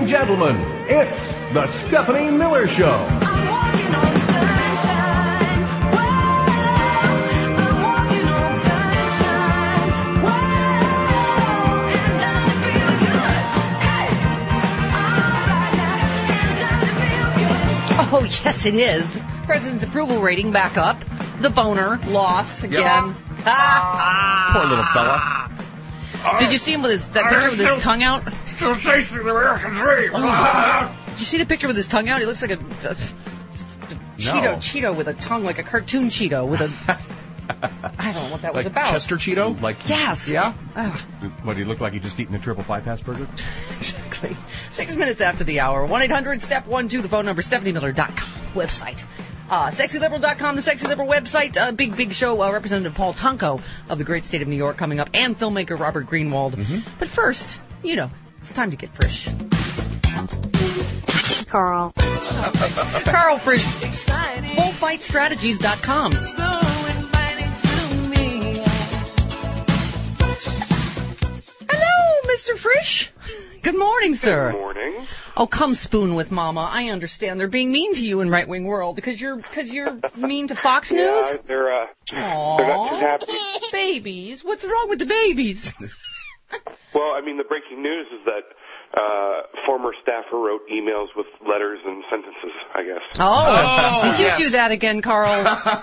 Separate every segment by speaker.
Speaker 1: and gentlemen, it's the Stephanie Miller Show.
Speaker 2: Oh, yes, it is. President's approval rating back up. The boner lost again.
Speaker 3: Poor little fella.
Speaker 2: Did you see him with that picture with his tongue out?
Speaker 4: Still chasing the American dream.
Speaker 2: Did you see the picture with his tongue out? He looks like a Cheeto with a tongue, like a cartoon Cheeto with a... I don't know what that was about.
Speaker 3: Chester Cheeto?
Speaker 2: Yes.
Speaker 3: Yeah?
Speaker 1: What, do you look like you just eaten a triple bypass burger?
Speaker 2: Exactly. 6 minutes after the hour. 1-800-STEP-12, the phone number, StephanieMiller.com website. SexyLiberal.com, the Sexy Liberal website. Big show. Representative Paul Tonko of the great state of New York coming up, and filmmaker Robert Greenwald. Mm-hmm. But first, it's time to get Frisch.
Speaker 5: Carl.
Speaker 2: Carl Frisch. BullFightStrategies.com. Hello, Mr. Frisch. Good morning, sir.
Speaker 6: Good morning.
Speaker 2: Oh, come spoon with Mama. I understand they're being mean to you in Right Wing World because you're mean to Fox News.
Speaker 6: Yeah, they're not too happy.
Speaker 2: Babies, what's wrong with the babies?
Speaker 6: Well, I mean, the breaking news is that former staffer wrote emails with letters and sentences, I guess.
Speaker 2: Did you do that again, Carl?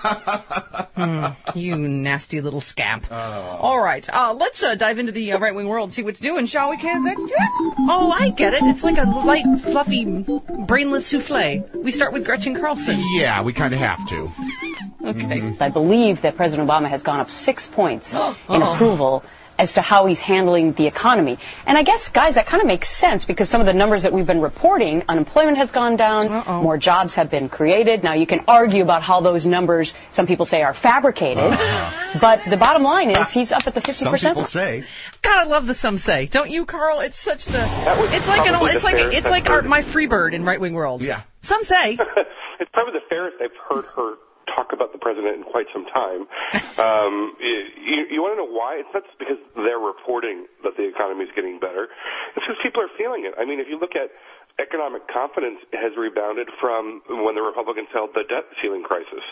Speaker 2: You nasty little scamp. All right, let's dive into the Right Wing World and see what's doing, shall we, kids? Oh, I get it. It's like a light, fluffy, brainless souffle. We start with Gretchen Carlson.
Speaker 3: Yeah, we kind of have to.
Speaker 2: Okay.
Speaker 7: Mm-hmm. I believe that President Obama has gone up 6 points in approval as to how he's handling the economy. And I guess, guys, that kind of makes sense because some of the numbers that we've been reporting, unemployment has gone down, more jobs have been created. Now, you can argue about how those numbers, some people say, are fabricated, but the bottom line is he's up at the 50%.
Speaker 1: Some people say.
Speaker 2: God, I love the some say. Don't you, Carl? It's such the... It's like my Freebird in Right Wing World.
Speaker 3: Yeah.
Speaker 2: Some say.
Speaker 6: It's probably the fairest I've heard her talk about the president in quite some time. You want to know why? It's not just because they're reporting that the economy is getting better. It's because people are feeling it. I mean, if you look at economic confidence has rebounded from when the Republicans held the debt ceiling crisis.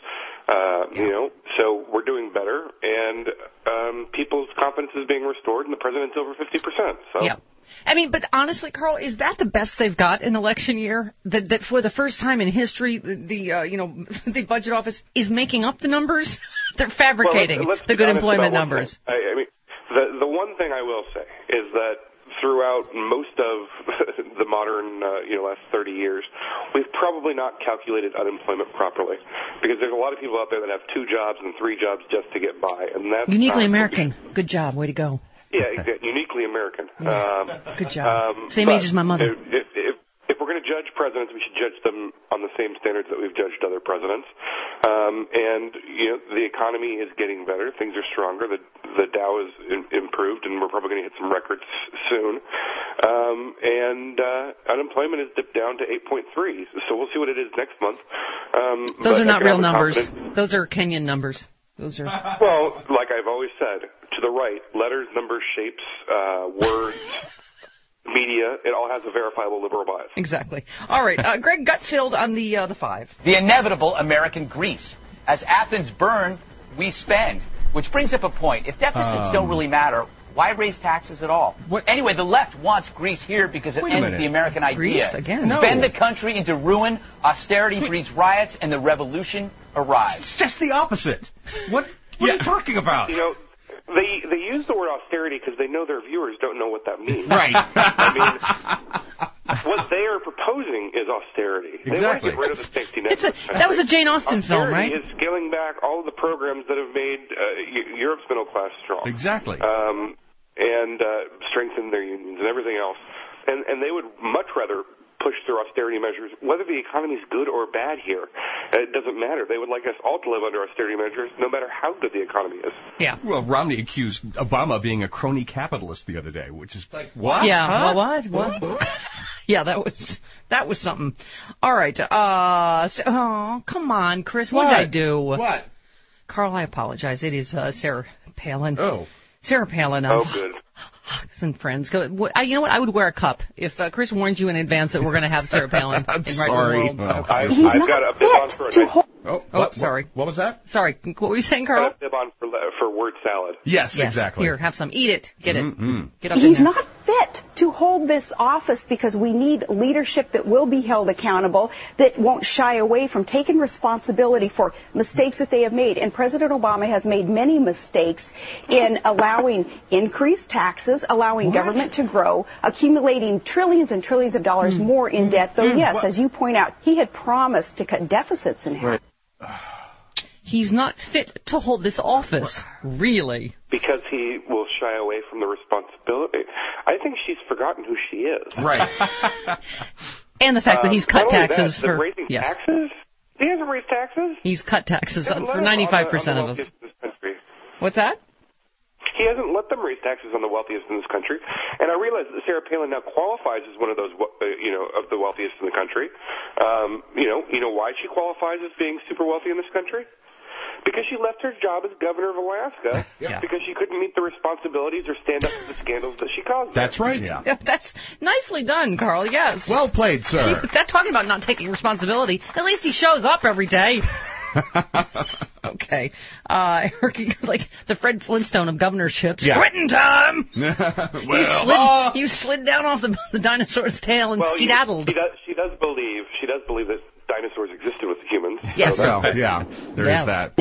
Speaker 6: So we're doing better, and people's confidence is being restored, and the president's over 50%. So.
Speaker 2: Yeah. I mean, but honestly, Carl, is that the best they've got in election year? That for the first time in history, the budget office is making up the numbers? They're fabricating the good employment numbers.
Speaker 6: I mean, the one thing I will say is that throughout most of the modern, last 30 years, we've probably not calculated unemployment properly because there's a lot of people out there that have 2 jobs and 3 jobs just to get by, and that's
Speaker 2: uniquely American. Good job, way to go.
Speaker 6: Yeah, exactly. Uniquely American.
Speaker 2: Good job. Same age as my mother.
Speaker 6: If we're going to judge presidents, we should judge them on the same standards that we've judged other presidents. And the economy is getting better. Things are stronger. The Dow is improved, and we're probably going to hit some records soon. And unemployment is dipped down to 8.3. So we'll see what it is next month.
Speaker 2: Those are not real numbers. Those are Kenyan numbers. Those are...
Speaker 6: Well, like I've always said, to the right, letters, numbers, shapes, words, media, it all has a verifiable liberal bias.
Speaker 2: Exactly. All right, Greg Gutfeld on the 5.
Speaker 8: The inevitable American Greece. As Athens burn, we spend. Which brings up a point. If deficits don't really matter, why raise taxes at all? Anyway, the left wants Greece here because it ends the American idea.
Speaker 2: Greece again?
Speaker 8: Spend the country into ruin, austerity breeds riots, and the revolution arrives.
Speaker 1: It's just the opposite. What are you talking about?
Speaker 6: They use the word austerity because they know their viewers don't know what that means.
Speaker 3: Right.
Speaker 6: I mean, what they are proposing is austerity.
Speaker 1: Exactly.
Speaker 6: They want to get rid of the safety net.
Speaker 2: That was a Jane Austen film, right?
Speaker 6: Austerity is scaling back all of the programs that have made Europe's middle class strong.
Speaker 1: Exactly.
Speaker 6: And strengthen their unions and everything else. And they would much rather push through austerity measures, whether the economy is good or bad here. It doesn't matter. They would like us all to live under austerity measures, no matter how good the economy is.
Speaker 2: Yeah.
Speaker 1: Well, Romney accused Obama of being a crony capitalist the other day, which is like, what?
Speaker 2: Yeah.
Speaker 1: Huh?
Speaker 2: Well, what? Yeah, that was something. All right. Come on, Chris. What did I do?
Speaker 3: What?
Speaker 2: Carl, I apologize. It is Sarah Palin.
Speaker 3: Oh.
Speaker 2: Sarah Palin.
Speaker 6: Oh, good.
Speaker 2: Fox and Friends. You know what? I would wear a cup if Chris warned you in advance that we're going to have Sarah Palin
Speaker 3: I'm
Speaker 2: in
Speaker 3: sorry.
Speaker 2: Right World.
Speaker 6: I've got a bib on for a nice...
Speaker 2: Sorry.
Speaker 3: What was that?
Speaker 2: Sorry. What were you saying, Carl?
Speaker 6: I've got a bib on for word salad.
Speaker 3: Yes, exactly.
Speaker 2: Here, have some. Eat it. Get it. Get up in
Speaker 5: He's
Speaker 2: there.
Speaker 5: not fit to hold this office because we need leadership that will be held accountable, that won't shy away from taking responsibility for mistakes that they have made. And President Obama has made many mistakes in allowing increased taxes, allowing government to grow, accumulating trillions and trillions of dollars more in debt. Though, yes, as you point out, he had promised to cut deficits in half.
Speaker 2: He's not fit to hold this office, really.
Speaker 6: Because he will shy away from the responsibility. I think she's forgotten who she is.
Speaker 3: Right.
Speaker 2: And the fact that he's cut taxes for...
Speaker 6: raising taxes? He hasn't raised taxes.
Speaker 2: He's cut taxes for 95% of us. What's that?
Speaker 6: He hasn't let them raise taxes on the wealthiest in this country. And I realize that Sarah Palin now qualifies as one of those, of the wealthiest in the country. You know why she qualifies as being super wealthy in this country? Because she left her job as governor of Alaska because she couldn't meet the responsibilities or stand up to the scandals that she caused.
Speaker 3: That's right. Yeah.
Speaker 2: That's nicely done, Carl, yes.
Speaker 3: Well played, sir.
Speaker 2: That talking about not taking responsibility. At least he shows up every day. Okay. Like the Fred Flintstone of governorships.
Speaker 3: Yeah.
Speaker 2: Quitting time! You slid down off the dinosaur's tail and skedaddled.
Speaker 6: She does believe that dinosaurs existed with humans.
Speaker 2: Yes.
Speaker 3: So there is that.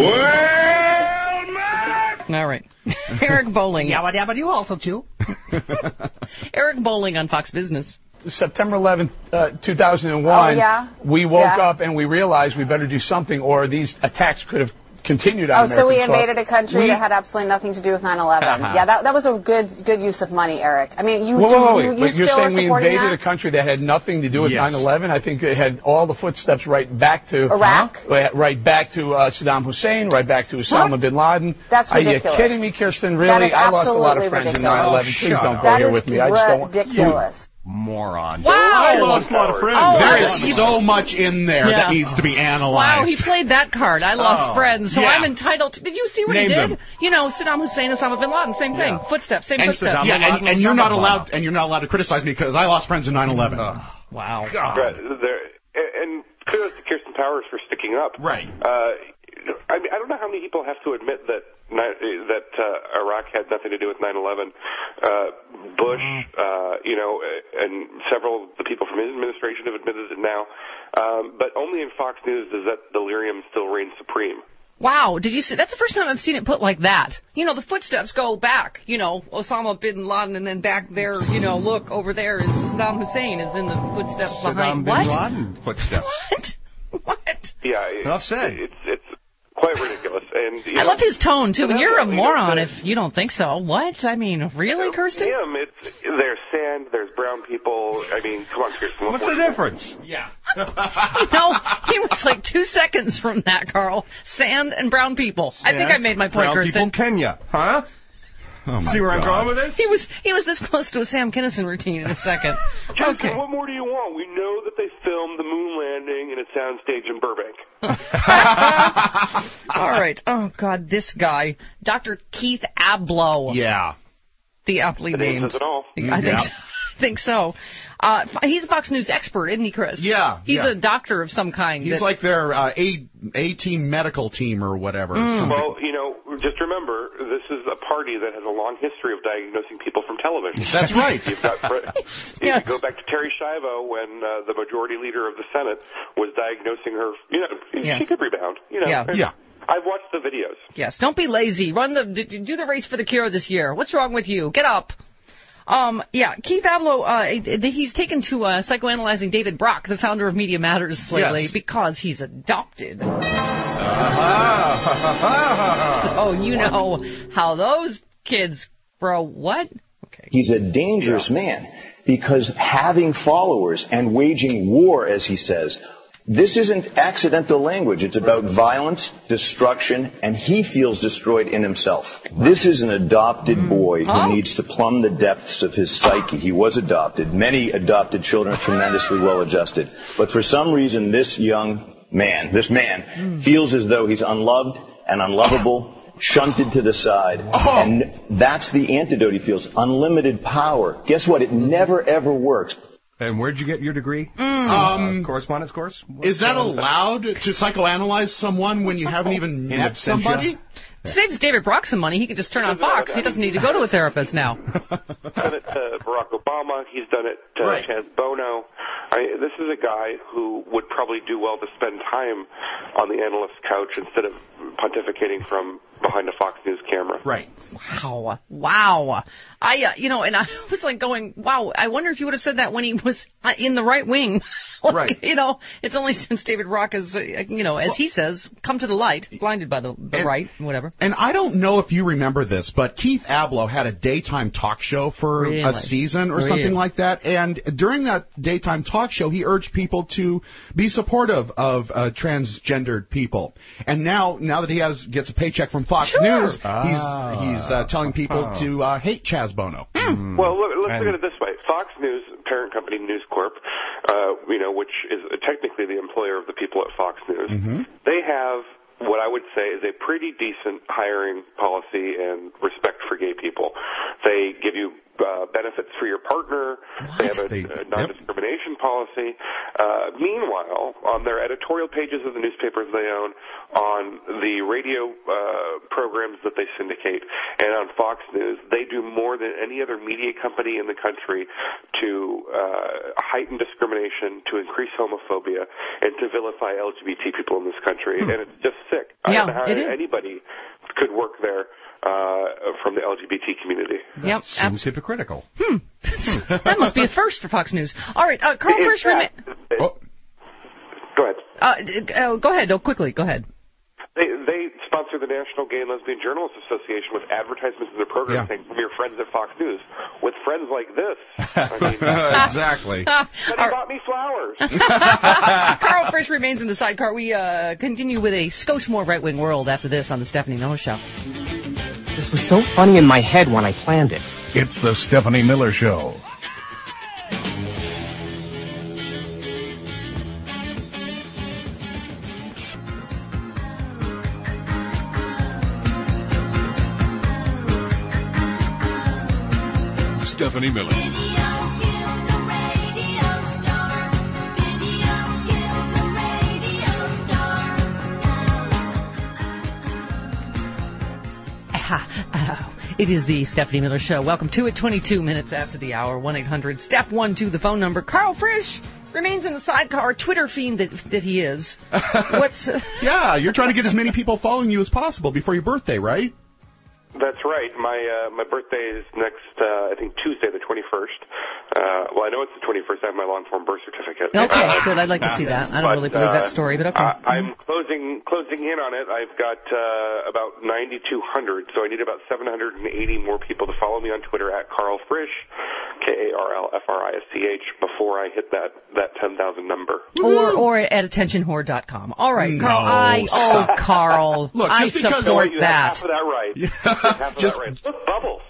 Speaker 2: All right. Eric Bolling.
Speaker 9: Yabba dabba do also too.
Speaker 2: Eric Bolling on Fox Business.
Speaker 10: September 11th, 2001, we woke up and we realized we better do something or these attacks could have continued on American
Speaker 11: so we invaded a country that had absolutely nothing to do with 9/11. Yeah, that was a good use of money, Eric. I mean,
Speaker 10: you're saying we invaded a country that had nothing to do with 9/11? I think it had all the footsteps right back to
Speaker 11: Iraq,
Speaker 10: right back to Saddam Hussein, right back to Osama bin Laden.
Speaker 11: That's ridiculous.
Speaker 10: Are you kidding me, Kirsten? Really? I lost a lot of friends in 9/11. Please don't go here with me. I just don't want
Speaker 11: ridiculous.
Speaker 1: Moron.
Speaker 2: Wow.
Speaker 1: I lost a lot of friends.
Speaker 3: There is so much in there that needs to be analyzed.
Speaker 2: Wow, he played that card. I lost friends, so I'm entitled to... Did you see what he did?
Speaker 3: Them.
Speaker 2: You know, Saddam Hussein, Osama bin Laden, same thing. Footsteps, same footsteps.
Speaker 3: Yeah, and you're not allowed to criticize me because I lost friends in 9/11.
Speaker 2: Wow.
Speaker 6: Right. And kudos to Kirsten Powers for sticking up.
Speaker 3: Right.
Speaker 6: I don't know how many people have to admit that Iraq had nothing to do with 9/11. Bush, and several of the people from his administration have admitted it now. But only in Fox News does that delirium still reign supreme.
Speaker 2: Wow, did you see? That's the first time I've seen it put like that. You know, the footsteps go back. You know, Osama bin Laden, and then back there. You know, look over there is Saddam Hussein is in the footsteps behind.
Speaker 1: Saddam bin Laden footsteps.
Speaker 2: What?
Speaker 6: Yeah,
Speaker 1: enough said.
Speaker 6: It's quite ridiculous. And
Speaker 2: I love his tone too. And you're a moron if you don't think so. What? I mean, really, Kirsten?
Speaker 6: There's sand. There's brown people. I mean, come on, Kirsten.
Speaker 1: What's the difference?
Speaker 2: Yeah. No, he was like 2 seconds from that, Carl. Sand and brown people. I think I made my point,
Speaker 1: brown
Speaker 2: Kirsten.
Speaker 1: People, Kenya, huh? See where I'm going with this?
Speaker 2: He was this close to a Sam Kinison routine in a second.
Speaker 6: Kirsten, what more do you want? We know that they filmed the moon landing in a soundstage in Burbank.
Speaker 2: All right. Oh, God, this guy. Dr. Keith Ablow.
Speaker 3: Yeah.
Speaker 2: The aptly named.
Speaker 6: Says it all.
Speaker 2: I think so. He's a Fox News expert, isn't he, Chris?
Speaker 3: Yeah.
Speaker 2: He's a doctor of some kind.
Speaker 3: He's like their A-team medical team or whatever.
Speaker 6: Well, just remember, this is a party that has a long history of diagnosing people from television.
Speaker 3: That's right.
Speaker 6: You've got, you go back to Terry Schiavo when the majority leader of the Senate was diagnosing her. She could rebound.
Speaker 3: Yeah.
Speaker 6: I've watched the videos.
Speaker 2: Yes. Don't be lazy. Do the race for the cure this year. What's wrong with you? Get up. Keith Ablow, he's taken to psychoanalyzing David Brock, the founder of Media Matters lately, because he's adopted. So you know how those kids grow. What? Okay.
Speaker 12: He's a dangerous man because having followers and waging war, as he says, this isn't accidental language. It's about violence, destruction, and he feels destroyed in himself. This is an adopted boy who needs to plumb the depths of his psyche. He was adopted. Many adopted children are tremendously well-adjusted. But for some reason, this man, feels as though he's unloved and unlovable shunted to the side. And that's the antidote he feels. Unlimited power. Guess what? It never, ever works.
Speaker 1: And where'd you get your degree? Correspondence course?
Speaker 3: Is that allowed to psychoanalyze someone when you haven't even met somebody?
Speaker 2: Saves David Brock some money. He can just turn on Fox. He doesn't need to go to a therapist now.
Speaker 6: He's done it to Barack Obama. He's done it to Chaz Bono. This is a guy who would probably do well to spend time on the analyst's couch instead of pontificating from behind a Fox News camera.
Speaker 3: Right.
Speaker 2: Wow. And I was like going, wow, I wonder if you would have said that when he was in the right wing.
Speaker 3: Right.
Speaker 2: It's only since David Brock has, as he says, come to the light, blinded by the right, whatever.
Speaker 3: And I don't know if you remember this, but Keith Abloh had a daytime talk show for a season or something like that. And during that daytime talk show, he urged people to be supportive of transgendered people. And now that he gets a paycheck from Fox News, he's telling people to hate Chaz Bono.
Speaker 6: Well, let's look at it this way. Fox News, parent company News Corp, which is technically the employer of the people at Fox News, they have what I would say is a pretty decent hiring policy and respect for gay people. They give you benefits for your partner. They have a non-discrimination policy. Meanwhile, on their editorial pages of the newspapers they own, on the radio programs that they syndicate, and on Fox News, they do more than any other media company in the country to heighten discrimination, to increase homophobia, and to vilify LGBT people in this country. And it's just sick. I don't know how anybody could work there from the LGBT community.
Speaker 1: Yep. Seems hypocritical.
Speaker 2: That must be a first for Fox News. All right, Carl Frisch.
Speaker 6: Go ahead.
Speaker 2: Go ahead. No, quickly. Go ahead.
Speaker 6: They sponsor the National Gay and Lesbian Journalists Association with advertisements in their program saying, from your friends at Fox News. With friends like this.
Speaker 3: Exactly.
Speaker 6: But he bought me flowers.
Speaker 2: Carl Frisch remains in the sidecar. We continue with a skosh more right-wing world after this on the Stephanie Miller Show.
Speaker 9: This was so funny in my head when I planned it.
Speaker 13: It's the Stephanie Miller Show. Stephanie Miller.
Speaker 2: It is the Stephanie Miller Show. Welcome to it. 22 minutes after the hour. 1-800-STEP-12, the phone number. Carl Frisch remains in the sidecar, Twitter fiend that he is.
Speaker 3: Yeah, you're trying to get as many people following you as possible before your birthday, right?
Speaker 6: That's right. My birthday is next, I think, Tuesday, the 21st. Well, I know it's the 21st. I have my long-form birth certificate.
Speaker 2: Okay, good. I'd like to see that. I don't really believe that story, but okay.
Speaker 6: I'm closing in on it. I've got about 9,200, so I need about 780 more people to follow me on Twitter at Carl Frisch, KarlFrisch, before I hit that 10,000 number.
Speaker 2: Or at attentionwhore.com. All right, Carl. Carl.
Speaker 3: Look,
Speaker 6: I
Speaker 2: support that.
Speaker 6: Half of that right. Half of that right. Look, Bubbles.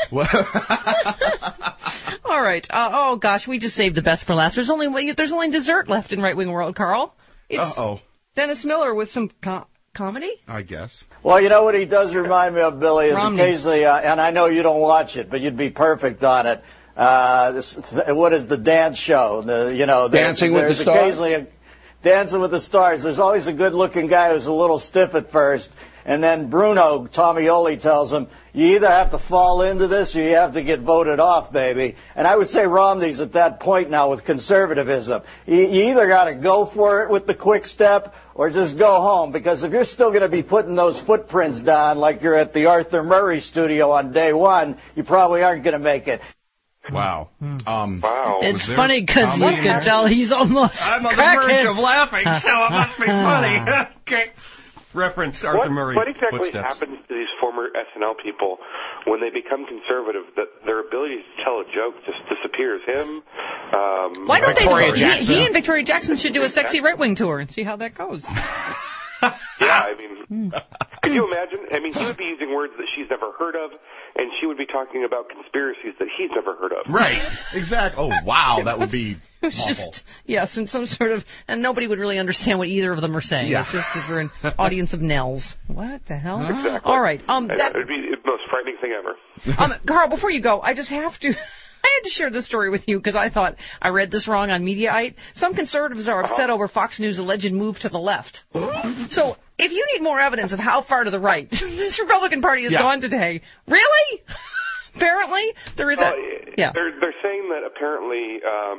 Speaker 2: All right. Oh gosh, we just saved the best for last. There's only dessert left in Right Wing World, Carl. Dennis Miller with some comedy,
Speaker 3: I guess.
Speaker 14: Well, you know what he does remind me of, Billy, is
Speaker 2: Romney.
Speaker 14: Occasionally, and I know you don't watch it, but you'd be perfect on it. What is the dance show?
Speaker 10: Dancing with the Stars.
Speaker 14: Dancing with the Stars. There's always a good-looking guy who's a little stiff at first. And then Bruno Tomioli tells him, you either have to fall into this or you have to get voted off, baby. And I would say Romney's at that point now with conservatism. You either got to go for it with the quick step or just go home. Because if you're still going to be putting those footprints down like you're at the Arthur Murray studio on day one, you probably aren't going to make it.
Speaker 1: Wow.
Speaker 6: Wow.
Speaker 2: It's funny because you can tell he's almost
Speaker 1: I'm on the verge of laughing, so it must be funny. Okay. Reference Arthur Murray.
Speaker 6: What exactly
Speaker 1: footsteps.
Speaker 6: happens to these former SNL people when they become conservative that their ability to tell a joke just disappears?
Speaker 2: Why don't
Speaker 3: Victoria Jackson.
Speaker 2: He and Victoria Jackson should do a sexy right wing tour and see how that goes.
Speaker 6: Yeah, I mean, Could you imagine? I mean, he would be using words that she's never heard of, and she would be talking about conspiracies that he's never heard of.
Speaker 3: Right. Exactly. Oh, wow. That would be
Speaker 2: It's
Speaker 3: awful.
Speaker 2: just, yes, and some sort of, and nobody would really understand what either of them are saying.
Speaker 3: Yeah.
Speaker 2: It's just if we're an audience of Nels. What the hell?
Speaker 6: Exactly.
Speaker 2: All right.
Speaker 6: It would be the most frightening thing ever.
Speaker 2: Carl, before you go, I just have to, I had to share this story with you because I thought I read this wrong on Mediaite. Some conservatives are upset over Fox News' alleged move to the left. So, if you need more evidence of how far to the right this Republican Party has gone today, really? Apparently, there is
Speaker 6: They're saying that apparently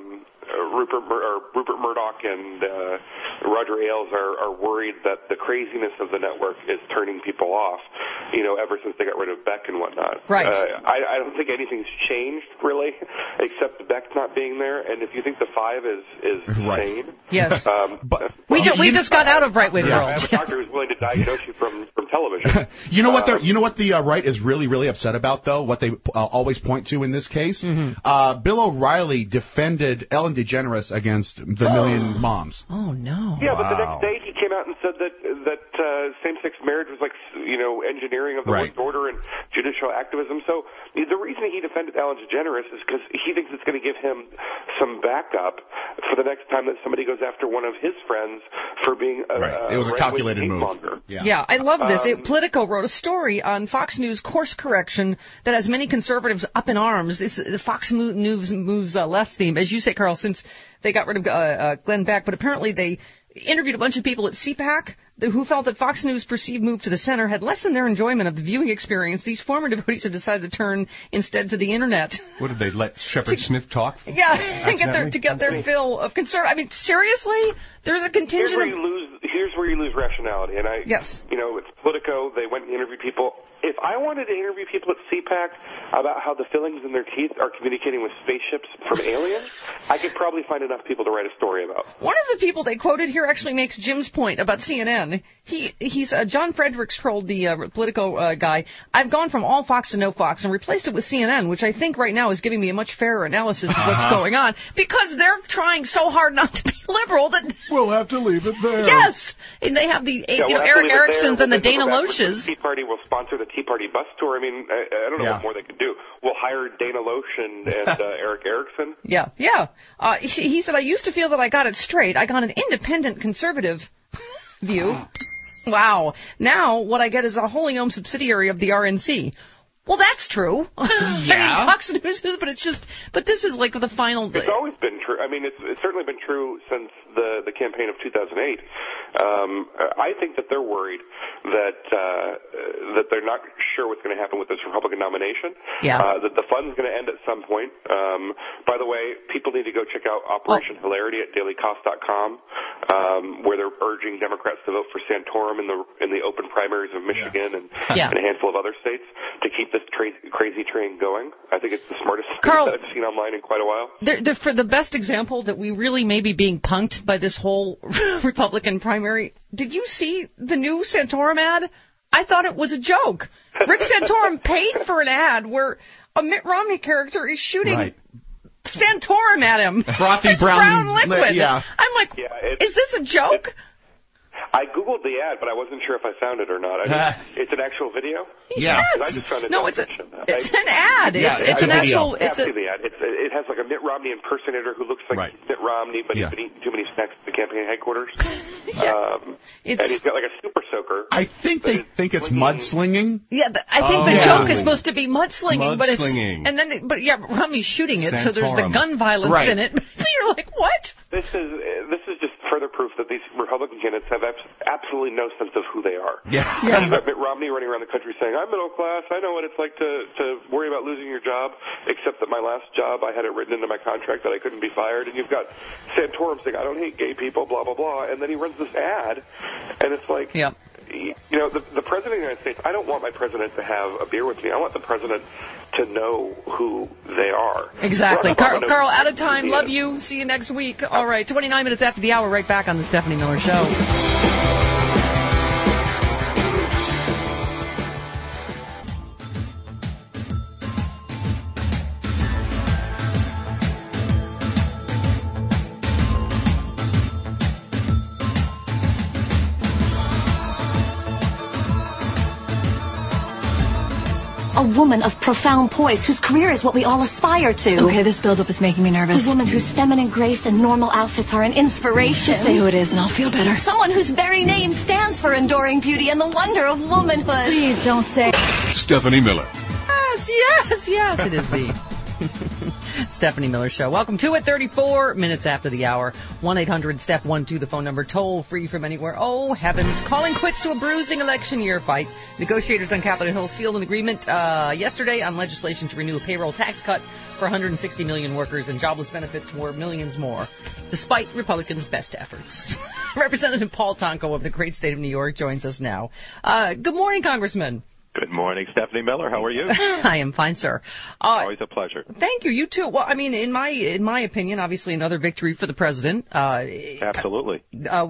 Speaker 6: Rupert Murdoch and Roger Ailes are worried that the craziness of the network is turning people off, ever since they got rid of Beck and whatnot.
Speaker 2: Right.
Speaker 6: I don't think anything's changed, really, except Beck not being there. And if you think the Five is insane...
Speaker 2: Yes. We just got out of right-wing world.
Speaker 6: I have a doctor who's willing to diagnose you from television.
Speaker 3: You know what the right is really upset about, though? What they always point to in this case? Mm-hmm. Bill O'Reilly defended Ellen DeGeneres against the Million Moms.
Speaker 2: Oh, no.
Speaker 6: Yeah, but the next day he came out and said that same-sex marriage was like, engineering of the worst order and judicial activism. So the reason he defended Ellen DeGeneres is because he thinks it's going to give him some backup for the next time that somebody goes after one of his friends for being
Speaker 3: it was a calculated move.
Speaker 2: Yeah, I love this. Politico wrote a story on Fox News course correction that has many conservatives up in arms. It's the Fox News moves left theme, as you say, Carl, since they got rid of Glenn Beck. But apparently they interviewed a bunch of people at CPAC who felt that Fox News' perceived move to the center had lessened their enjoyment of the viewing experience. These former devotees have decided to turn instead to the internet.
Speaker 1: What did they let Shepard Smith talk?
Speaker 2: Yeah, to get their fill of concern. I mean, seriously, there's a contingent.
Speaker 6: Here's where you lose rationality. And it's Politico. They went and interviewed people. If I wanted to interview people at CPAC about how the fillings in their teeth are communicating with spaceships from aliens, I could probably find enough people to write a story about.
Speaker 2: One of the people they quoted here actually makes Jim's point about CNN. He's John Fredericks trolled the Politico guy. I've gone from all Fox to no Fox and replaced it with CNN, which I think right now is giving me a much fairer analysis of what's going on, because they're trying so hard not to be liberal that
Speaker 1: we'll have to leave it there.
Speaker 2: Yes, and they have the Eric Ericksons and the Dana Loesch's.
Speaker 6: The Tea Party will sponsor the Tea Party bus tour. I mean, I don't know what more they could do. We'll hire Dana Loesch and Eric Erickson.
Speaker 2: Yeah. He said, I used to feel that I got it straight. I got an independent conservative view. Wow. Now what I get is a wholly owned subsidiary of the RNC. Well, that's true.
Speaker 3: Yeah.
Speaker 2: I mean, Fox News is, but this is like the final.
Speaker 6: It's always been true. I mean, it's certainly been true since the campaign of 2008. I think that they're worried that they're not sure what's going to happen with this Republican nomination.
Speaker 2: Yeah.
Speaker 6: That the fund's going to end at some point. By the way, people need to go check out Operation Hilarity at dailycost.com, where they're urging Democrats to vote for Santorum in the open primaries of Michigan and a handful of other states to keep this crazy train going. I think it's the smartest thing that I've seen online in quite a while.
Speaker 2: For the best example that we really may be being punked by this whole Republican primary, did you see the new Santorum ad? I thought it was a joke. Rick Santorum paid for an ad where a Mitt Romney character is shooting Santorum at him.
Speaker 3: Frothy brown
Speaker 2: liquid.
Speaker 3: Yeah.
Speaker 2: I'm like, is this a joke?
Speaker 6: I Googled the ad, but I wasn't sure if I found it or not. I mean, it's an actual video?
Speaker 3: Yeah.
Speaker 6: I just found it.
Speaker 2: No, it's an ad.
Speaker 3: Yeah,
Speaker 2: it's an actual.
Speaker 6: It's the ad. It has like a Mitt Romney impersonator who looks like Mitt Romney, but he's been eating too many snacks at the campaign headquarters. And he's got like a super soaker.
Speaker 3: I think they think it's mudslinging.
Speaker 2: Yeah, I think the joke is supposed to be mudslinging, but Romney's shooting it, so there's the gun violence in it. You're like, what?
Speaker 6: This is just further proof that these Republican candidates have absolutely no sense of who they are.
Speaker 3: Yeah.
Speaker 6: You've got Mitt Romney running around the country saying, I'm middle class, I know what it's like to worry about losing your job, except that my last job, I had it written into my contract that I couldn't be fired. And you've got Santorum saying, I don't hate gay people, blah, blah, blah. And then he runs this ad, and it's like, the President of the United States, I don't want my president to have a beer with me. I want the president to know who they are.
Speaker 2: Exactly. Carl, out of time. Love you. See you next week. All right, 29 minutes after the hour, right back on the Stephanie Miller Show.
Speaker 15: A woman of profound poise, whose career is what we all aspire to.
Speaker 16: Okay, this build-up is making me nervous.
Speaker 15: A woman whose feminine grace and normal outfits are an inspiration.
Speaker 16: Just say who it is and I'll feel better.
Speaker 15: Someone whose very name stands for enduring beauty and the wonder of womanhood.
Speaker 16: Please don't say...
Speaker 13: Stephanie Miller.
Speaker 2: Yes, it is the Stephanie Miller Show. Welcome to it, 34 minutes after the hour. 1-800-STEP-12, the phone number, toll free from anywhere. Oh, heavens. Calling quits to a bruising election year fight. Negotiators on Capitol Hill sealed an agreement yesterday on legislation to renew a payroll tax cut for 160 million workers and jobless benefits for millions more, despite Republicans' best efforts. Representative Paul Tonko of the great state of New York joins us now. Good morning, Congressman.
Speaker 17: Good morning, Stephanie Miller. How are you?
Speaker 2: I am fine, sir.
Speaker 17: Always a pleasure.
Speaker 2: Thank you. You too. Well, I mean, in my opinion, obviously another victory for the president.
Speaker 17: Absolutely.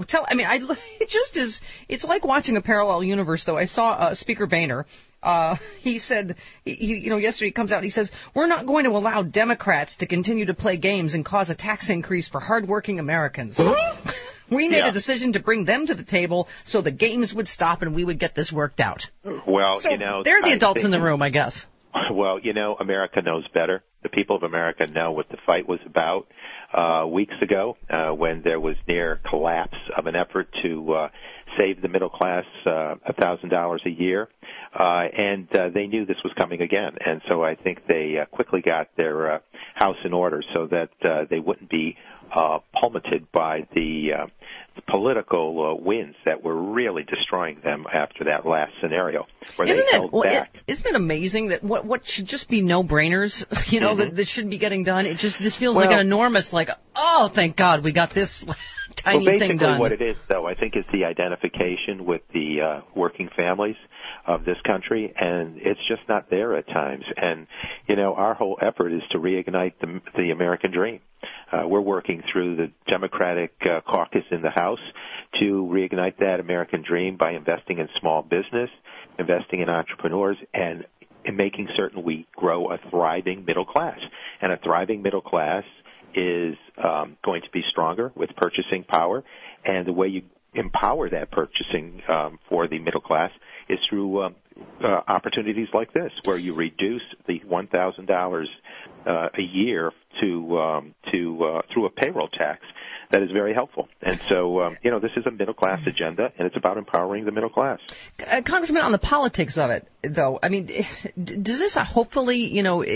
Speaker 2: It just is. It's like watching a parallel universe, though. I saw Speaker Boehner. He said, yesterday he comes out and he says, we're not going to allow Democrats to continue to play games and cause a tax increase for hardworking Americans. We made a decision to bring them to the table so the games would stop and we would get this worked out.
Speaker 17: Well,
Speaker 2: so they're the adults in the room, I guess.
Speaker 17: Well, America knows better. The people of America know what the fight was about weeks ago when there was near collapse of an effort to save the middle class $1,000 a year. And they knew this was coming again. And so I think they quickly got their house in order so that they wouldn't be plummeted by the political winds that were really destroying them after that last scenario where they held back.
Speaker 2: Isn't it amazing that what should just be no-brainers, that should be getting done? This feels like an enormous, oh, thank God we got this tiny thing done.
Speaker 17: Basically what it is, though, I think is the identification with the working families of this country, and it's just not there at times. And, our whole effort is to reignite the American dream. We're working through the Democratic caucus in the House to reignite that American dream by investing in small business, investing in entrepreneurs, and making certain we grow a thriving middle class. And a thriving middle class is going to be stronger with purchasing power, and the way you empower that purchasing for the middle class is through opportunities like this, where you reduce the $1,000 a year through a payroll tax. That is very helpful. And so, this is a middle-class agenda, and it's about empowering the middle class.
Speaker 2: Congressman, on the politics of it, though, I mean, does this hopefully,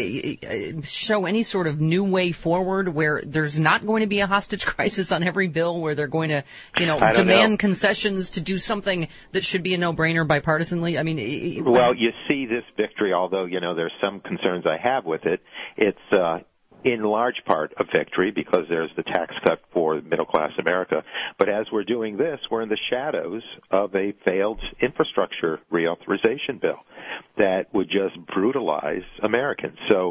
Speaker 2: show any sort of new way forward where there's not going to be a hostage crisis on every bill, where they're going to, demand concessions to do something that should be a no-brainer bipartisanly? I mean...
Speaker 17: Well, you see this victory, although, there's some concerns I have with it. It's... in large part a victory because there's the tax cut for middle-class America. But as we're doing this, we're in the shadows of a failed infrastructure reauthorization bill that would just brutalize Americans. So,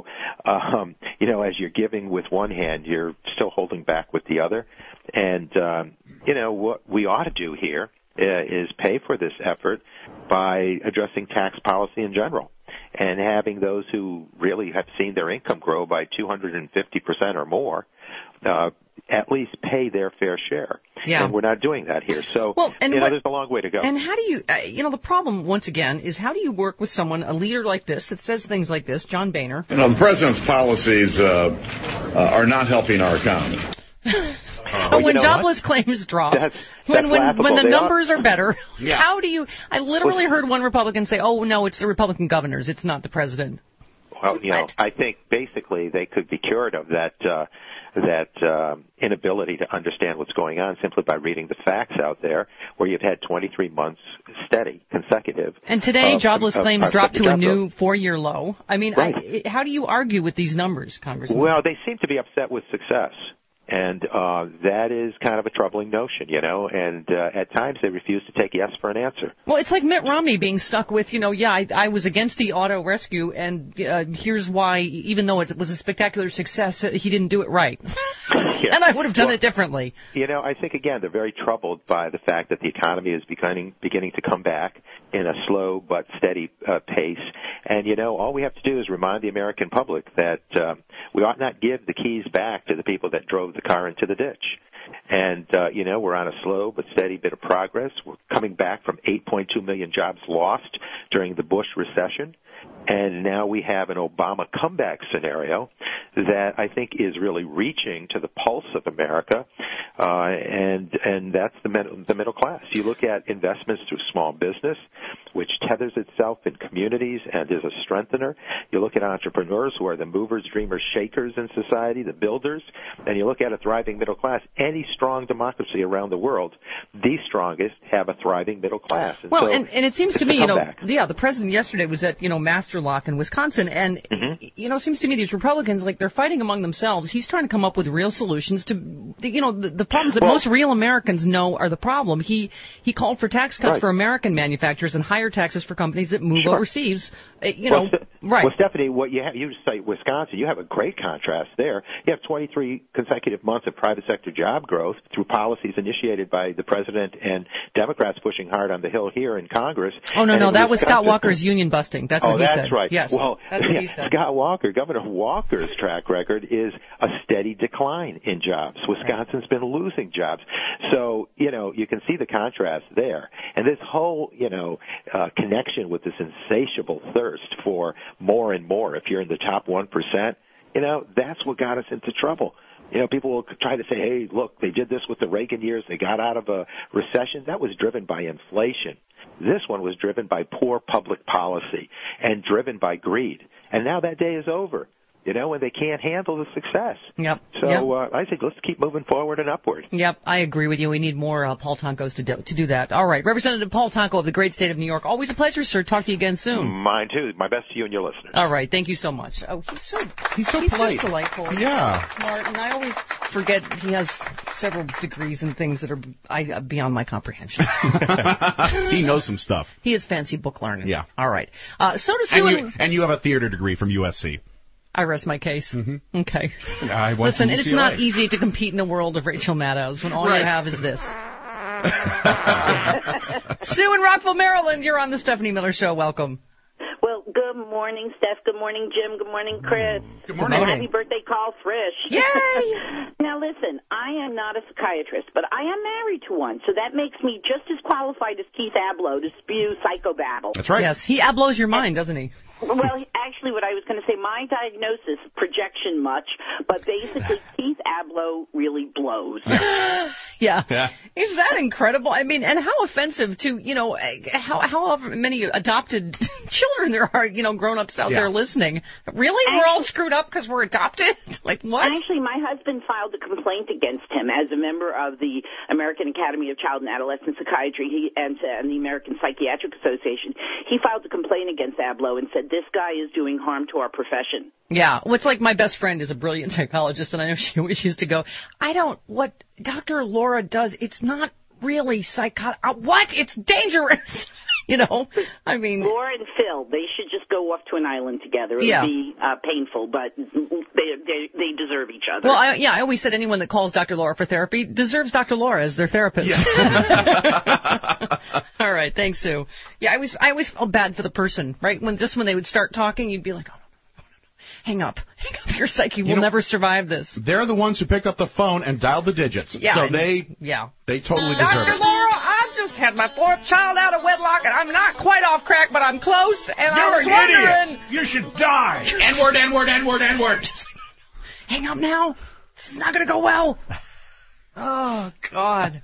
Speaker 17: as you're giving with one hand, you're still holding back with the other. And, what we ought to do here is pay for this effort by addressing tax policy in general, and having those who really have seen their income grow by 250% or more at least pay their fair share.
Speaker 2: Yeah.
Speaker 17: And we're not doing that here. So, there's a long way to go.
Speaker 2: And how do you, the problem, once again, is how do you work with someone, a leader like this, that says things like this, John Boehner?
Speaker 18: The president's policies are not helping our economy.
Speaker 2: So when jobless claims drop, when the numbers are better, how do you... I literally heard one Republican say, oh, no, it's the Republican governors, it's not the president.
Speaker 17: Well, I think basically they could be cured of that inability to understand what's going on simply by reading the facts out there, where you've had 23 months steady, consecutive.
Speaker 2: And today, jobless claims dropped to a new 4-year low. I mean, right. How do you argue with these numbers, Congressman?
Speaker 17: Well, they seem to be upset with success. And that is kind of a troubling notion, and at times they refuse to take yes for an answer.
Speaker 2: Well, it's like Mitt Romney being stuck with, I was against the auto rescue, and here's why, even though it was a spectacular success, he didn't do it right. And I would have done it differently.
Speaker 17: I think, again, they're very troubled by the fact that the economy is beginning to come back in a slow but steady pace. And, all we have to do is remind the American public that we ought not give the keys back to the people that drove the car into the ditch. And, we're on a slow but steady bit of progress. We're coming back from 8.2 million jobs lost during the Bush recession. And now we have an Obama comeback scenario that I think is really reaching to the pulse of America, and that's the middle class. You look at investments through small business, which tethers itself in communities and is a strengthener. You look at entrepreneurs who are the movers, dreamers, shakers in society, the builders, and you look at a thriving middle class. Any strong democracy around the world, the strongest have a thriving middle class. And
Speaker 2: well,
Speaker 17: so
Speaker 2: and it seems to me, the president yesterday was at, Master Lock in Wisconsin, and, it seems to me these Republicans, they're fighting among themselves. He's trying to come up with real solutions to, the problems that most real Americans know are the problem. He called for tax cuts for American manufacturers and higher taxes for companies that move overseas. Well,
Speaker 17: Stephanie, what you cite Wisconsin, you have a great contrast there. You have 23 consecutive months of private sector job growth through policies initiated by the president and Democrats pushing hard on the Hill here in Congress.
Speaker 2: Oh, no, that was Scott Walker's union busting. That's what he said.
Speaker 17: That's right.
Speaker 2: Yes,
Speaker 17: well,
Speaker 2: that's what he said.
Speaker 17: Scott Walker, Governor Walker's track record is a steady decline in jobs. Wisconsin's been losing jobs. So, you can see the contrast there. And this whole, connection with this insatiable thirst for more and more, if you're in the top 1%, that's what got us into trouble. People will try to say, hey, look, they did this with the Reagan years. They got out of a recession. That was driven by inflation. This one was driven by poor public policy and driven by greed. And now that day is over. And they can't handle the success.
Speaker 2: Yep.
Speaker 17: So I think let's keep moving forward and upward.
Speaker 2: Yep, I agree with you. We need more Paul Tonkos to do that. All right, Representative Paul Tonko of the great state of New York. Always a pleasure, sir. Talk to you again soon.
Speaker 17: Mine too. My best to you and your listeners.
Speaker 2: All right, thank you so much. Oh, he's so
Speaker 3: polite.
Speaker 2: Just delightful.
Speaker 3: Yeah.
Speaker 2: He's smart, and I always forget he has several degrees and things that are beyond my comprehension.
Speaker 3: He knows some stuff.
Speaker 2: He has fancy book learning.
Speaker 3: Yeah.
Speaker 2: All right. So does Sue.
Speaker 3: And you have a theater degree from USC.
Speaker 2: I rest my case.
Speaker 3: Mm-hmm.
Speaker 2: Okay.
Speaker 3: Listen,
Speaker 2: it's not easy to compete in the world of Rachel Maddow when all you have is this. Sue in Rockville, Maryland, you're on the Stephanie Miller Show. Welcome.
Speaker 19: Well, good morning, Steph. Good morning, Jim. Good morning, Chris.
Speaker 3: Good morning.
Speaker 19: Happy birthday call, Frisch.
Speaker 2: Yay!
Speaker 19: Now, listen, I am not a psychiatrist, but I am married to one, so that makes me just as qualified as Keith Abloh to spew psychobabble.
Speaker 3: That's right.
Speaker 2: Yes, he ablows your mind, doesn't he?
Speaker 19: Well, actually, what I was going to say, my diagnosis, projection much, but basically Keith Abloh really blows.
Speaker 2: Yeah. Is that incredible? I mean, and how offensive to, how many adopted children there are, grown-ups out there listening. Really? Actually, we're all screwed up because we're adopted? Like, what?
Speaker 19: Actually, my husband filed a complaint against him as a member of the American Academy of Child and Adolescent Psychiatry and the American Psychiatric Association. He filed a complaint against Abloh and said, this guy is doing harm to our profession.
Speaker 2: Yeah, what's like my best friend is a brilliant psychologist, and I know she always used to go, what Dr. Laura does, it's not really psychotic. What? It's dangerous. I mean.
Speaker 19: Laura and Phil, they should just go off to an island together. It would be painful, but they deserve each other.
Speaker 2: Well, I always said anyone that calls Dr. Laura for therapy deserves Dr. Laura as their therapist. Yeah. All right, thanks, Sue. Yeah, I always felt bad for the person, right? When they would start talking, you'd be like, oh, hang up. Your psyche will never survive this.
Speaker 3: They're the ones who picked up the phone and dialed the digits.
Speaker 2: Yeah,
Speaker 3: so they totally deserve
Speaker 2: Dr.
Speaker 3: it.
Speaker 2: Laura, I just had my fourth child out of wedlock, and I'm not quite off crack, but I'm close, and I was wondering.
Speaker 4: Idiot. You should die.
Speaker 3: N-word.
Speaker 2: Hang up now. This is not going to go well. Oh, God.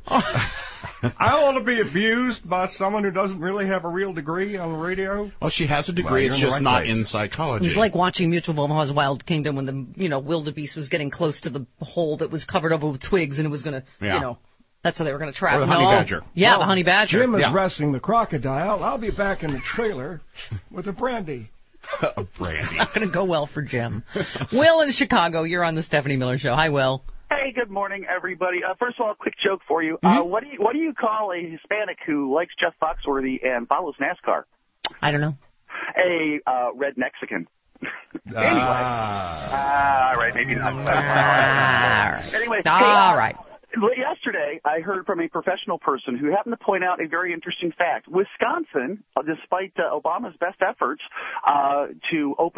Speaker 1: I want to be abused by someone who doesn't really have a real degree on the radio.
Speaker 3: Well, she has a degree. It's just not in psychology.
Speaker 2: It's like watching Mutual of Omaha's Wild Kingdom when the wildebeest was getting close to the hole that was covered over with twigs, and it was going to, that's how they were going to trap.
Speaker 3: Or the honey badger.
Speaker 2: Yeah, the honey badger.
Speaker 1: Jim is wrestling the crocodile. I'll be back in the trailer with a brandy.
Speaker 3: A brandy.
Speaker 2: Not going to go well for Jim. Will in Chicago, you're on the Stephanie Miller Show. Hi, Will.
Speaker 20: Hey, good morning, everybody. First of all, a quick joke for you. What do you call a Hispanic who likes Jeff Foxworthy and follows NASCAR?
Speaker 2: I don't know.
Speaker 20: A red Mexican. Anyway. All right, maybe not. Anyway.
Speaker 2: All right.
Speaker 20: Yesterday, I heard from a professional person who happened to point out a very interesting fact. Wisconsin, despite Obama's best efforts to open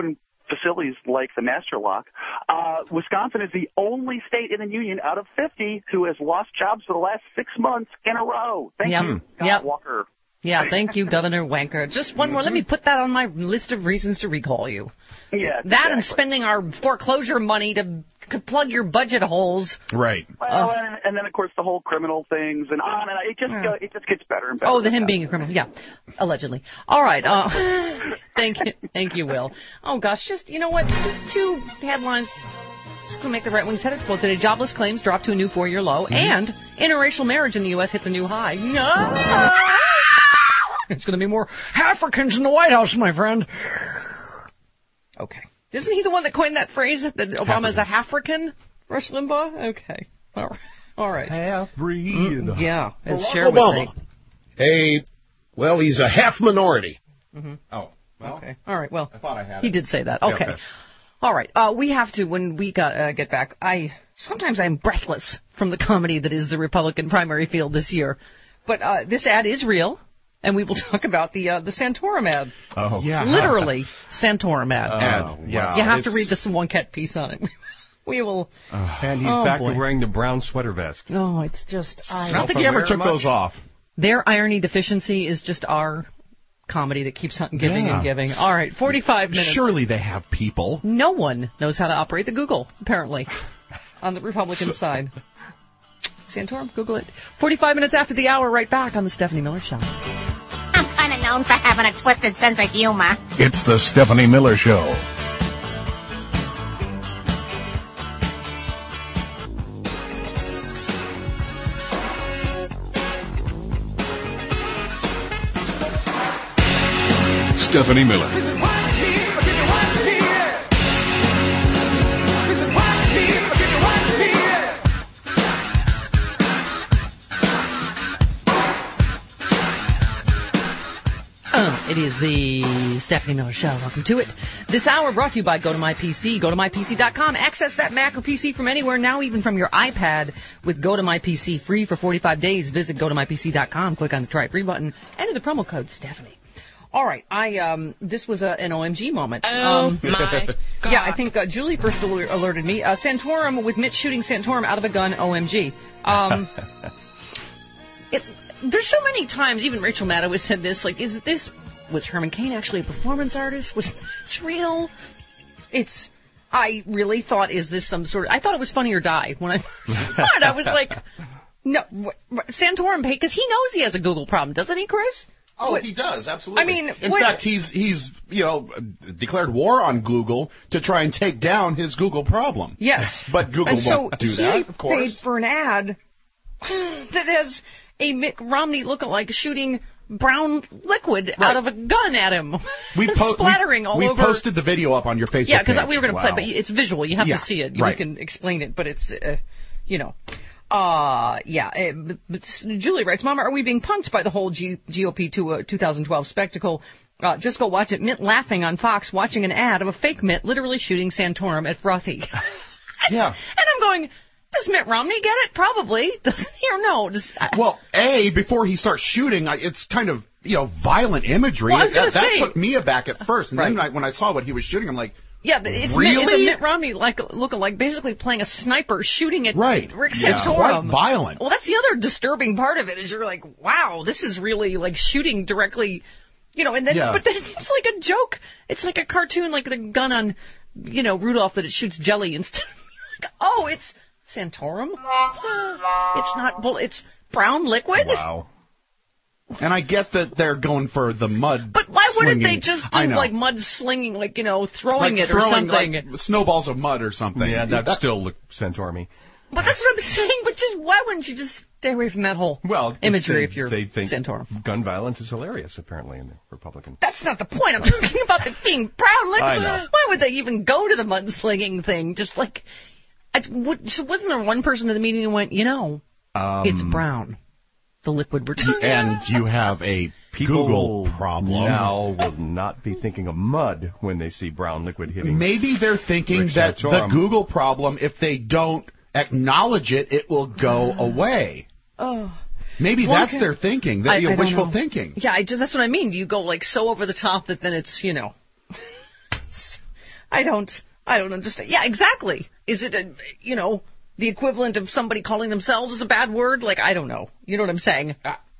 Speaker 20: facilities like the Master Lock. Wisconsin is the only state in the union out of 50 who has lost jobs for the last 6 months in a row. Thank you, Scott Walker.
Speaker 2: Yeah, thank you, Governor Wanker. Just one more. Let me put that on my list of reasons to recall you.
Speaker 20: Yeah,
Speaker 2: that and spending our foreclosure money to plug your budget holes.
Speaker 3: Right.
Speaker 20: Well, and then of course the whole criminal things and on, and it just gets better and better.
Speaker 2: Oh, him being a criminal, yeah, allegedly. All right. Thank you, Will. Oh gosh, just you know what? Just 2 headlines. Just to make the right-wing's head explode today. Jobless claims drop to a new 4-year low, and interracial marriage in the U.S. hits a new high. No. It's going to be more Africans in the White House, my friend. Okay. Isn't he the one that coined that phrase that Obama is a Half-African? Rush Limbaugh? Okay. All right.
Speaker 1: Half-breed.
Speaker 2: Yeah, as
Speaker 1: Barack
Speaker 2: Cher would say.
Speaker 1: He's a half minority.
Speaker 2: Mm-hmm.
Speaker 3: Oh, well.
Speaker 2: Okay. All right, well.
Speaker 3: I thought I had
Speaker 2: he
Speaker 3: it.
Speaker 2: did say that.
Speaker 3: Yeah,
Speaker 2: okay. All right. We have to, when we get back, sometimes I'm breathless from the comedy that is the Republican primary field this year. But this ad is real. And we will talk about the Santorum ad.
Speaker 3: Oh, yeah.
Speaker 2: Literally, Santorum ad.
Speaker 1: Yeah.
Speaker 2: You have to read this one-cat piece on it. We will.
Speaker 1: And he's back to wearing the brown sweater vest.
Speaker 2: Oh, it's just.
Speaker 3: I don't think he ever took those off.
Speaker 2: Their irony deficiency is just our comedy that keeps on giving and giving. All right, 45 minutes.
Speaker 3: Surely they have people.
Speaker 2: No one knows how to operate the Google, apparently, on the Republican side. Santorum, Google it. 45 minutes after the hour, right back on the Stephanie Miller Show.
Speaker 21: I'm kind of known for having a twisted sense of humor.
Speaker 13: It's the Stephanie Miller Show. Stephanie Miller.
Speaker 2: It is the Stephanie Miller Show. Welcome to it. This hour brought to you by GoToMyPC. GoToMyPC.com. Access that Mac or PC from anywhere, now even from your iPad with GoToMyPC free for 45 days. Visit GoToMyPC.com. Click on the Try It Free button. Enter the promo code Stephanie. All right, this was an OMG moment.
Speaker 21: Oh, my God.
Speaker 2: Yeah, I think Julie first alerted me. Santorum, with Mitch shooting Santorum out of a gun, OMG. There's so many times, even Rachel Maddow has said this, like, was Herman Cain actually a performance artist? Was this real? I really thought, is this some sort of, I thought it was Funny or Die when I saw it. I was like, no, Santorum, because he knows he has a Google problem, doesn't he, Chris?
Speaker 3: Oh, he does, absolutely.
Speaker 2: I mean,
Speaker 3: in fact, he's declared war on Google to try and take down his Google problem.
Speaker 2: Yes,
Speaker 3: but Google won't do that. Of course,
Speaker 2: paid for an ad that has a Mitt Romney lookalike shooting brown liquid out of a gun at him, splattering all over.
Speaker 3: We posted the video up on your Facebook page.
Speaker 2: Yeah, because we were going to play, but it's visual. You have to see it.
Speaker 3: Right.
Speaker 2: You can explain it, but it's, Julie writes, Mama, are we being punked by the whole GOP 2012 spectacle? Just go watch it. Mitt laughing on Fox, watching an ad of a fake Mitt literally shooting Santorum at Frothy.
Speaker 3: Yeah.
Speaker 2: And I'm going, does Mitt Romney get it? Probably. Doesn't he or no?
Speaker 3: Well, before he starts shooting, it's kind of, violent imagery.
Speaker 2: Well,
Speaker 3: that took me aback at first. And then when I saw what he was shooting, I'm like,
Speaker 2: yeah, but it's
Speaker 3: really?
Speaker 2: Mitt Romney looking like basically playing a sniper shooting at Rick Santorum.
Speaker 3: It's quite violent.
Speaker 2: Well, that's the other disturbing part of it is you're like, wow, this is really like shooting directly, and then but then it's like a joke. It's like a cartoon, like the gun on, Rudolph that it shoots jelly instead. Like, oh, it's Santorum. It's not. It's brown liquid.
Speaker 3: Wow. And I get that they're going for the mud.
Speaker 2: But why wouldn't
Speaker 3: slinging.
Speaker 2: they just do like mud slinging, like throwing it or something?
Speaker 3: Like snowballs of mud or something.
Speaker 1: Yeah, that still look Santorum-y.
Speaker 2: But that's what I'm saying. But why wouldn't you just stay away from that whole imagery if you're Santorum?
Speaker 1: Gun violence is hilarious, apparently, in the Republican.
Speaker 2: That's not the point. I'm talking about it being brown liquid.
Speaker 1: I know.
Speaker 2: Why would they even go to the mud slinging thing? Just like, wasn't there one person in the meeting who went, it's brown. The liquid we're talking
Speaker 3: And you have a Google problem.
Speaker 1: Now will not be thinking of mud when they see brown liquid hitting.
Speaker 3: Maybe they're thinking that the Google problem, if they don't acknowledge it, it will go away.
Speaker 2: Oh.
Speaker 3: Maybe that's their thinking, wishful thinking.
Speaker 2: Yeah, that's what I mean. You go so over the top that then it's, I don't understand. Yeah, exactly. Is it the equivalent of somebody calling themselves a bad word? Like, I don't know. You know what I'm saying?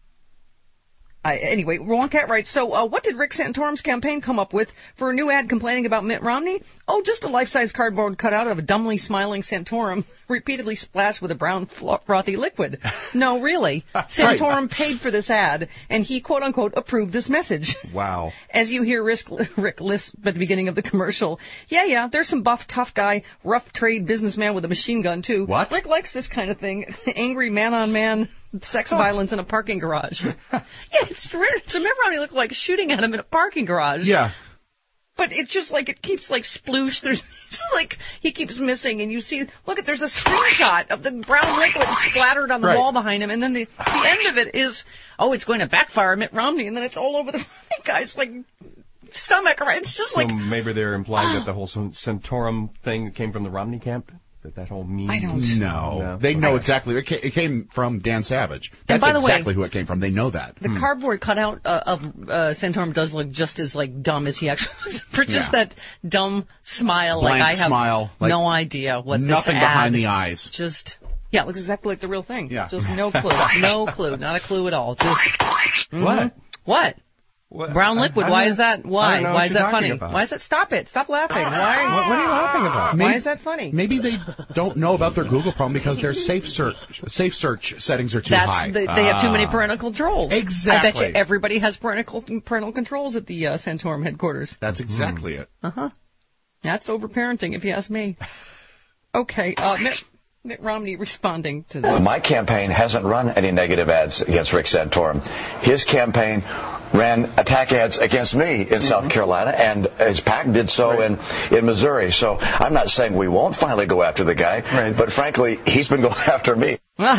Speaker 2: Anyway, Wrong Cat writes, so what did Rick Santorum's campaign come up with for a new ad complaining about Mitt Romney? Oh, just a life-size cardboard cutout of a dumbly smiling Santorum repeatedly splashed with a brown frothy liquid. No, really. Santorum paid for this ad, and he, quote-unquote, approved this message.
Speaker 1: Wow. As
Speaker 2: you hear Rick lisp at the beginning of the commercial, yeah, there's some buff, tough guy, rough trade businessman with a machine gun, too.
Speaker 1: What?
Speaker 2: Rick likes this kind of thing. Angry man-on-man sex violence in a parking garage. Yeah, it's Mitt Romney looked like shooting at him in a parking garage.
Speaker 3: Yeah.
Speaker 2: But it's just like it keeps like sploosh. There's like he keeps missing, and you see, there's a screenshot of the brown liquid splattered on the wall behind him, and then the end of it is, it's going to backfire Mitt Romney, and then it's all over the guy's like stomach. Right? It's just
Speaker 1: maybe they're implying that the whole Santorum thing came from the Romney camp. That whole meme?
Speaker 2: I don't
Speaker 3: know. No. They know exactly. It came from Dan Savage. That's exactly who it came from. They know that.
Speaker 2: The cardboard cutout of Santorum does look just as dumb as he actually is. For just that dumb smile.
Speaker 3: Blank
Speaker 2: I have
Speaker 3: smile,
Speaker 2: no idea what
Speaker 3: nothing
Speaker 2: this ad,
Speaker 3: behind the eyes.
Speaker 2: Just it looks exactly like the real thing.
Speaker 3: Yeah.
Speaker 2: Just no clue. No clue. Not a clue at all. Just What? Brown liquid. Why is that? Why? Why is that funny?
Speaker 1: About.
Speaker 2: Why is that? Stop it! Stop laughing. Why?
Speaker 1: What are you laughing about?
Speaker 2: Why is that funny?
Speaker 3: Maybe they don't know about their Google Chrome because their safe search settings are too high.
Speaker 2: They have too many parental controls.
Speaker 3: Exactly.
Speaker 2: I bet you everybody has parental controls at the Santorum headquarters.
Speaker 3: That's exactly it.
Speaker 2: That's overparenting, if you ask me. Okay. Mitt Romney responding to that.
Speaker 12: My campaign hasn't run any negative ads against Rick Santorum. His campaign ran attack ads against me in South Carolina, and his PAC did so in Missouri. So I'm not saying we won't finally go after the guy, but frankly, he's been going after me.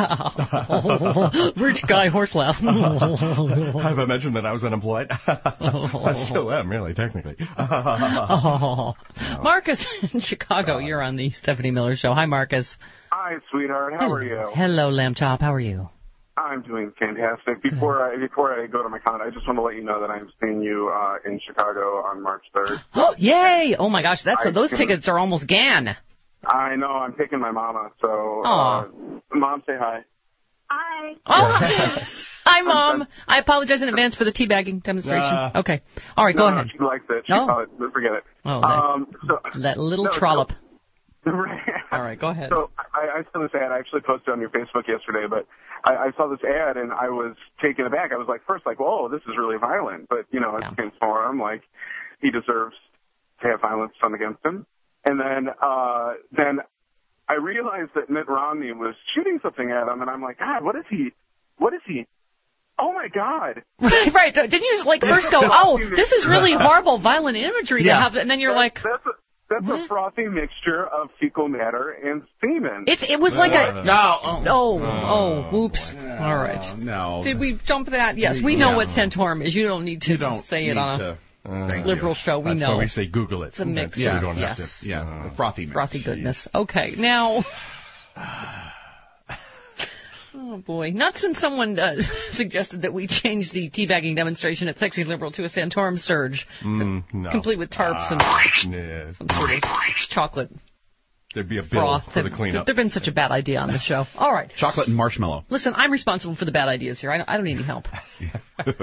Speaker 2: Rich guy horse laugh.
Speaker 1: Have I mentioned that I was unemployed? I still am, really, technically.
Speaker 2: Marcus in Chicago, you're on the Stephanie Miller Show. Hi, Marcus.
Speaker 7: Hi, sweetheart. How are you?
Speaker 2: Hello, Lamb Chop. How are you?
Speaker 7: I'm doing fantastic. Before I go to my comment, I just want to let you know that I'm seeing you in Chicago on March 3rd.
Speaker 2: Yay! Oh my gosh, those tickets are almost gone.
Speaker 7: I know. I'm taking my mama. So, Mom, say hi.
Speaker 21: Hi.
Speaker 2: Oh, hi, Mom. I apologize in advance for the teabagging demonstration. Okay. All right, go ahead.
Speaker 7: She likes it. Forget it.
Speaker 2: That little trollop. All right, go ahead.
Speaker 7: So I saw this ad. I actually posted on your Facebook yesterday, but I saw this ad and I was taken aback. I was first whoa, this is really violent. But, it's Santorum. He deserves to have violence done against him. And then I realized that Mitt Romney was shooting something at him, and I'm like, God, what is he? Oh, my God.
Speaker 2: Right. Didn't you first go, this is really horrible, violent imagery to have, and then you're
Speaker 7: That's a frothy mixture of fecal matter and semen.
Speaker 2: It was like a...
Speaker 3: No.
Speaker 2: Whoops. All right.
Speaker 3: No.
Speaker 2: Did we jump that? Yes, we know what Santorum is. You don't need to say it on a liberal show. We know.
Speaker 1: That's why we say Google it.
Speaker 2: It's a mix.
Speaker 1: So we don't
Speaker 3: have to, frothy mix.
Speaker 2: Frothy goodness. Okay, now... Oh, boy. Not since someone suggested that we change the teabagging demonstration at Sexy Liberal to a Santorum surge, complete with tarps and some sort of chocolate.
Speaker 1: There'd be a bill for the cleanup.
Speaker 2: There'd been such a bad idea on the show. All right.
Speaker 3: Chocolate and marshmallow.
Speaker 2: Listen, I'm responsible for the bad ideas here. I don't need any help. What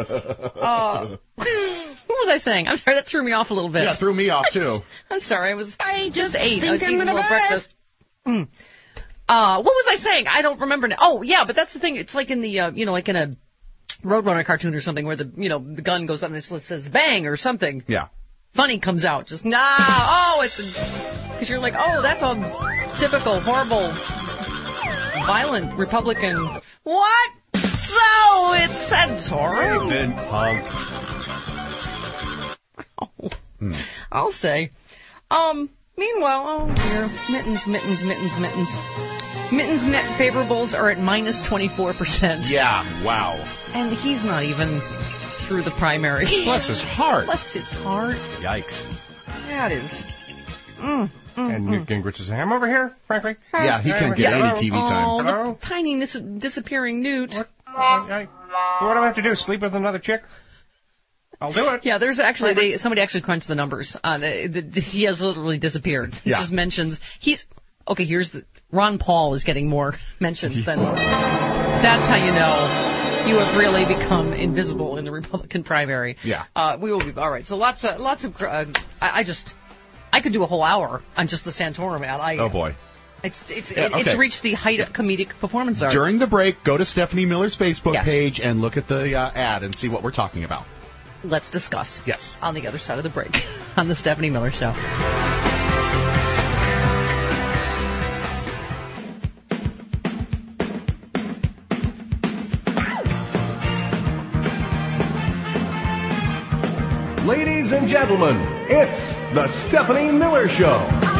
Speaker 2: was I saying? I'm sorry, that threw me off a little bit.
Speaker 3: Yeah, it threw me off, too.
Speaker 2: I'm sorry, I just ate. I was eating a little breakfast. What was I saying? I don't remember now. Oh, yeah, but that's the thing. It's like in the, like in a Roadrunner cartoon or something where the gun goes up and it says bang or something.
Speaker 3: Yeah.
Speaker 2: Funny comes out. Just, because you're like, that's a typical, horrible, violent Republican. What? So it's Santorum. I'll say. Meanwhile, dear, Mittens. Mittens net favorables are at minus 24%.
Speaker 3: Yeah, wow.
Speaker 2: And he's not even through the primary.
Speaker 3: Bless his heart.
Speaker 1: Yikes.
Speaker 2: That is.
Speaker 1: And Newt Gingrich is saying, I'm over here, frankly.
Speaker 3: Yeah, he can't get any TV time.
Speaker 2: Oh, the tiny disappearing Newt.
Speaker 1: What do I have to do, sleep with another chick? I'll do it.
Speaker 2: Yeah, there's actually somebody actually crunched the numbers. He has literally disappeared. He just mentions Ron Paul is getting more mentions than. That's how you know you have really become invisible in the Republican primary. Yeah. We will be all right. So lots of. I could do a whole hour on just the Santorum ad.
Speaker 3: Oh boy.
Speaker 2: It's reached the height of comedic performance art.
Speaker 3: During the break, go to Stephanie Miller's Facebook page and look at the ad and see what we're talking about.
Speaker 2: Let's discuss.
Speaker 3: Yes.
Speaker 2: On the other side of the break on the Stephanie Miller Show.
Speaker 8: Ladies and gentlemen, it's the Stephanie Miller Show.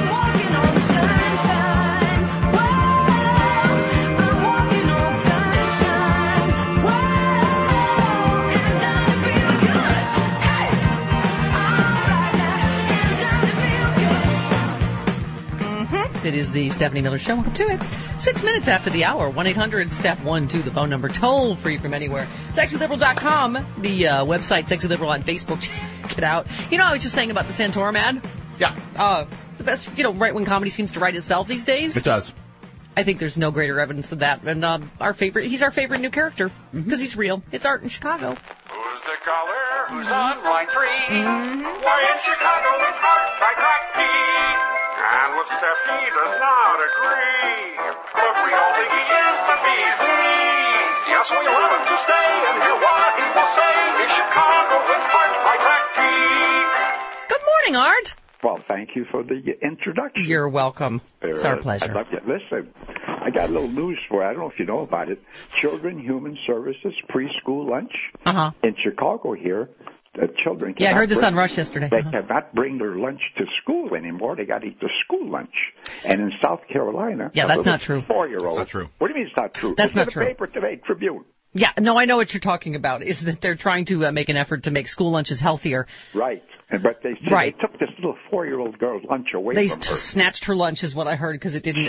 Speaker 2: It is the Stephanie Miller Show. Welcome to it. 6 minutes after the hour. 1-800-STEP-1-2, the phone number. Toll free from anywhere. SexyLiberal.com, the website. Sexy Liberal on Facebook. Check it out. You know, I was just saying about the Santorum ad.
Speaker 3: Yeah.
Speaker 2: The best, right-wing comedy seems to write itself these days.
Speaker 3: It does.
Speaker 2: I think there's no greater evidence of that. And he's our favorite new character because he's real. It's Art in Chicago.
Speaker 22: Who's the caller? Who's on line 3? Why in Chicago it's Art by Crack Pete. And with Steph, he does not agree. But we all think he is the bee's knees. Yes, we love him to stay and hear what he will say. In Chicago, it's Art by Crack Pete.
Speaker 2: Good morning, Art.
Speaker 23: Well, thank you for the introduction.
Speaker 2: You're welcome. It's our pleasure.
Speaker 23: I'd love to. Listen, I got a little news for you. I don't know if you know about it. Children Human Services preschool lunch in Chicago here. Children
Speaker 2: I heard this on Rush yesterday.
Speaker 23: They cannot bring their lunch to school anymore. They got to eat the school lunch. And in South Carolina,
Speaker 2: that's not true.
Speaker 23: 4-year-old.
Speaker 3: That's not true.
Speaker 23: What do you mean it's not true?
Speaker 2: That's not true.
Speaker 23: The paper today, Tribune.
Speaker 2: Yeah, no, I know what you're talking about. Is that they're trying to make an effort to make school lunches healthier.
Speaker 23: Right. But they took this little 4-year-old girl's lunch away from her.
Speaker 2: They snatched her lunch, is what I heard, because it didn't.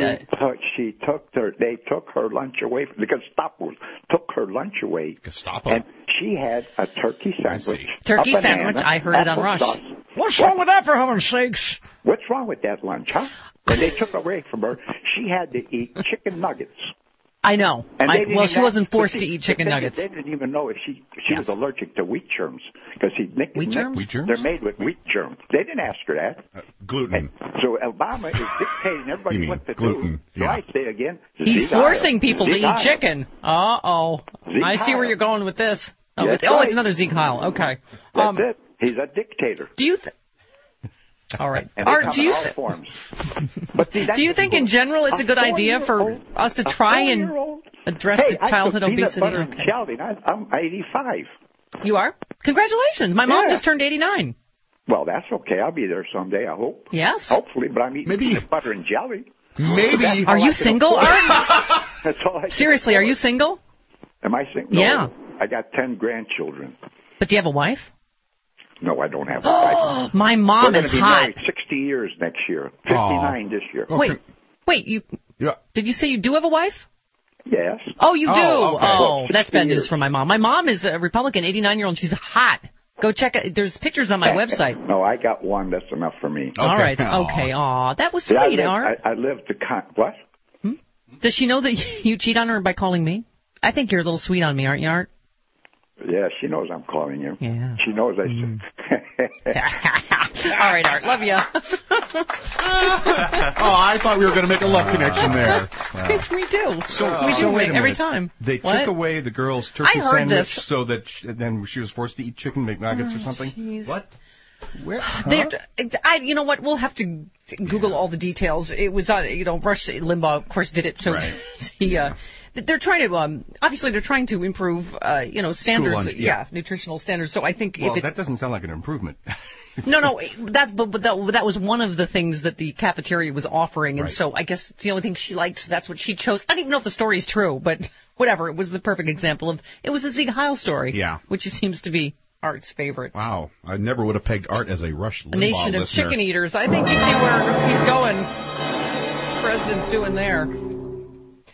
Speaker 23: They took her lunch away. The Gestapo took her lunch away.
Speaker 3: Gestapo.
Speaker 23: And she had a turkey sandwich.
Speaker 2: Turkey sandwich. I heard it on Rush.
Speaker 10: What's wrong with that, for heaven's sakes?
Speaker 23: What's wrong with that lunch, huh? When they took away from her, she had to eat chicken nuggets.
Speaker 2: I know. She wasn't forced to eat chicken nuggets.
Speaker 23: They didn't even know if she was allergic to wheat germs. Because
Speaker 2: wheat germs?
Speaker 23: They're made with wheat germs. They didn't ask her that.
Speaker 3: Gluten.
Speaker 23: So Obama is dictating everybody what to do. So I say again.
Speaker 2: He's forcing people to eat chicken. Uh-oh. I see where you're going with this. Oh, it's another Zeke Heil. Okay.
Speaker 23: That's it. He's a dictator.
Speaker 2: Do you All right.
Speaker 23: Art,
Speaker 2: do you think in general it's a good idea for us to try and address the childhood obesity?
Speaker 23: I'm 85.
Speaker 2: You are? Congratulations. My mom just turned 89.
Speaker 23: Well, that's okay. I'll be there someday, I hope.
Speaker 2: Yes.
Speaker 23: Hopefully, but I'm eating peanut butter and jelly.
Speaker 3: Maybe.
Speaker 2: Are you single, Art?
Speaker 23: That's all I
Speaker 2: Seriously, are you single?
Speaker 23: Am I single?
Speaker 2: Yeah.
Speaker 23: No, I got 10 grandchildren.
Speaker 2: But do you have a wife?
Speaker 23: No, I don't have a wife.
Speaker 2: My mom is hot.
Speaker 23: We're going to be married 60 years next year. 59 this year.
Speaker 2: Wait, did you say you do have a wife?
Speaker 23: Yes.
Speaker 2: Oh, you do?
Speaker 23: Okay.
Speaker 2: Oh, that's bad news for my mom. My mom is a Republican, 89-year-old. She's hot. Go check it. There's pictures on my website.
Speaker 23: No, I got one. That's enough for me.
Speaker 2: Okay. All right. Okay. Aw, that was sweet, Art.
Speaker 23: I lived what?
Speaker 2: Does she know that you cheat on her by calling me? I think you're a little sweet on me, aren't you, Art?
Speaker 23: Yeah, she knows I'm calling you.
Speaker 2: Yeah.
Speaker 23: She knows I
Speaker 2: All right, Art. Love you.
Speaker 3: I thought we were going to make a love connection there.
Speaker 2: We do. We do every time.
Speaker 1: They took away the girl's turkey sandwich so that then she was forced to eat chicken McNuggets or something.
Speaker 2: Geez.
Speaker 1: What? Where?
Speaker 2: You know what? We'll have to Google all the details. It was, Rush Limbaugh, of course, did it. So they're trying to, obviously, they're trying to improve, standards. Nutritional standards. So I think
Speaker 1: that doesn't sound like an improvement.
Speaker 2: No, that was one of the things that the cafeteria was offering, and so I guess it's the only thing she liked. So that's what she chose. I don't even know if the story is true, but whatever. It was the perfect example of it was a Zeke Heil story.
Speaker 3: Yeah,
Speaker 2: which seems to be Art's favorite.
Speaker 3: Wow, I never would have pegged Art as a Rush Limbaugh
Speaker 2: listener. A nation of chicken eaters. I think you see where he's going. The president's doing there.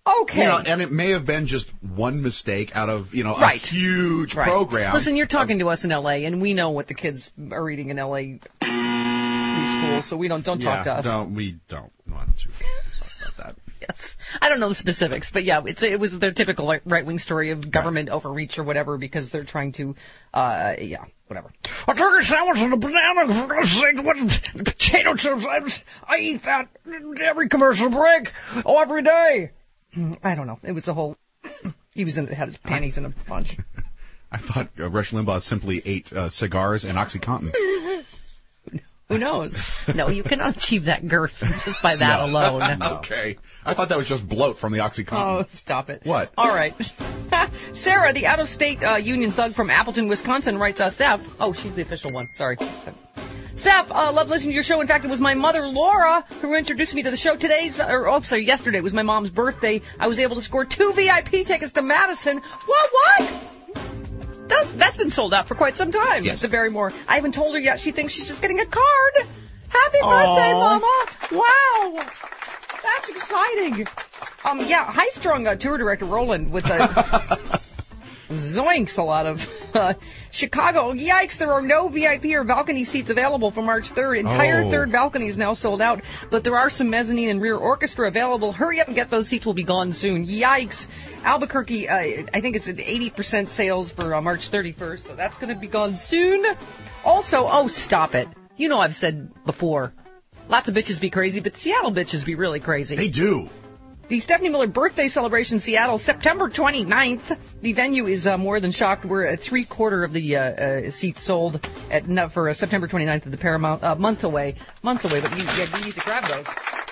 Speaker 2: Okay.
Speaker 3: And it may have been just one mistake out of, a huge program.
Speaker 2: Listen, you're talking to us in L.A., and we know what the kids are eating in L.A. schools, so we don't talk to us.
Speaker 3: We don't want to talk about that.
Speaker 2: Yes. I don't know the specifics, but yeah, it was their typical right-wing story of government overreach or whatever because they're trying to, whatever.
Speaker 4: A turkey sandwich and a banana, for God's sake, what potato chips, I eat that every commercial break, every day.
Speaker 2: I don't know. It was a whole, he had his panties in a bunch.
Speaker 3: I thought Rush Limbaugh simply ate cigars and OxyContin.
Speaker 2: Who knows? No, you cannot achieve that girth just by that alone.
Speaker 3: No. Okay. I thought that was just bloat from the OxyContin.
Speaker 2: Oh, stop it.
Speaker 3: What?
Speaker 2: All right. Sarah, the out-of-state union thug from Appleton, Wisconsin, writes, Steph. Oh, she's the official one. Sorry. Steph, love listening to your show. In fact, it was my mother, Laura, who introduced me to the show. Yesterday was my mom's birthday. I was able to score 2 VIP tickets to Madison. What? That's been sold out for quite some time.
Speaker 3: Yes.
Speaker 2: At the Barrymore. I haven't told her yet. She thinks she's just getting a card. Happy birthday, Mama. Wow. That's exciting. High-strung tour director Roland with a zoinks a lot of Chicago. Yikes, there are no VIP or balcony seats available for March 3rd. Entire third balcony is now sold out, but there are some mezzanine and rear orchestra available. Hurry up and get those seats. Will be gone soon. Yikes. Albuquerque, I think it's at 80% sales for March 31st, so that's going to be gone soon. Also, stop it. I've said before, lots of bitches be crazy, but Seattle bitches be really crazy.
Speaker 3: They do.
Speaker 2: The Stephanie Miller Birthday Celebration Seattle, September 29th. The venue is more than shocked. We're at 3/4 of the seats sold for September 29th at the Paramount. Months away, but you need to grab those.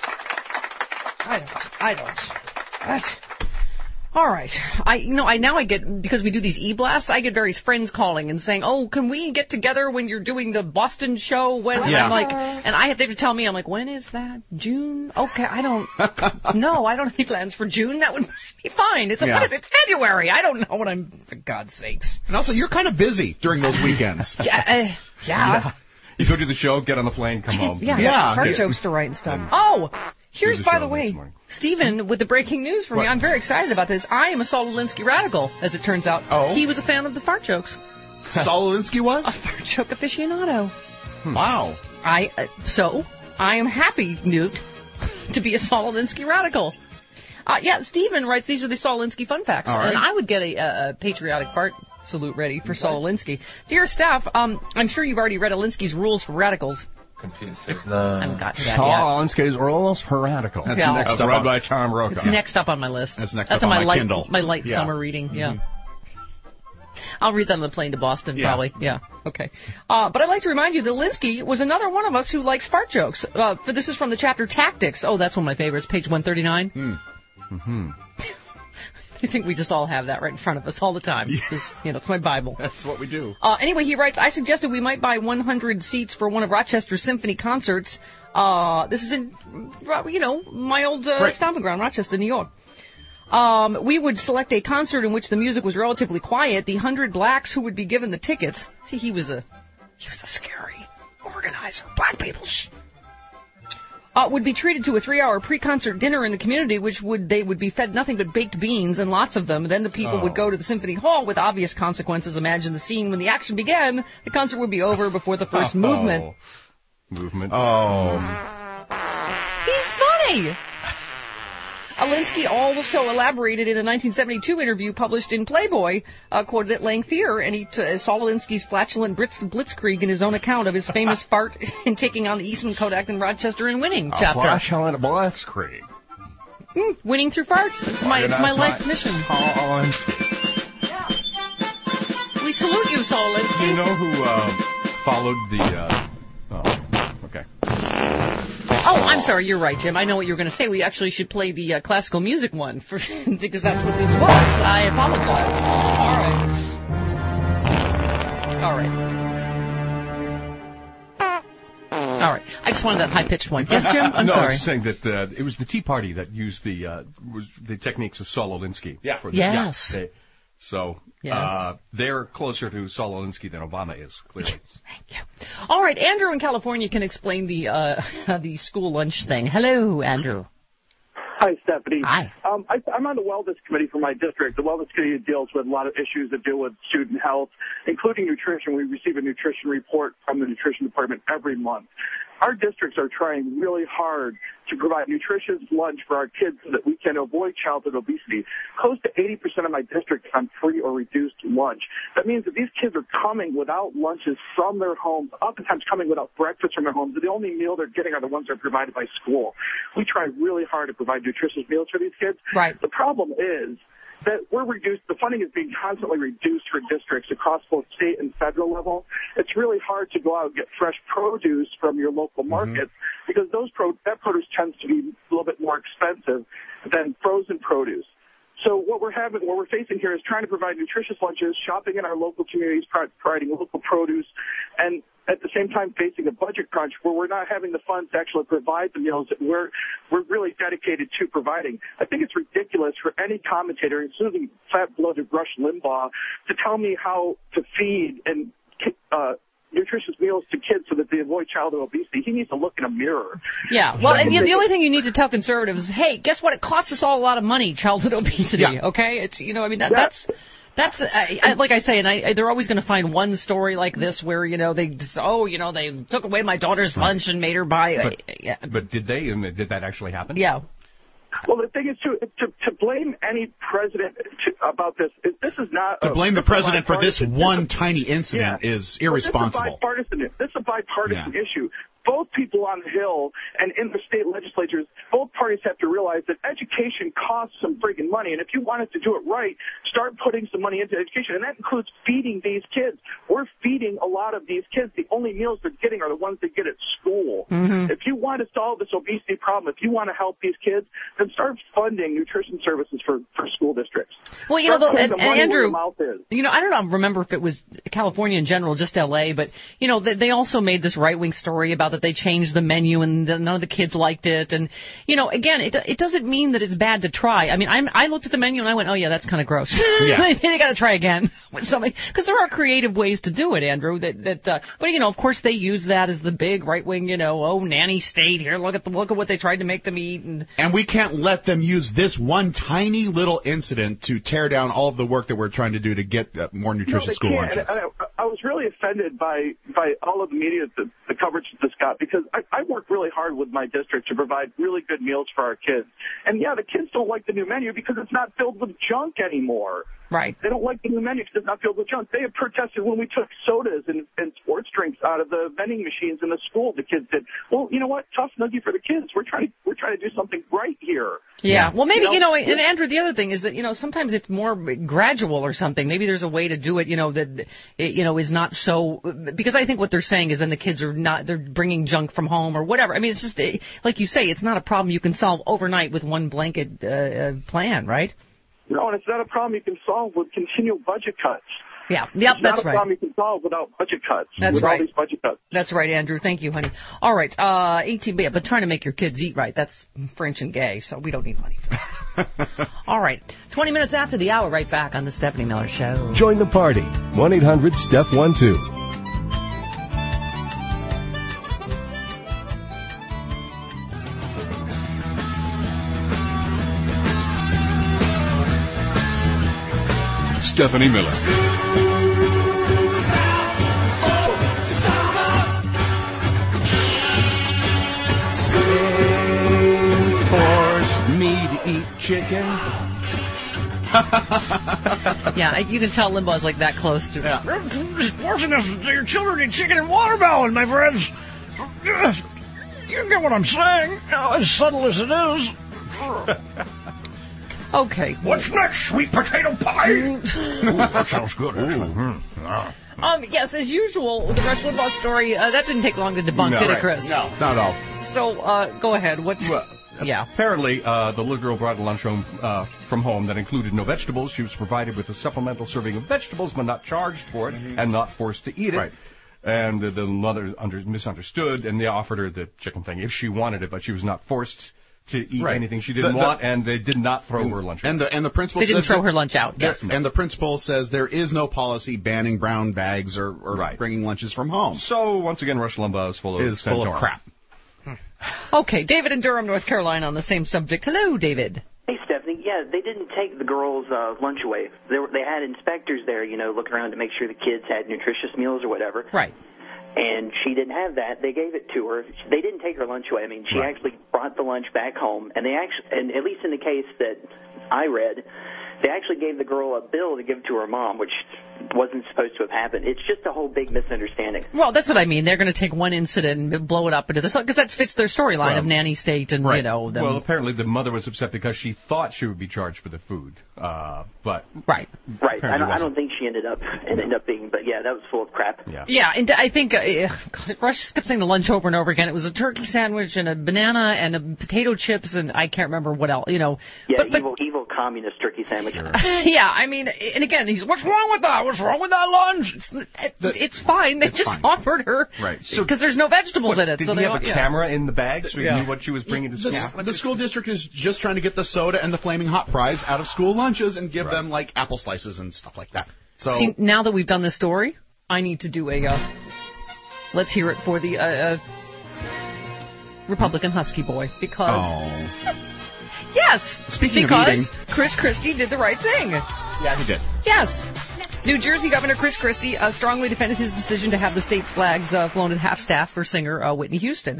Speaker 2: I don't. All right. I get, because we do these e-blasts, I get various friends calling and saying, can we get together when you're doing the Boston show? When? Yeah. I'm like, and they have to tell me, I'm like, when is that? June? Okay, I don't have any plans for June. That would be fine. It's February. I don't know for God's sakes.
Speaker 3: And also, you're kind of busy during those weekends.
Speaker 2: Yeah.
Speaker 1: You go do the show, get on the plane, come home.
Speaker 2: Yeah. Hard jokes to write and stuff. Here's, by the way, Stephen with the breaking news for me. I'm very excited about this. I am a Saul Alinsky radical, as it turns out. Oh. He was a fan of the fart jokes.
Speaker 3: Saul Alinsky was?
Speaker 2: A fart joke aficionado.
Speaker 3: Wow.
Speaker 2: So I am happy, Newt, to be a Saul Alinsky radical. Stephen writes, these are the Saul Alinsky fun facts. Right. And I would get a patriotic fart salute ready for Saul Alinsky. Dear staff, I'm sure you've already read Alinsky's rules for radicals.
Speaker 1: Confused.
Speaker 2: I haven't gotten to that
Speaker 1: Saul Alinsky's rules for radical.
Speaker 3: That's next up.
Speaker 1: Read by Tom Roca.
Speaker 2: It's next up on my list.
Speaker 3: That's next up on my Kindle.
Speaker 2: My light summer reading. Yeah. I'll read that on the plane to Boston, probably. Yeah. Okay. But I'd like to remind you that Alinsky was another one of us who likes fart jokes. This is from the chapter Tactics. Oh, that's one of my favorites, page 139.
Speaker 3: Mm-hmm.
Speaker 2: I think we just all have that right in front of us all the time. Yeah. It's my Bible.
Speaker 3: That's what we do.
Speaker 2: Anyway, he writes, I suggested we might buy 100 seats for one of Rochester's symphony concerts. This is in, my old stomping ground, Rochester, New York. We would select a concert in which the music was relatively quiet. The 100 blacks who would be given the tickets. See, he was a scary organizer. Black people. Would be treated to a 3-hour pre-concert dinner in the community, they would be fed nothing but baked beans and lots of them. Then the people would go to the symphony hall with obvious consequences. Imagine the scene when the action began. The concert would be over before the first movement.
Speaker 1: Oh.
Speaker 2: He's funny. Alinsky also elaborated in a 1972 interview published in Playboy, quoted at length here, and he saw Alinsky's flatulent blitzkrieg in his own account of his famous fart in taking on the Eastman Kodak in Rochester and winning chapter.
Speaker 1: Flatulent blitzkrieg.
Speaker 2: Winning through farts. It's my life mission. Yeah. We salute you, Saul Alinsky.
Speaker 1: Do you know who followed the... okay.
Speaker 2: Oh, I'm sorry, you're right, Jim. I know what you're going to say. We actually should play the classical music one, because that's what this was. I apologize. All right. I just wanted that high-pitched one. Yes, Jim? I'm sorry.
Speaker 1: I was saying that it was the Tea Party that used the techniques of Saul Alinsky.
Speaker 2: Yeah. Yes.
Speaker 1: So they're closer to Saul Alinsky than Obama is, clearly.
Speaker 2: Yes, thank you. All right, Andrew in California can explain the school lunch thing. Hello, Andrew.
Speaker 5: Hi, Stephanie.
Speaker 2: Hi.
Speaker 5: I'm on the wellness committee for my district. The wellness committee deals with a lot of issues that deal with student health, including nutrition. We receive a nutrition report from the nutrition department every month. Our districts are trying really hard to provide nutritious lunch for our kids so that we can avoid childhood obesity. Close to 80% of my district is on free or reduced lunch. That means that these kids are coming without lunches from their homes, oftentimes coming without breakfast from their homes. The only meal they're getting are the ones that are provided by school. We try really hard to provide nutritious meals for these kids.
Speaker 2: Right.
Speaker 5: The problem is that the funding is being constantly reduced for districts across both state and federal level. It's really hard to go out and get fresh produce from your local markets because that produce tends to be a little bit more expensive than frozen produce. So what we're facing here is trying to provide nutritious lunches, shopping in our local communities, providing local produce, and at the same time facing a budget crunch where we're not having the funds to actually provide the meals that we're really dedicated to providing. I think it's ridiculous for any commentator, including fat-blooded Rush Limbaugh, to tell me how to feed and nutritious meals to kids so that they avoid childhood obesity. He needs to look in a mirror.
Speaker 2: Yeah, well, and the only thing you need to tell conservatives is, hey, guess what? It costs us all a lot of money, childhood obesity, okay? It's, that's like I say, and they're always going to find one story like this where, they took away my daughter's lunch and made her buy.
Speaker 1: But did that actually happen?
Speaker 2: Yeah.
Speaker 5: Well, the thing is, to blame any president about this is not...
Speaker 3: To blame the president for this one tiny incident is irresponsible.
Speaker 5: This is a bipartisan issue. Both people on the Hill and in the state legislatures, both parties have to realize that education costs some friggin' money. And if you wanted to do it right, start putting some money into education. And that includes feeding these kids. We're feeding a lot of these kids. The only meals they're getting are the ones they get at school.
Speaker 2: Mm-hmm.
Speaker 5: If you want to solve this obesity problem, if you want to help these kids, then start funding nutrition services for school districts.
Speaker 2: Well, and Andrew, I don't remember if it was California in general, just L.A., but, they also made this right-wing story about that they changed the menu and none of the kids liked it. And, again, it doesn't mean that it's bad to try. I mean, I looked at the menu and I went, oh, yeah, that's kind of gross. Yeah. They got to try again with something. Because there are creative ways to do it, Andrew. But, of course, they use that as the big right-wing, nanny state. Here, look at what they tried to make them eat.
Speaker 3: And we can't let them use this one tiny little incident to tear down all of the work that we're trying to do to get more nutritious school lunches.
Speaker 5: I was really offended by all of the media, the coverage that this got, because I work really hard with my district to provide really good meals for our kids. And, yeah, the kids don't like the new menu because it's not filled with junk anymore.
Speaker 2: Right.
Speaker 5: They don't like the new menu because it's not filled with junk. They had protested when we took sodas and sports drinks out of the vending machines in the school. The kids did. Well, you know what? Tough nugget for the kids. We're trying to do something right here.
Speaker 2: Yeah. Well, maybe, and Andrew, the other thing is that, sometimes it's more gradual or something. Maybe there's a way to do it, that, is not so, because I think what they're saying is then the kids they're bringing junk from home or whatever. I mean, it's just, like you say, it's not a problem you can solve overnight with one blanket plan, right?
Speaker 5: No, and it's not a problem you can solve with continual budget cuts.
Speaker 2: Yeah,
Speaker 5: that's right. It's not a problem you
Speaker 2: you
Speaker 5: can solve without budget cuts.
Speaker 2: That's right.
Speaker 5: All these budget cuts.
Speaker 2: That's right, Andrew. Thank you, honey. All right, 18, but trying to make your kids eat right, that's French and gay, so we don't need money for that. All right, 20 minutes after the hour, right back on the Stephanie Miller Show.
Speaker 8: Join the party. 1-800-STEP-12.
Speaker 13: Stephanie Miller.
Speaker 10: Force me to eat chicken.
Speaker 2: Yeah, you can tell Limbaugh's like that close to it.
Speaker 4: Yeah. Forcing us, your children eat chicken and watermelon, my friends. You get what I'm saying, as subtle as it is.
Speaker 2: Okay.
Speaker 4: What's next? Sweet potato pie? Ooh, that sounds good.
Speaker 2: Yes, as usual, the Rush Limbaugh story, that didn't take long to debunk, did it, Chris?
Speaker 3: No, not at all.
Speaker 2: So, go ahead.
Speaker 1: Apparently, the little girl brought a lunch home from home that included no vegetables. She was provided with a supplemental serving of vegetables, but not charged for it and not forced to eat it.
Speaker 3: Right.
Speaker 1: And the mother misunderstood, and they offered her the chicken thing if she wanted it, but she was not forced to eat anything she didn't want, and they did not throw her lunch out.
Speaker 3: And the principal
Speaker 2: they didn't throw her lunch out. Yes.
Speaker 3: And the principal says there is no policy banning brown bags or bringing lunches from home.
Speaker 1: So once again, Rush Limbaugh is full of crap.
Speaker 2: Okay, David in Durham, North Carolina, on the same subject. Hello, David.
Speaker 9: Hey, Stephanie. Yeah, they didn't take the girls' lunch away. They had inspectors there, looking around to make sure the kids had nutritious meals or whatever.
Speaker 2: Right.
Speaker 9: And she didn't have that. They gave it to her. They didn't take her lunch away. I mean, she actually brought the lunch back home. And and at least in the case that I read, they actually gave the girl a bill to give to her mom, which wasn't supposed to have happened. It's just a whole big misunderstanding.
Speaker 2: Well, that's what I mean. They're going to take one incident and blow it up into this, because that fits their storyline of nanny state and, them.
Speaker 1: Well, apparently the mother was upset because she thought she would be charged for the food, but...
Speaker 2: Right.
Speaker 9: I don't think she ended up being, but yeah, that was full of crap.
Speaker 2: Yeah, and I think Rush kept saying the lunch over and over again. It was a turkey sandwich and a banana and a potato chips, and I can't remember what else,
Speaker 9: Yeah, evil communist turkey sandwich.
Speaker 2: Yeah, I mean, and again, what's wrong with that? What's wrong with that lunch? It's fine. They just offered her.
Speaker 1: Right.
Speaker 2: Because there's no vegetables in it.
Speaker 1: Did he have a camera in the bag so he knew what she was bringing to school?
Speaker 3: The school district is just trying to get the soda and the flaming hot fries out of school lunches and give them, like, apple slices and stuff like that. So
Speaker 2: see, now that we've done this story, I need to do a... let's hear it for the Republican Husky boy, because... Yes!
Speaker 3: Speaking of eating...
Speaker 2: Chris Christie did the right thing.
Speaker 3: Yeah, he did.
Speaker 2: Yes. New Jersey Governor Chris Christie strongly defended his decision to have the state's flags flown at half-staff for singer Whitney Houston.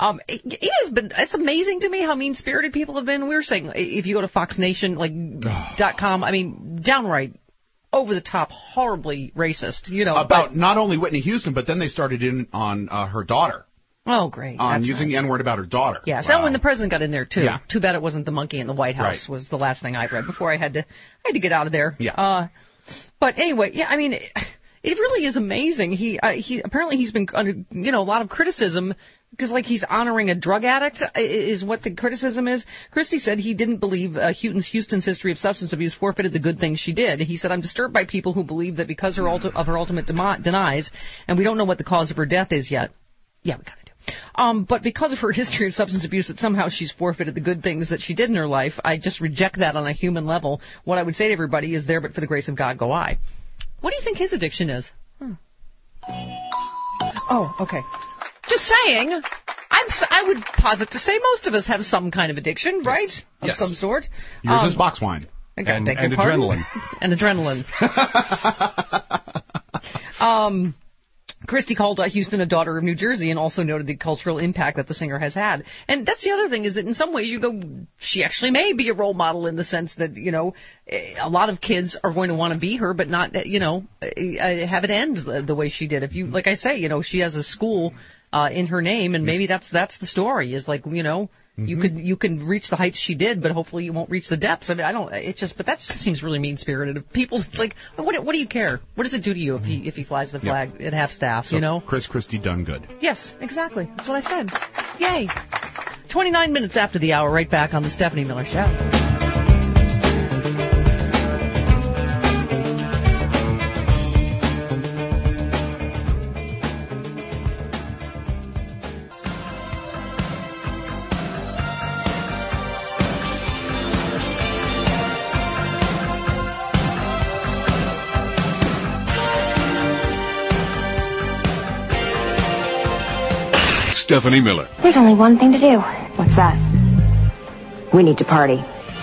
Speaker 2: It's amazing to me how mean-spirited people have been. We were saying, if you go to FoxNation.com, I mean, downright over-the-top, horribly racist.
Speaker 3: About not only Whitney Houston, but then they started in on her daughter.
Speaker 2: Oh, great.
Speaker 3: On using the N-word about her daughter.
Speaker 2: Yeah, so when the president got in there, too. Yeah. Too bad it wasn't the monkey in the White House was the last thing I read before I had to get out of there.
Speaker 3: Yeah.
Speaker 2: But anyway, yeah, I mean, it really is amazing. He apparently he's been under, a lot of criticism because, like, he's honoring a drug addict is what the criticism is. Christie said he didn't believe Houston's history of substance abuse forfeited the good things she did. He said, I'm disturbed by people who believe that because of her ultimate demise, and we don't know what the cause of her death is yet. Yeah, we got it. But because of her history of substance abuse, that somehow she's forfeited the good things that she did in her life. I just reject that on a human level. What I would say to everybody is, there but for the grace of God go I. What do you think his addiction is? Oh, okay. Just saying. I would posit to say most of us have some kind of addiction, right? Of some sort.
Speaker 3: Yours is box wine.
Speaker 1: And adrenaline.
Speaker 2: And adrenaline. Christie called Houston a daughter of New Jersey and also noted the cultural impact that the singer has had. And that's the other thing, is that in some ways you go, she actually may be a role model in the sense that, a lot of kids are going to want to be her, but not, have it end the way she did. If you, like I say, she has a school in her name, and maybe that's the story, is like, you can reach the heights she did, but hopefully you won't reach the depths. I mean, but that just seems really mean-spirited. People, like, what do you care? What does it do to you if he flies the flag at half-staff,
Speaker 3: Chris Christie done good.
Speaker 2: Yes, exactly. That's what I said. Yay. 29 minutes after the hour, right back on the Stephanie Miller Show.
Speaker 13: Stephanie Miller.
Speaker 21: There's only one thing to do. What's that? We need to party.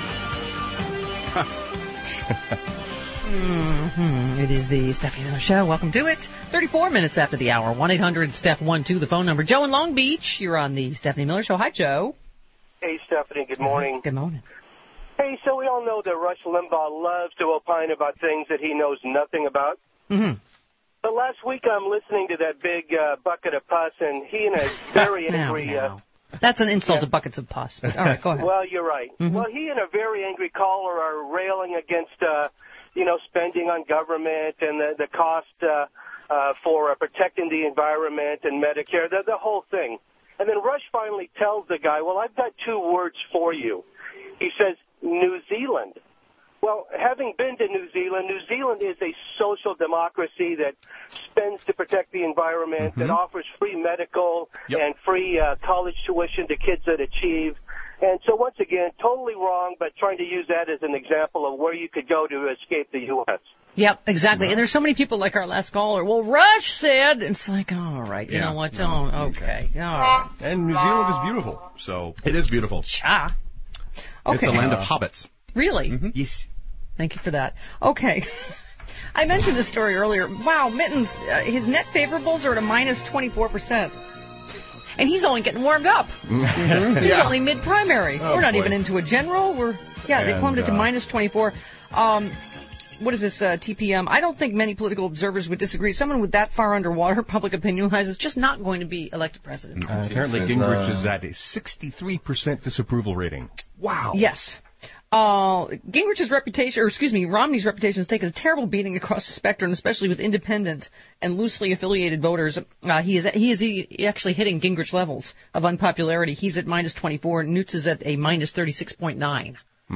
Speaker 2: It is the Stephanie Miller Show. Welcome to it. 34 minutes after the hour. 1-800-STEPH-12, the phone number. Joe in Long Beach, you're on the Stephanie Miller Show. Hi, Joe.
Speaker 11: Hey, Stephanie. Good morning.
Speaker 2: Good morning.
Speaker 11: Hey, so we all know that Rush Limbaugh loves to opine about things that he knows nothing about.
Speaker 2: Mm-hmm.
Speaker 11: But last week I'm listening to that big bucket of pus, and he and a very angry...
Speaker 2: That's an insult to buckets of pus. But, all right, go ahead.
Speaker 11: Well, you're right.
Speaker 2: Mm-hmm.
Speaker 11: Well, he and a very angry caller are railing against, spending on government and the cost for protecting the environment and Medicare, the whole thing. And then Rush finally tells the guy, well, I've got two words for you. He says, New Zealand. Well, having been to New Zealand is a social democracy that spends to protect the environment, that offers free medical and free college tuition to kids that achieve. And so, once again, totally wrong, but trying to use that as an example of where you could go to escape the U.S.
Speaker 2: Yep, exactly. And there's so many people like our last caller. Well, Rush said, it's like, all right, you know what? Okay, all right.
Speaker 1: And New Zealand is beautiful, so
Speaker 3: it is beautiful.
Speaker 2: Cha. Okay.
Speaker 3: It's a land of hobbits.
Speaker 2: Really?
Speaker 3: Mm-hmm.
Speaker 1: Yes.
Speaker 2: Thank you for that. Okay. I mentioned this story earlier. Wow, Mittens, his net favorables are at a minus 24%. And he's only getting warmed up. He's only mid-primary. We're not even into a general. They plummeted to minus 24. What is this, TPM? I don't think many political observers would disagree. Someone with that far underwater, public opinion-wise, is just not going to be elected president.
Speaker 1: Apparently Gingrich is at a 63% disapproval rating.
Speaker 2: Wow. Yes. Gingrich's reputation, Romney's reputation has taken a terrible beating across the spectrum, especially with independent and loosely affiliated voters. He is actually hitting Gingrich levels of unpopularity. He's at minus 24. Newt is at a minus 36.9.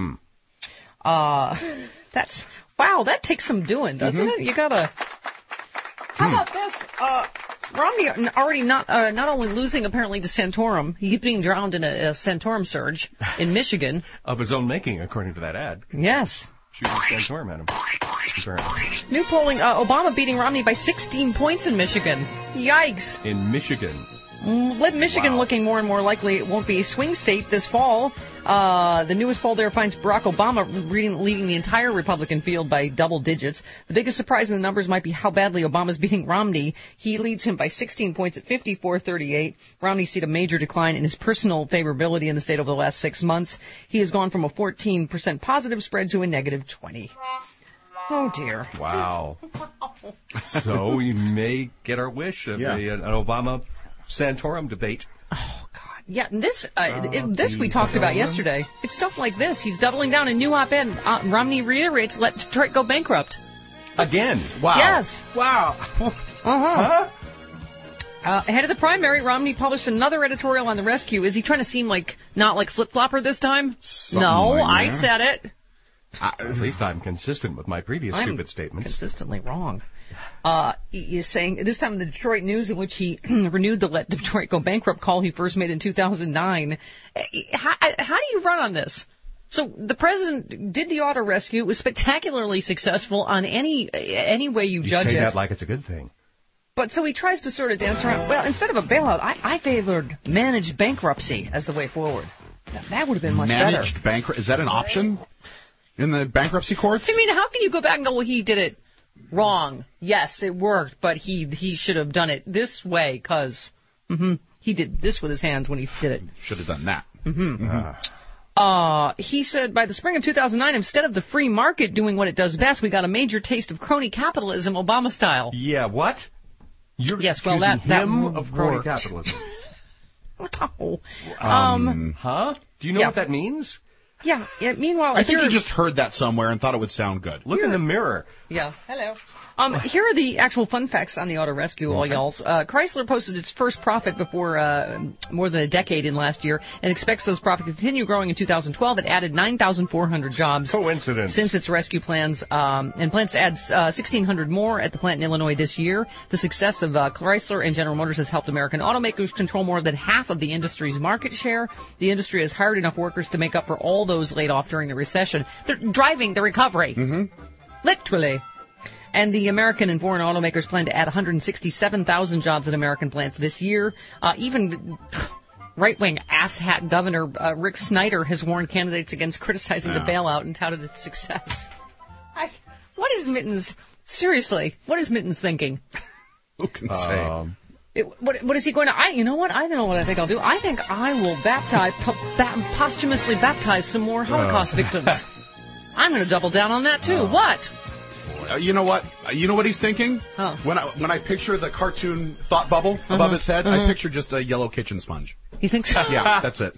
Speaker 2: That takes some doing, doesn't it? You gotta. How about this? Romney already not only losing apparently to Santorum, he's being drowned in a Santorum surge in Michigan.
Speaker 1: Of his own making, according to that ad.
Speaker 2: Yes.
Speaker 1: Shooting Santorum at him. Apparently.
Speaker 2: New polling, Obama beating Romney by 16 points in Michigan. Yikes.
Speaker 1: In Michigan.
Speaker 2: Michigan looking more and more likely it won't be a swing state this fall. The newest poll there finds Barack Obama leading the entire Republican field by double digits. The biggest surprise in the numbers might be how badly Obama's beating Romney. He leads him by 16 points at 54-38. Romney's seen a major decline in his personal favorability in the state over the last 6 months. He has gone from a 14% positive spread to a negative 20. Oh, dear.
Speaker 1: Wow. So we may get our wish of an Obama Santorum debate.
Speaker 2: Oh, God. Yeah, and this we talked about yesterday. It's stuff like this. He's doubling down. A new op-ed, Romney reiterates, let Detroit go bankrupt.
Speaker 1: Again?
Speaker 3: Wow.
Speaker 2: Yes.
Speaker 1: Wow.
Speaker 2: Uh-huh. Ahead of the primary, Romney published another editorial on the rescue. Is he trying to seem not like flip-flopper this time? I said it.
Speaker 1: At least I'm consistent with my previous stupid statements.
Speaker 2: Consistently wrong. He is saying, this time in the Detroit News, in which he renewed the let Detroit go bankrupt call he first made in 2009. How do you run on this? So the president did the auto rescue. It was spectacularly successful on any way you judge it.
Speaker 1: You say that like it's a good thing.
Speaker 2: But so he tries to sort of dance around. Well, instead of a bailout, I favored managed bankruptcy as the way forward. That would have been much better.
Speaker 3: Managed bankruptcy? Is that an option in the bankruptcy courts?
Speaker 2: I mean, how can you go back and go, well, he did it wrong. Yes, it worked, but he should have done it this way because he did this with his hands when he did it.
Speaker 3: Should have done that.
Speaker 2: He said by the spring of 2009, instead of the free market doing what it does best, we got a major taste of crony capitalism, Obama style.
Speaker 1: Yeah, what? You're
Speaker 2: accusing
Speaker 1: him of crony capitalism.
Speaker 2: No.
Speaker 1: Huh? Do you know what that means?
Speaker 2: Yeah. Meanwhile,
Speaker 3: I think you just heard that somewhere and thought it would sound good.
Speaker 1: Look in the mirror.
Speaker 2: Yeah. Hello. Here are the actual fun facts on the auto rescue, all y'alls. Chrysler posted its first profit before more than a decade in last year and expects those profits to continue growing in 2012. It added 9,400 jobs.
Speaker 1: Coincidence.
Speaker 2: Since its rescue plans, and plans to add 1,600 more at the plant in Illinois this year. The success of Chrysler and General Motors has helped American automakers control more than half of the industry's market share. The industry has hired enough workers to make up for all those laid off during the recession. They're driving the recovery. Literally. And the American and foreign automakers plan to add 167,000 jobs at American plants this year. Even right-wing asshat Governor Rick Snyder has warned candidates against criticizing the bailout and touted its success. What is Mittens thinking?
Speaker 3: Who can say?
Speaker 2: What is he going to... you know what? I don't know what I think I'll do. I think I will posthumously baptize some more Holocaust victims. I'm going to double down on that, too. What?
Speaker 3: You know what? You know what he's thinking?
Speaker 2: Huh.
Speaker 3: When I picture the cartoon thought bubble above his head, I picture just a yellow kitchen sponge.
Speaker 2: You think so?
Speaker 3: Yeah, that's it.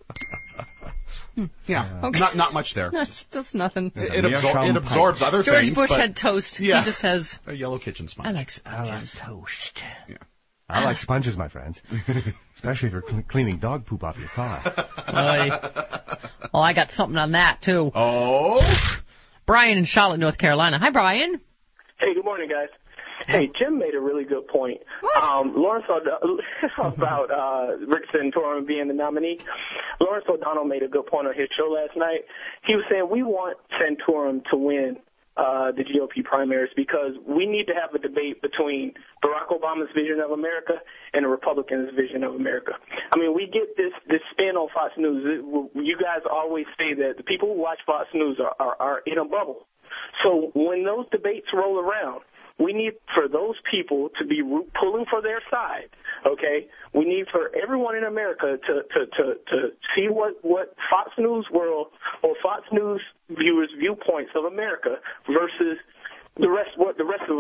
Speaker 3: Yeah,
Speaker 2: okay.
Speaker 3: Not much there.
Speaker 2: That's just nothing.
Speaker 3: It absorbs other
Speaker 2: George
Speaker 3: things.
Speaker 2: Bush had toast.
Speaker 3: Yeah,
Speaker 2: He just has
Speaker 3: a yellow kitchen sponge.
Speaker 2: I like toast.
Speaker 3: Yeah.
Speaker 1: I like sponges, my friends, especially if you're cleaning dog poop off your car.
Speaker 2: Well, I got something on that too.
Speaker 3: Oh.
Speaker 2: Brian in Charlotte, North Carolina. Hi, Brian.
Speaker 6: Hey, good morning, guys. Hey, Jim made a really good point.
Speaker 2: What?
Speaker 6: Lawrence about Rick Santorum being the nominee. Lawrence O'Donnell made a good point on his show last night. He was saying we want Santorum to win the GOP primaries, because we need to have a debate between Barack Obama's vision of America and the Republicans' vision of America. I mean, we get this spin on Fox News. You guys always say that the people who watch Fox News are in a bubble. So when those debates roll around, we need for those people to be pulling for their side, okay? We need for everyone in America to see what Fox News World or Fox News viewers' viewpoints of America versus what the rest of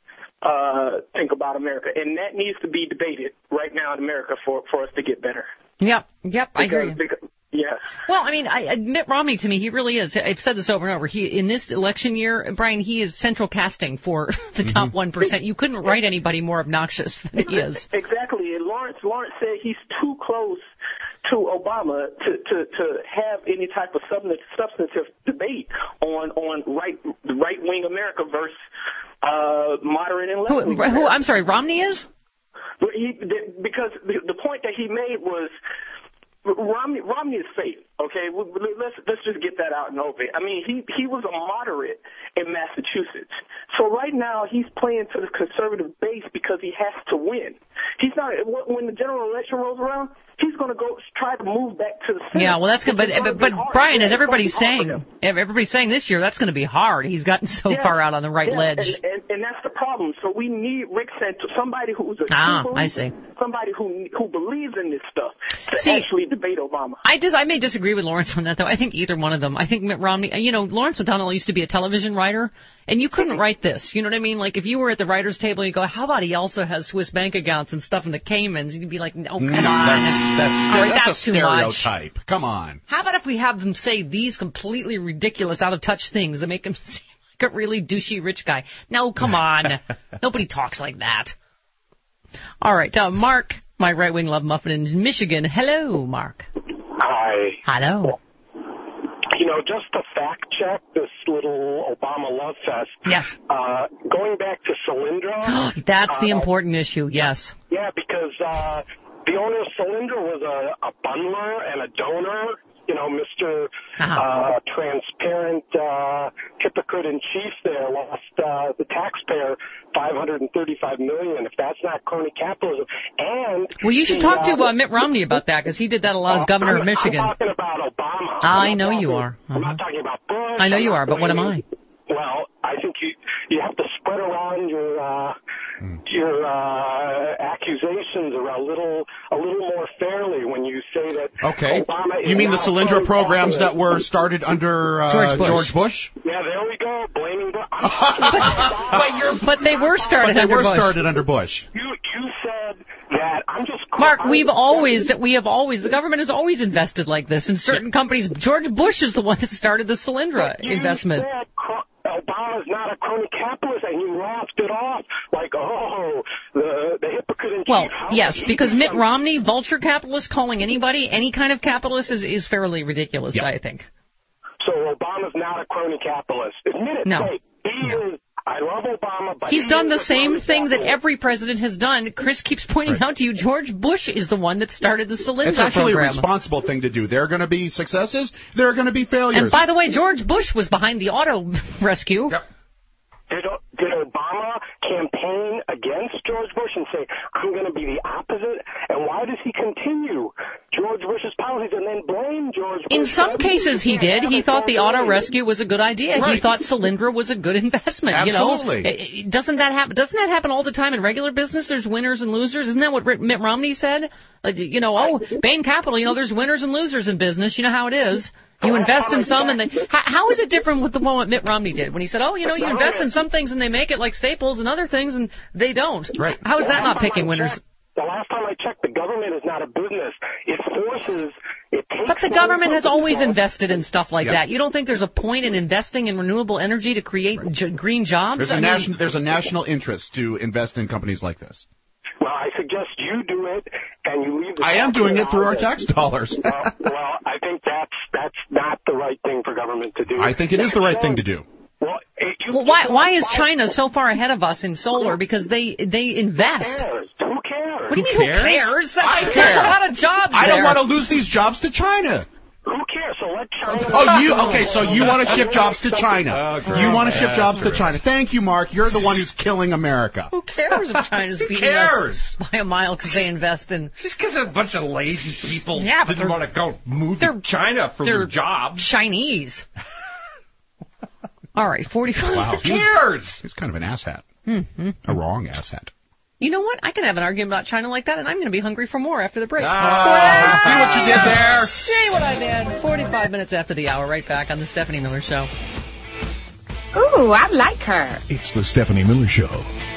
Speaker 6: us think about America. And that needs to be debated right now in America for us to get better.
Speaker 2: Yep, I agree.
Speaker 6: Yeah.
Speaker 2: Well, I mean, Mitt Romney, to me, he really is. I've said this over and over. In this election year, Brian, he is central casting for the top 1%. You couldn't write anybody more obnoxious than he is.
Speaker 6: Exactly. And Lawrence said he's too close to Obama to have any type of substantive debate on right wing America versus moderate and left wing.
Speaker 2: Who? I'm sorry, Romney is?
Speaker 6: Because the point that he made was. Romney is fake, okay? Let's just get that out and open. I mean, he was a moderate in Massachusetts. So right now he's playing to the conservative base because he has to win. He's not. When the general election rolls around, he's going to go try to move back to the Senate.
Speaker 2: Yeah, well, that's good. But Brian, as everybody's saying this year, that's going to be hard. He's gotten so far out on the right ledge.
Speaker 6: And that's the problem. So we need Rick Santorum, somebody who's a somebody who believes in this stuff to actually debate Obama.
Speaker 2: I may disagree with Lawrence on that, though. I think either one of them. I think Mitt Romney, Lawrence O'Donnell used to be a television writer, and you couldn't write this. You know what I mean? Like, if you were at the writer's table and you go, how about he also has Swiss bank accounts and stuff in the Caymans? You'd be like, oh, come on.
Speaker 3: That's a
Speaker 2: too
Speaker 3: stereotype.
Speaker 2: much.
Speaker 3: Come on.
Speaker 2: How about if we have them say these completely ridiculous, out-of-touch things that make him seem like a really douchey rich guy? No, come on. Nobody talks like that. All right, Mark, my right-wing love muffin in Michigan. Hello, Mark.
Speaker 14: Hi.
Speaker 2: Hello.
Speaker 14: Just to fact check this little Obama love fest.
Speaker 2: Yes.
Speaker 14: Going back to Solyndra.
Speaker 2: That's the important issue, yes.
Speaker 14: Yeah, because the owner of Solyndra was a bundler and a donor. Mr. Transparent hypocrite in chief there lost the taxpayer $535 million. If that's not crony capitalism, and
Speaker 2: you should talk to Mitt Romney about that because he did that a lot as governor of Michigan.
Speaker 14: I'm talking about Obama.
Speaker 2: I know you are.
Speaker 14: I'm not talking about Bush.
Speaker 2: I know you are, but what am I?
Speaker 14: Well, I think you have to spread around your accusations a little more fairly when you say that.
Speaker 3: Okay.
Speaker 14: Obama
Speaker 3: you mean the Solyndra programs that were started under George Bush?
Speaker 14: Yeah, there we go. Blaming Bush.
Speaker 2: But they were started
Speaker 3: under Bush.
Speaker 14: You said that. I'm just.
Speaker 2: Mark, the government has always invested like this in certain companies. George Bush is the one that started the Solyndra investment.
Speaker 14: Obama's not a crony capitalist, and you laughed it off like, the hypocrite in chief.
Speaker 2: Well, yes, because Mitt Romney, vulture capitalist, calling anybody any kind of capitalist is fairly ridiculous, I think.
Speaker 14: So Obama's not a crony capitalist. Admit it.
Speaker 2: No.
Speaker 14: He is. I love Obama, but
Speaker 2: he's done the same thing that every president has done. Chris keeps pointing out to you, George Bush is the one that started the Solyndra program.
Speaker 3: It's actually a responsible thing to do. There are going to be successes. There are going to be failures.
Speaker 2: And by the way, George Bush was behind the auto rescue.
Speaker 14: Yep. Did Obama campaign against George Bush and say, I'm going to be the opposite? And why does he continue George Bush's policies and then blame George Bush?
Speaker 2: In some cases he did. He thought the auto rescue was a good idea. Right. He thought Solyndra was a good investment.
Speaker 3: Absolutely.
Speaker 2: Doesn't that happen all the time in regular business? There's winners and losers. Isn't that what Mitt Romney said? Bain Capital, there's winners and losers in business. You know how it is. You invest in some, and how is it different with the one what Mitt Romney did when he said, you invest in some things and they make it like Staples and other things and they don't?
Speaker 3: Right.
Speaker 2: How is that not picking winners?
Speaker 14: The last time I checked, the government is not a business. It forces.
Speaker 2: But the government has always invested in stuff like that. You don't think there's a point in investing in renewable energy to create green jobs?
Speaker 3: There's a national interest to invest in companies like this.
Speaker 14: Well, I suggest you do it, and you leave.
Speaker 3: I am doing it through our tax dollars.
Speaker 14: well, I think that's not the right thing for government to do.
Speaker 3: I think it is the right thing to do.
Speaker 14: Well,
Speaker 2: why is China so far ahead of us in solar? Because they invest.
Speaker 14: Who cares?
Speaker 2: What do you mean, who cares?
Speaker 3: I care.
Speaker 2: There's a lot of jobs
Speaker 3: I don't want to lose these jobs to China.
Speaker 14: Who cares? So let
Speaker 3: So you want to ship jobs to China. You want to ship jobs to China. Thank you, Mark. You're the one who's killing America.
Speaker 2: Who cares if China's beating us by a mile because they invest in...
Speaker 1: Just because a bunch of lazy people
Speaker 2: didn't
Speaker 1: want to go move to China for their jobs.
Speaker 2: Chinese. All right, 45.
Speaker 3: Wow.
Speaker 1: Who cares?
Speaker 3: He's kind of an asshat.
Speaker 2: Mm-hmm.
Speaker 3: A wrong asshat.
Speaker 2: You know what? I can have an argument about China like that, and I'm going to be hungry for more after the break.
Speaker 3: See what you did there?
Speaker 2: See what I did. 45 minutes after the hour, right back on the Stephanie Miller Show.
Speaker 21: Ooh, I like her.
Speaker 8: It's the Stephanie Miller Show.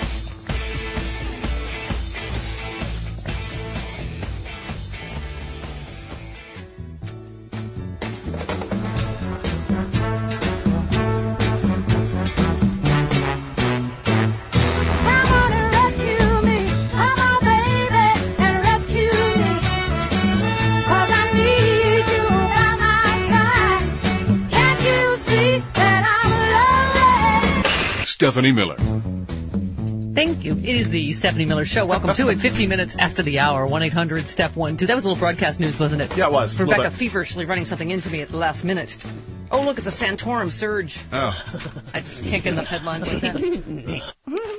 Speaker 13: Stephanie Miller.
Speaker 2: Thank you. It is the Stephanie Miller Show. Welcome to it. 50 minutes after the hour. 1-800-STEP-12. That was a little broadcast news, wasn't it?
Speaker 3: Yeah, it was.
Speaker 2: Rebecca feverishly running something into me at the last minute. Oh, look at the Santorum surge.
Speaker 3: Oh.
Speaker 2: I just can't get enough headlines like that.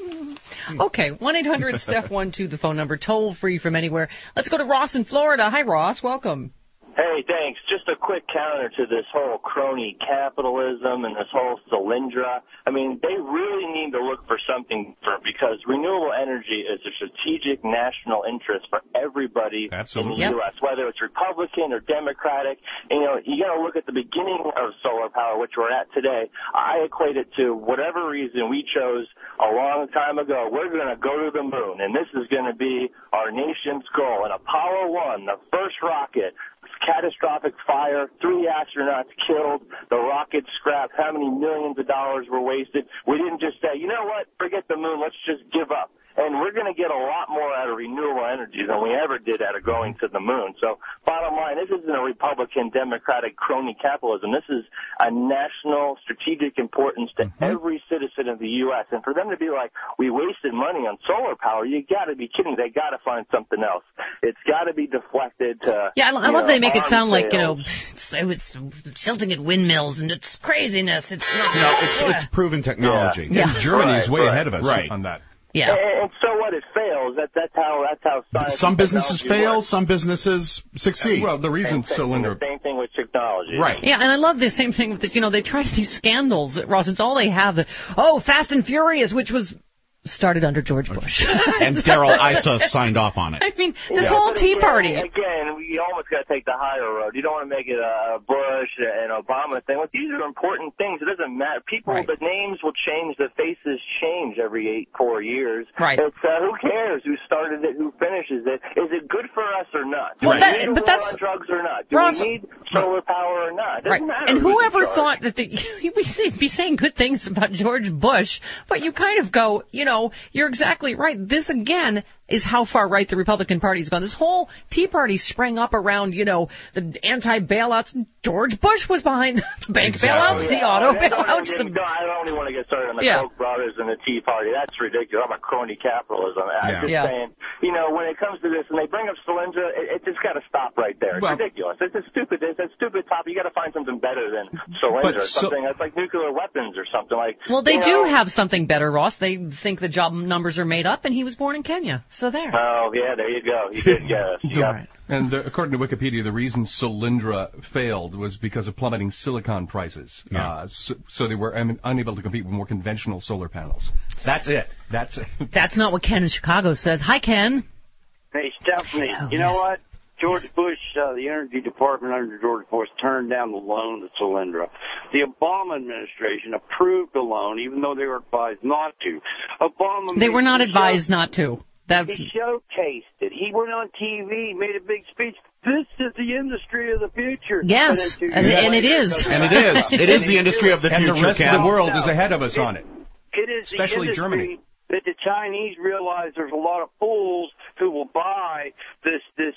Speaker 2: Okay, 1-800-STEP-12, the phone number, toll free from anywhere. Let's go to Ross in Florida. Hi, Ross. Welcome.
Speaker 15: Hey, thanks. Just a quick counter to this whole crony capitalism and this whole Solyndra. I mean, they really need to look for something because renewable energy is a strategic national interest for everybody in the U.S., whether it's Republican or Democratic. And, you know, you got to look at the beginning of solar power, which we're at today. I equate it to whatever reason we chose a long time ago. We're going to go to the moon, and this is going to be our nation's goal. And Apollo 1, the first rocket, catastrophic fire, 3 astronauts killed, the rocket scrapped, how many millions of dollars were wasted. We didn't just say, you know what, forget the moon, let's just give up. And we're going to get a lot more out of renewable energy than we ever did out of going to the moon. So bottom line, this isn't a Republican, Democratic crony capitalism. This is a national strategic importance to every citizen of the U.S. And for them to be like, we wasted money on solar power, you got to be kidding. They got to find something else. It's got to be deflected to...
Speaker 2: Yeah, I love they make it sound like, it's tilting at windmills and it's craziness. It's
Speaker 3: it's proven technology.
Speaker 1: Yeah. And Germany is way ahead of us on that.
Speaker 15: Yeah. And so what? It fails. That's how science.
Speaker 3: Some businesses fail. Works. Some businesses succeed.
Speaker 1: Well, the reason Solyndra.
Speaker 15: The same thing with technology.
Speaker 3: Right.
Speaker 2: Yeah, and I love the same thing with they tried these scandals, Ross. It's all they have. Fast and Furious, which was started under George Bush.
Speaker 3: And Darrell Issa signed off on it.
Speaker 2: I mean, this whole Tea Party.
Speaker 15: Again, you almost got to take the higher road. You don't want to make it a Bush and Obama thing. These are important things. It doesn't matter. People, the names will change. The faces change every 4 years.
Speaker 2: Right.
Speaker 15: It's who cares who started it, who finishes it. Is it good for us or not? Do
Speaker 2: well,
Speaker 15: we need war on drugs or not? Do we need solar power or not? It doesn't matter.
Speaker 2: And whoever thought that we'd be saying good things about George Bush, but you kind of go, you're exactly right. This, again, is how far right the Republican Party's gone. This whole Tea Party sprang up around, the anti-bailouts. George Bush was behind the bank bailouts, the auto bailouts.
Speaker 15: I don't even want to get started on the Koch brothers and the Tea Party. That's ridiculous. I'm a crony capitalism. I'm just saying, when it comes to this, and they bring up Solyndra, it just got to stop right there. It's ridiculous. It's a stupid topic. You got to find something better than Solyndra, something that's like nuclear weapons or something like.
Speaker 2: Well, they do have something better, Ross. They think the job numbers are made up, and he was born in Kenya. So there.
Speaker 15: Oh, yeah, there you go. You did get us.
Speaker 1: Right. And according to Wikipedia, the reason Solyndra failed was because of plummeting silicon prices. Yeah. So they were unable to compete with more conventional solar panels. That's it.
Speaker 2: That's not what Ken in Chicago says. Hi, Ken.
Speaker 16: Hey, Stephanie. You know what? George Bush, the Energy Department under George Bush, turned down the loan to Solyndra. The Obama administration approved the loan, even though they were advised not to.
Speaker 2: They were not advised not to.
Speaker 16: He showcased it. He went on TV, made a big speech. This is the industry of the future.
Speaker 2: Yes, and it is.
Speaker 3: And it is. It is the industry of the future.
Speaker 1: And the rest of the world is ahead of us on it.
Speaker 16: It is
Speaker 1: especially
Speaker 16: the
Speaker 1: Germany.
Speaker 16: That the Chinese realize there's a lot of fools who will buy this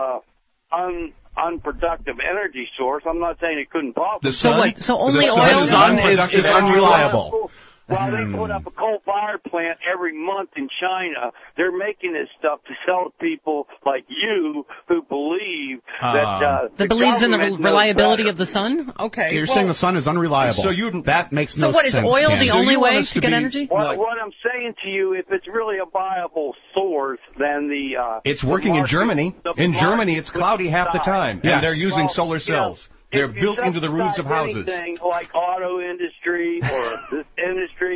Speaker 16: unproductive energy source. I'm not saying it couldn't possibly.
Speaker 3: The sun?
Speaker 2: So only
Speaker 3: the
Speaker 2: oil?
Speaker 3: sun is unreliable.
Speaker 16: While they put up a coal-fired plant every month in China, they're making this stuff to sell to people like you who believe that
Speaker 2: that believes in the reliability of the sun. Okay,
Speaker 3: you're saying the sun is unreliable.
Speaker 1: So
Speaker 3: that makes no sense.
Speaker 2: So what is oil the only way to get energy?
Speaker 16: What I'm saying to you, if it's really a viable source, then
Speaker 1: it's working in Germany. In Germany, it's cloudy half the time, and they're using solar cells. They're built into the roofs of houses.
Speaker 16: Anything like auto industry or this industry,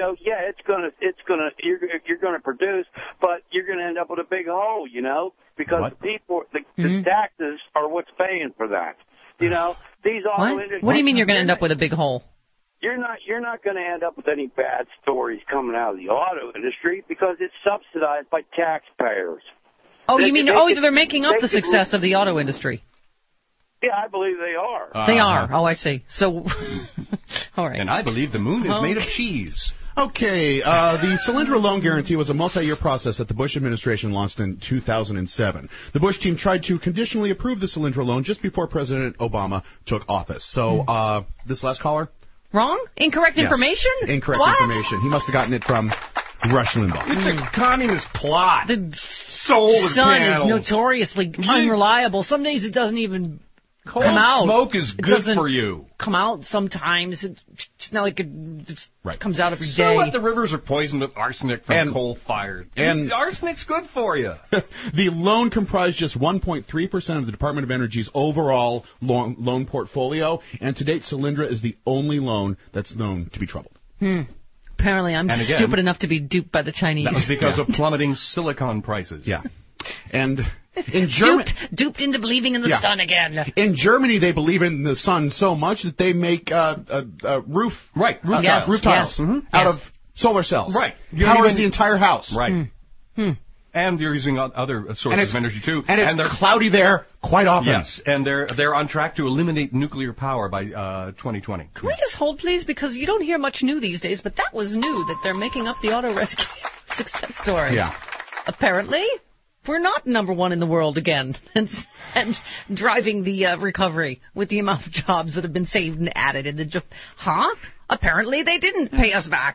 Speaker 16: you're gonna produce, but you're gonna end up with a big hole, because the taxes are what's paying for that. These auto industries.
Speaker 2: What do you mean you're gonna end up with a big hole?
Speaker 16: You're not going to end up with any bad stories coming out of the auto industry because it's subsidized by taxpayers.
Speaker 2: Oh, you mean they're making up the success of the auto industry?
Speaker 16: Yeah, I believe they are.
Speaker 2: They are. Oh, I see. So, all right.
Speaker 1: And I believe the moon is made of cheese.
Speaker 3: Okay, the Solyndra loan guarantee was a multi-year process that the Bush administration launched in 2007. The Bush team tried to conditionally approve the Solyndra loan just before President Obama took office. So, this last caller?
Speaker 2: Wrong? Incorrect information?
Speaker 3: Incorrect information. He must have gotten it from Rush Limbaugh.
Speaker 1: It's a communist plot.
Speaker 2: The
Speaker 1: solar
Speaker 2: sun
Speaker 1: panels.
Speaker 2: is notoriously unreliable. Some days it doesn't even come out.
Speaker 1: Smoke is good for you.
Speaker 2: Come out sometimes. It's not like it comes out every day.
Speaker 1: So what? The rivers are poisoned with arsenic from coal fire. And arsenic's good for you.
Speaker 3: The loan comprised just 1.3% of the Department of Energy's overall loan portfolio, and to date, Solyndra is the only loan that's known to be troubled.
Speaker 2: Apparently, I'm stupid enough to be duped by the Chinese.
Speaker 1: That was because of plummeting silicon prices.
Speaker 3: Yeah. And in Germany,
Speaker 2: duped into believing in the sun again.
Speaker 3: In Germany, they believe in the sun so much that they make roof tiles out of solar cells.
Speaker 1: Right,
Speaker 3: powers the entire house.
Speaker 1: Right, and you're using other sources of energy too.
Speaker 3: And it's cloudy there quite often.
Speaker 1: Yes, and they're on track to eliminate nuclear power by 2020.
Speaker 2: Can we just hold, please, because you don't hear much new these days. But that was new that they're making up the auto rescue success story.
Speaker 3: Yeah,
Speaker 2: apparently. We're not number one in the world again, and driving the recovery with the amount of jobs that have been saved and added. Apparently they didn't pay us back.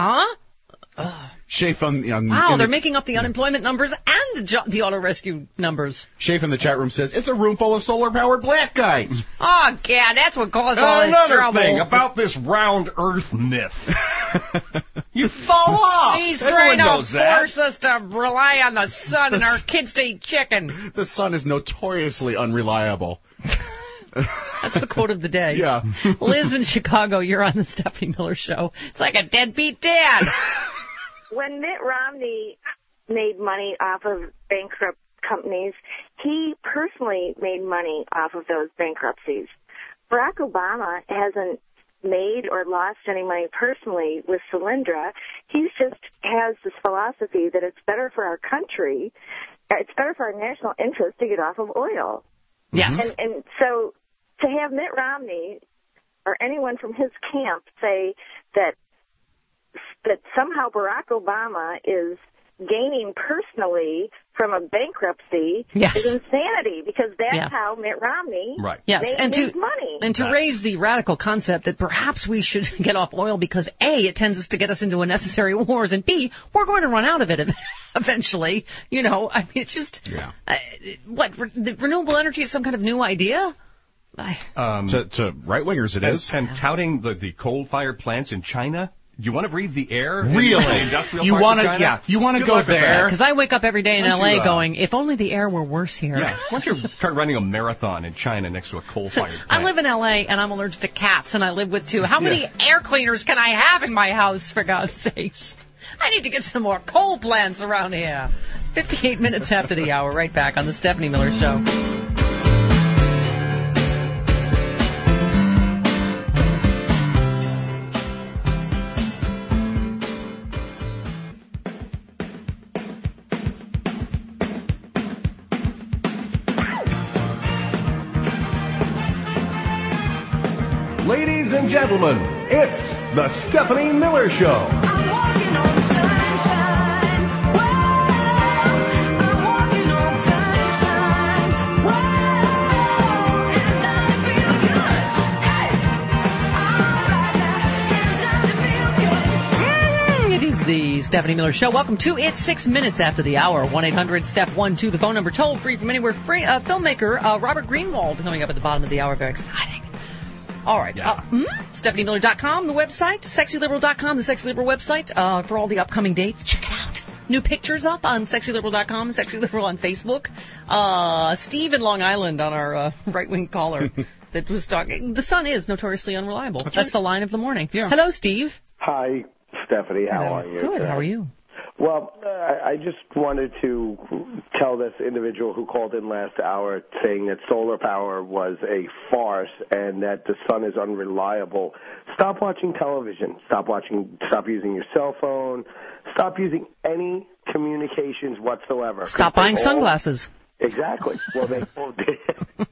Speaker 3: Shafe
Speaker 2: wow, they're making up the unemployment numbers and the auto rescue numbers.
Speaker 3: Shafe in the chat room says, it's a room full of solar-powered black guys.
Speaker 2: Oh, God, that's what caused all this trouble.
Speaker 1: Another thing about this round earth myth. You fall off.
Speaker 2: He's trying to force us to rely on the sun and our kids to eat chicken.
Speaker 3: The sun is notoriously unreliable.
Speaker 2: That's the quote of the day.
Speaker 3: Yeah.
Speaker 2: Liz in Chicago, you're on the Stephanie Miller Show. It's like a deadbeat dad.
Speaker 17: When Mitt Romney made money off of bankrupt companies, he personally made money off of those bankruptcies. Barack Obama hasn't made or lost any money personally with Solyndra. He just has this philosophy that it's better for our country, it's better for our national interest to get off of oil.
Speaker 2: Yes.
Speaker 17: And so to have Mitt Romney or anyone from his camp say that somehow Barack Obama is gaining personally from a bankruptcy is insanity, because that's how Mitt Romney made his money.
Speaker 2: And to raise the radical concept that perhaps we should get off oil because A, it tends to get us into unnecessary wars, and B, we're going to run out of it eventually. I mean, it's just the renewable energy is some kind of new idea.
Speaker 3: To right-wingers it is.
Speaker 1: And touting the coal-fired plants in China. You want to breathe the air?
Speaker 3: Really?
Speaker 1: In the industrial
Speaker 3: you
Speaker 1: want to?
Speaker 3: Yeah. You want to go there?
Speaker 2: Because I wake up every day in L.A. going, if only the air were worse here.
Speaker 1: Yeah. Why don't you try running a marathon in China next to a coal-fired plant?
Speaker 2: I live in L.A. and I'm allergic to cats, and I live with two. How many air cleaners can I have in my house, for God's sakes? I need to get some more coal plants around here. 58 minutes after the hour. Right back on the Stephanie Miller Show.
Speaker 8: Ladies and gentlemen, it's the Stephanie Miller Show.
Speaker 2: Stephanie Miller Show. Welcome to it. 6 minutes after the hour. 1-800-STEP-12, the phone number. Toll free from anywhere. Free filmmaker Robert Greenwald coming up at the bottom of the hour. Very exciting. All right. StephanieMiller.com, the website. SexyLiberal.com, the Sexy Liberal website for all the upcoming dates. Check it out. New pictures up on SexyLiberal.com, Sexy Liberal on Facebook. Steve in Long Island on our right-wing caller that was talking. The sun is notoriously unreliable. That's the line of the morning. Yeah. Hello, Steve.
Speaker 18: Hi, Stephanie. How are you?
Speaker 2: Good. How are you?
Speaker 18: Well, I just wanted to tell this individual who called in last hour saying that solar power was a farce and that the sun is unreliable. Stop watching television. Stop using your cell phone. Stop using any communications whatsoever.
Speaker 2: Stop buying sunglasses.
Speaker 18: Exactly. Well, they all did.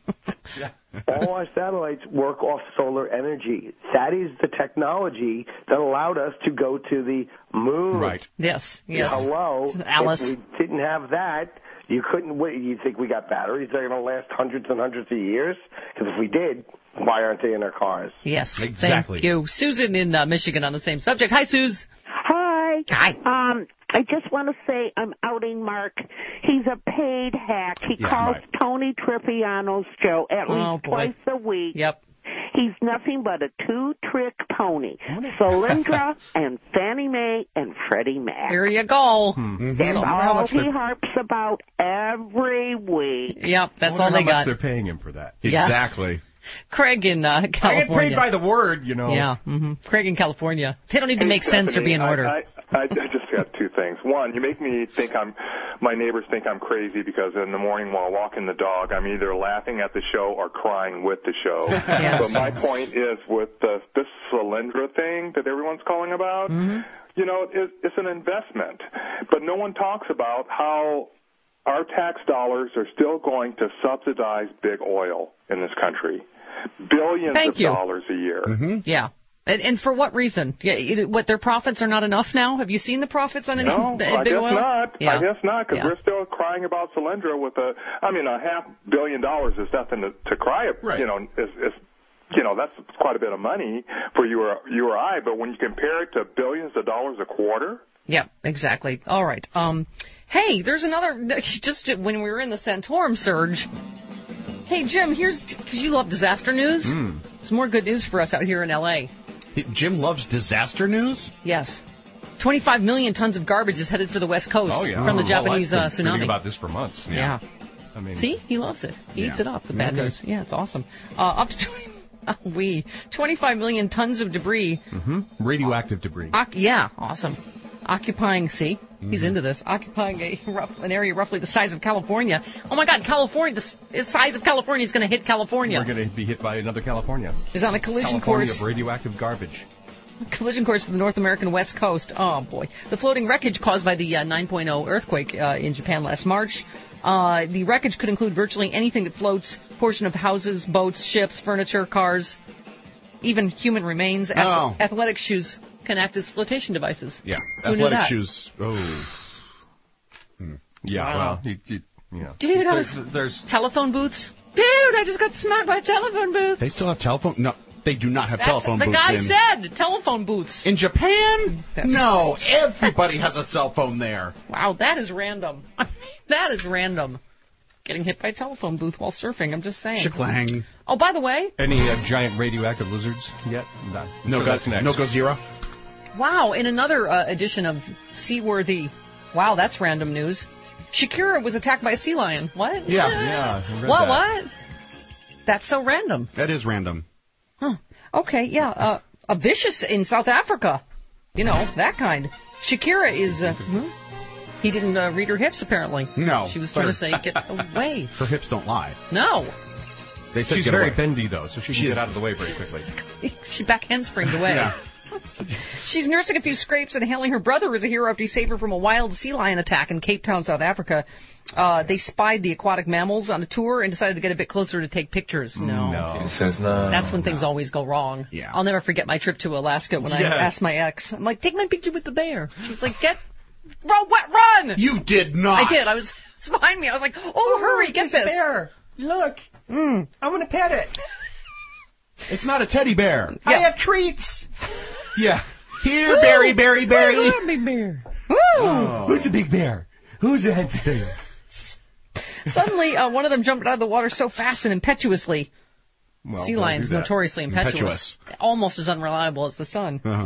Speaker 18: All our satellites work off solar energy. That is the technology that allowed us to go to the moon.
Speaker 1: Right.
Speaker 2: Yes.
Speaker 18: Hello.
Speaker 2: Alice.
Speaker 18: If we didn't have that, you couldn't wait. You think we got batteries that are going to last hundreds and hundreds of years? Because if we did, why aren't they in our cars?
Speaker 2: Yes.
Speaker 3: Exactly.
Speaker 2: Thank you. Susan in Michigan on the same subject. Hi, Suze.
Speaker 19: Hi.
Speaker 2: Hi.
Speaker 19: I just want to say I'm outing Mark. He's a paid hack. He calls Tony Tripiano's show at least twice a week.
Speaker 2: Yep.
Speaker 19: He's nothing but a two-trick pony. Solyndra and Fannie Mae and Freddie Mac.
Speaker 2: Here you go.
Speaker 19: That's all he harps about every week.
Speaker 2: Yep, that's all they got.
Speaker 1: How much they're paying him for that.
Speaker 2: Yeah.
Speaker 3: Exactly.
Speaker 2: Craig in California.
Speaker 1: I get paid by the word, you know.
Speaker 2: Yeah. Mm-hmm. Craig in California. They don't even make sense or be in order.
Speaker 20: I just got two things. One, you make me think my neighbors think I'm crazy because in the morning while walking the dog, I'm either laughing at the show or crying with the show.
Speaker 2: Yes.
Speaker 20: But my point is with this Solyndra thing that everyone's calling about, you know, it's an investment. But no one talks about how our tax dollars are still going to subsidize big oil in this country. Billions of dollars a year.
Speaker 2: Yeah. And for what reason? What, their profits are not enough now? Have you seen the profits on any big oil?
Speaker 20: I guess not, because we're still crying about Solyndra with $500 million is nothing to cry about. Right. You know, that's quite a bit of money for you or I, but when you compare it to billions of dollars a quarter.
Speaker 2: Yeah, exactly. All right. Hey, there's another, just when we were in the Santorum surge. Hey, Jim, because you love disaster news. There's more good news for us out here in L.A.
Speaker 3: Jim loves disaster news?
Speaker 2: Yes. 25 million tons of garbage is headed for the West Coast from the Japanese
Speaker 1: I've been
Speaker 2: tsunami.
Speaker 1: reading about this for months.
Speaker 2: Yeah.
Speaker 1: I mean,
Speaker 2: see, he loves it. He eats it up, the bad news. Yeah, it's awesome. Up to 25 million tons of debris.
Speaker 1: Radioactive debris.
Speaker 2: Awesome. Occupying, he's into this, occupying an area roughly the size of California. Oh, my God, California, the size of California is going to hit California.
Speaker 1: We're going to be hit by another California.
Speaker 2: Is on a collision
Speaker 1: California
Speaker 2: course.
Speaker 1: Of radioactive garbage.
Speaker 2: Collision course for the North American West Coast. Oh, boy. The floating wreckage caused by the 9.0 earthquake in Japan last March. The wreckage could include virtually anything that floats, portion of houses, boats, ships, furniture, cars, even human remains. Athletic shoes can act as flotation devices.
Speaker 3: Yeah,
Speaker 2: Who knew that?
Speaker 3: Shoes. Oh.
Speaker 1: Yeah,
Speaker 2: wow.
Speaker 1: Well, you know.
Speaker 2: Dude, there's telephone booths. Dude, I just got smacked by a telephone booth.
Speaker 3: They still have telephone? No, they do not have telephone booths.
Speaker 2: The guy said telephone booths.
Speaker 3: In Japan? No, everybody has a cell phone there.
Speaker 2: Wow, that is random. That is random. Getting hit by a telephone booth while surfing, I'm just saying.
Speaker 3: Shaklang.
Speaker 2: Oh, by the way.
Speaker 1: Any giant radioactive lizards yet? No,
Speaker 3: that's next. No Gojira?
Speaker 2: Wow, in another edition of Seaworthy, wow, that's random news. Shakira was attacked by a sea lion. What?
Speaker 3: Yeah.
Speaker 1: I read
Speaker 2: what?
Speaker 1: that.
Speaker 2: What? That's so random.
Speaker 3: That is random.
Speaker 2: Huh. Okay, yeah. A vicious in South Africa. You know, that kind. Shakira is... he didn't read her hips, apparently.
Speaker 3: No.
Speaker 2: She was trying to say, get away.
Speaker 3: Her hips don't lie.
Speaker 2: No.
Speaker 3: They said
Speaker 1: she's
Speaker 3: get
Speaker 1: very
Speaker 3: away.
Speaker 1: bendy, though, so she can get out of the way very quickly.
Speaker 2: She back handspringed away.
Speaker 3: Yeah.
Speaker 2: She's nursing a few scrapes and hailing her brother as a hero after he saved her from a wild sea lion attack in Cape Town, South Africa. They spied the aquatic mammals on a tour and decided to get a bit closer to take pictures. No.
Speaker 20: She says no.
Speaker 2: That's when things always go wrong.
Speaker 3: Yeah.
Speaker 2: I'll never forget my trip to Alaska when I asked my ex, I'm like, take my picture with the bear. She was like, run!
Speaker 3: You did not.
Speaker 2: I did. I was behind me. I was like, hurry, get this.
Speaker 1: Bear. Look. I'm going to pet it.
Speaker 3: It's not a teddy bear.
Speaker 1: I have treats.
Speaker 3: Yeah. Here, Barry.
Speaker 2: Let me bear. Woo!
Speaker 1: Oh. Who's the big bear? Who's the handsome bear?
Speaker 2: Suddenly, one of them jumped out of the water so fast and impetuously. Well, sea lions notoriously impetuous. Almost as unreliable as the sun.
Speaker 3: Uh-huh.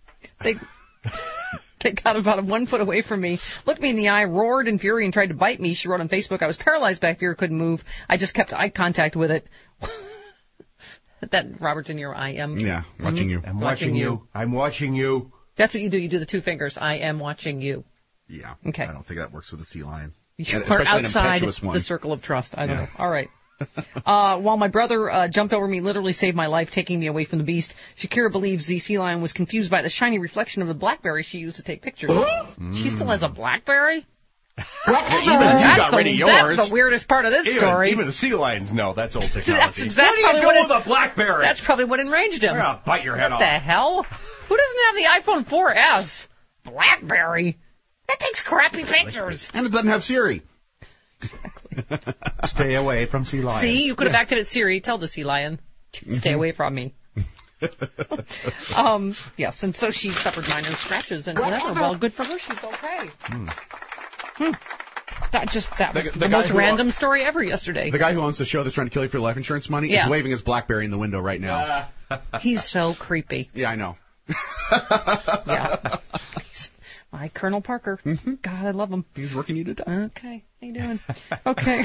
Speaker 2: They got about 1 foot away from me, looked me in the eye, roared in fury, and tried to bite me. She wrote on Facebook, I was paralyzed by fear, couldn't move. I just kept eye contact with it. That Robert De Niro, I am.
Speaker 3: Yeah, watching you.
Speaker 1: I'm watching you. I'm watching you.
Speaker 2: That's what you do. You do the 2 fingers. I am watching you.
Speaker 3: Yeah.
Speaker 2: Okay.
Speaker 3: I don't think that works with a sea lion.
Speaker 2: You are outside the circle of trust. I don't know. All right. While my brother jumped over me, literally saved my life, taking me away from the beast, Shakira believes the sea lion was confused by the shiny reflection of the BlackBerry she used to take pictures. She still has a BlackBerry?
Speaker 1: Got rid of yours.
Speaker 2: That's the weirdest part of this story.
Speaker 1: Even the sea lions know that's old technology.
Speaker 2: That's probably what
Speaker 1: with a BlackBerry?
Speaker 2: That's probably what enraged him.
Speaker 1: I'll bite your head off.
Speaker 2: What the hell? Who doesn't have the iPhone 4S? BlackBerry? That takes crappy pictures.
Speaker 3: And it doesn't have Siri.
Speaker 2: Exactly.
Speaker 1: Stay away from sea lions.
Speaker 2: See, you could have acted at Siri. Tell the sea lion, stay away from me. Yes, and so she suffered minor scratches and whatever. Well, good for her. She's okay. That was the most random story ever yesterday.
Speaker 3: The guy who owns the show that's trying to kill you for your life insurance money is waving his BlackBerry in the window right now.
Speaker 2: He's so creepy.
Speaker 3: Yeah, I know.
Speaker 2: Yeah. My Colonel Parker.
Speaker 3: Mm-hmm.
Speaker 2: God, I love him.
Speaker 3: He's working you to death.
Speaker 2: Okay. How you doing? Okay.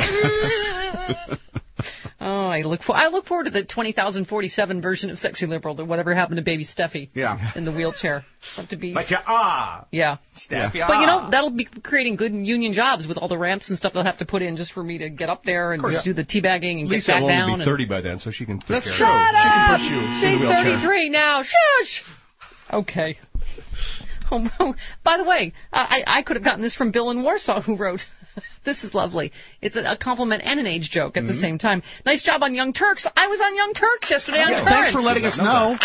Speaker 2: Oh, I look forward to the 20,047 version of Sexy Liberal, to whatever happened to baby Steffi.
Speaker 3: Yeah.
Speaker 2: In the wheelchair. To be.
Speaker 1: But
Speaker 2: Yeah.
Speaker 1: Steffi,
Speaker 2: But you know, that'll be creating good union jobs with all the ramps and stuff they'll have to put in just for me to get up there and do the teabagging and
Speaker 1: Lisa
Speaker 2: get back
Speaker 1: will
Speaker 2: down.
Speaker 1: Lisa will be 30 by then, so she can take
Speaker 3: That's
Speaker 1: care
Speaker 3: true.
Speaker 1: of it.
Speaker 3: She can push you
Speaker 2: She's
Speaker 3: in the wheelchair.
Speaker 2: 33 now. Shush! Okay. Oh, by the way, I could have gotten this from Bill in Warsaw, who wrote, this is lovely. It's a compliment and an age joke at the same time. Nice job on Young Turks. I was on Young Turks yesterday on Current.
Speaker 3: Thanks for letting us know.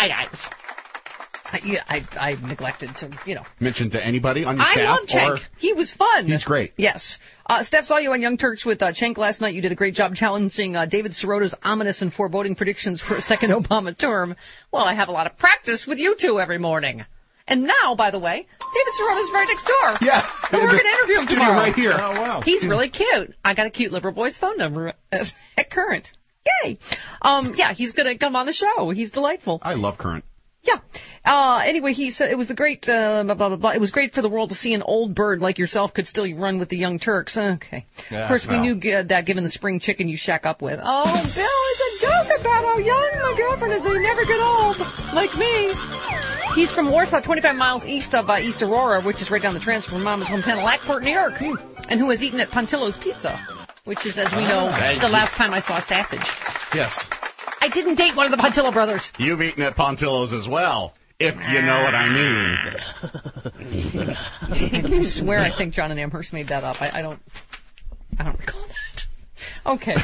Speaker 2: I neglected to,
Speaker 3: mention to anybody on your staff.
Speaker 2: I love Cenk. He was fun.
Speaker 3: He's great.
Speaker 2: Yes. Steph saw you on Young Turks with Cenk last night. You did a great job challenging David Sirota's ominous and foreboding predictions for a second Obama term. Well, I have a lot of practice with you two every morning. And now, by the way, David Sirota's right next door.
Speaker 3: Yeah.
Speaker 2: And we're going to interview him tomorrow.
Speaker 3: Right here.
Speaker 1: Oh, wow.
Speaker 2: He's really cute. I got a cute Liberal Boy's phone number at Current. Yay. Yeah, he's going to come on the show. He's delightful.
Speaker 3: I love Current.
Speaker 2: Yeah. Anyway, he said it was the great, blah, blah, blah. It was great for the world to see an old bird like yourself could still run with the Young Turks. Okay.
Speaker 1: Yeah,
Speaker 2: of course, we knew that given the spring chicken you shack up with. Oh, Bill, it's a joke about how young my girlfriend is. They never get old, like me. He's from Warsaw, 25 miles east of East Aurora, which is right down the transfer from Mama's hometown of Lackport, New York, and who has eaten at Pontillo's Pizza, which is, as we know, the last time I saw Sausage.
Speaker 3: Yes.
Speaker 2: I didn't date one of the Pontillo brothers.
Speaker 3: You've eaten at Pontillo's as well, if you know what I mean.
Speaker 2: I swear I think John and Amherst made that up. I don't recall that. Okay.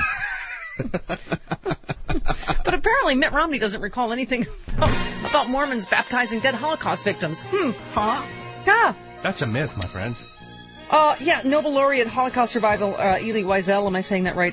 Speaker 2: But apparently Mitt Romney doesn't recall anything about Mormons baptizing dead Holocaust victims. Yeah.
Speaker 1: That's a myth, my friends.
Speaker 2: Yeah, Nobel laureate Holocaust survivor Elie Wiesel, am I saying that right?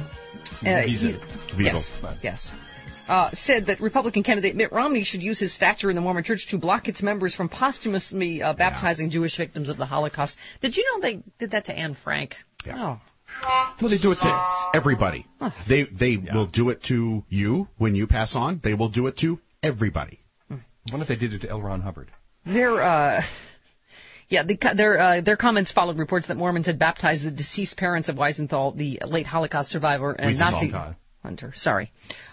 Speaker 2: Yes. Said that Republican candidate Mitt Romney should use his stature in the Mormon Church to block its members from posthumously baptizing Jewish victims of the Holocaust. Did you know they did that to Anne Frank?
Speaker 3: Yeah. Well, they do it to everybody. They will do it to you when you pass on. They will do it to everybody.
Speaker 1: What if they did it to L. Ron Hubbard?
Speaker 2: Their comments followed reports that Mormons had baptized the deceased parents of Wiesenthal, the late Holocaust survivor and Nazi hunter. Sorry.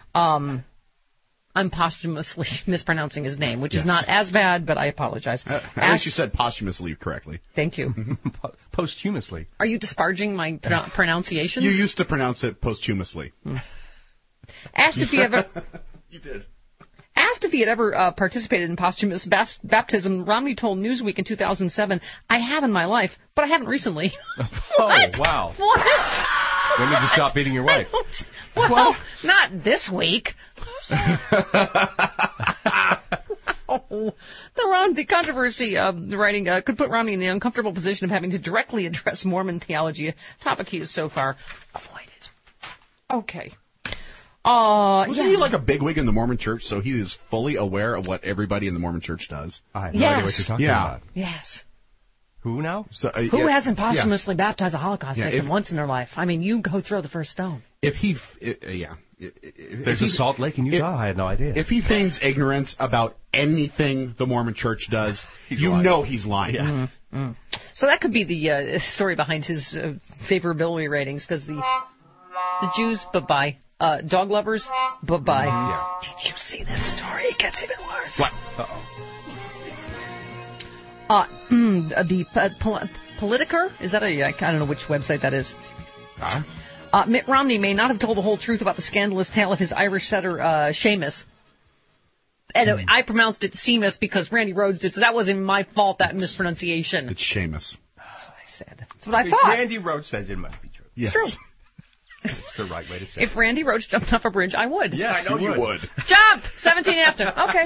Speaker 2: I'm posthumously mispronouncing his name, which is not as bad, but I apologize.
Speaker 3: At least you said posthumously correctly.
Speaker 2: Thank you.
Speaker 1: Posthumously.
Speaker 2: Are you disparaging my pronunciations?
Speaker 3: You used to pronounce it posthumously.
Speaker 2: Asked if he ever...
Speaker 3: You did.
Speaker 2: Asked if he had ever participated in posthumous baptism, Romney told Newsweek in 2007, I have in my life, but I haven't recently.
Speaker 1: What? Wow.
Speaker 2: What?
Speaker 1: When did you stop beating your wife?
Speaker 2: Well, not this week. The controversy of writing could put Romney in the uncomfortable position of having to directly address Mormon theology, a topic he has so far avoided. Okay.
Speaker 3: Wasn't he like a bigwig in the Mormon Church, so he is fully aware of what everybody in the Mormon Church does?
Speaker 1: I have no idea what you're talking about.
Speaker 2: Yes.
Speaker 1: Who now?
Speaker 3: So,
Speaker 2: Who hasn't posthumously baptized a Holocaust victim once in their life? I mean, you go throw the first stone.
Speaker 3: There's
Speaker 1: a Salt Lake in Utah? I had no idea.
Speaker 3: If he feigns ignorance about anything the Mormon Church does, he's lying.
Speaker 1: Yeah.
Speaker 2: So that could be the story behind his favorability ratings, because the Jews, bye-bye. Dog lovers, bye-bye.
Speaker 3: Yeah.
Speaker 2: Did you see this story? It gets even worse.
Speaker 3: What?
Speaker 2: The Politiker? Is that I don't know which website that is. Mitt Romney may not have told the whole truth about the scandalous tale of his Irish setter, Seamus. And I pronounced it Seamus because Randy Rhodes did, so that wasn't my fault, that mispronunciation.
Speaker 3: It's Seamus.
Speaker 2: That's what I said. That's what I thought.
Speaker 1: Randy Rhodes says it must be true.
Speaker 3: Yes.
Speaker 2: It's true.
Speaker 1: It's the right way to say
Speaker 2: it. If Randy Rhodes jumped off a bridge, I would.
Speaker 1: Yes,
Speaker 3: I know you would.
Speaker 2: Jump! 17 after. Okay.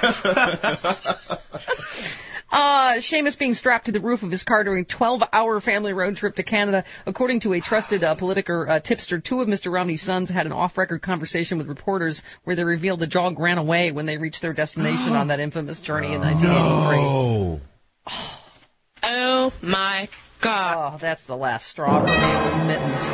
Speaker 2: Seamus being strapped to the roof of his car during a 12-hour family road trip to Canada. According to a trusted Politiker tipster, two of Mr. Romney's sons had an off-record conversation with reporters where they revealed the dog ran away when they reached their destination on that infamous journey in 1983.
Speaker 7: Oh, my God.
Speaker 2: Oh, that's the last straw for me, Mittens.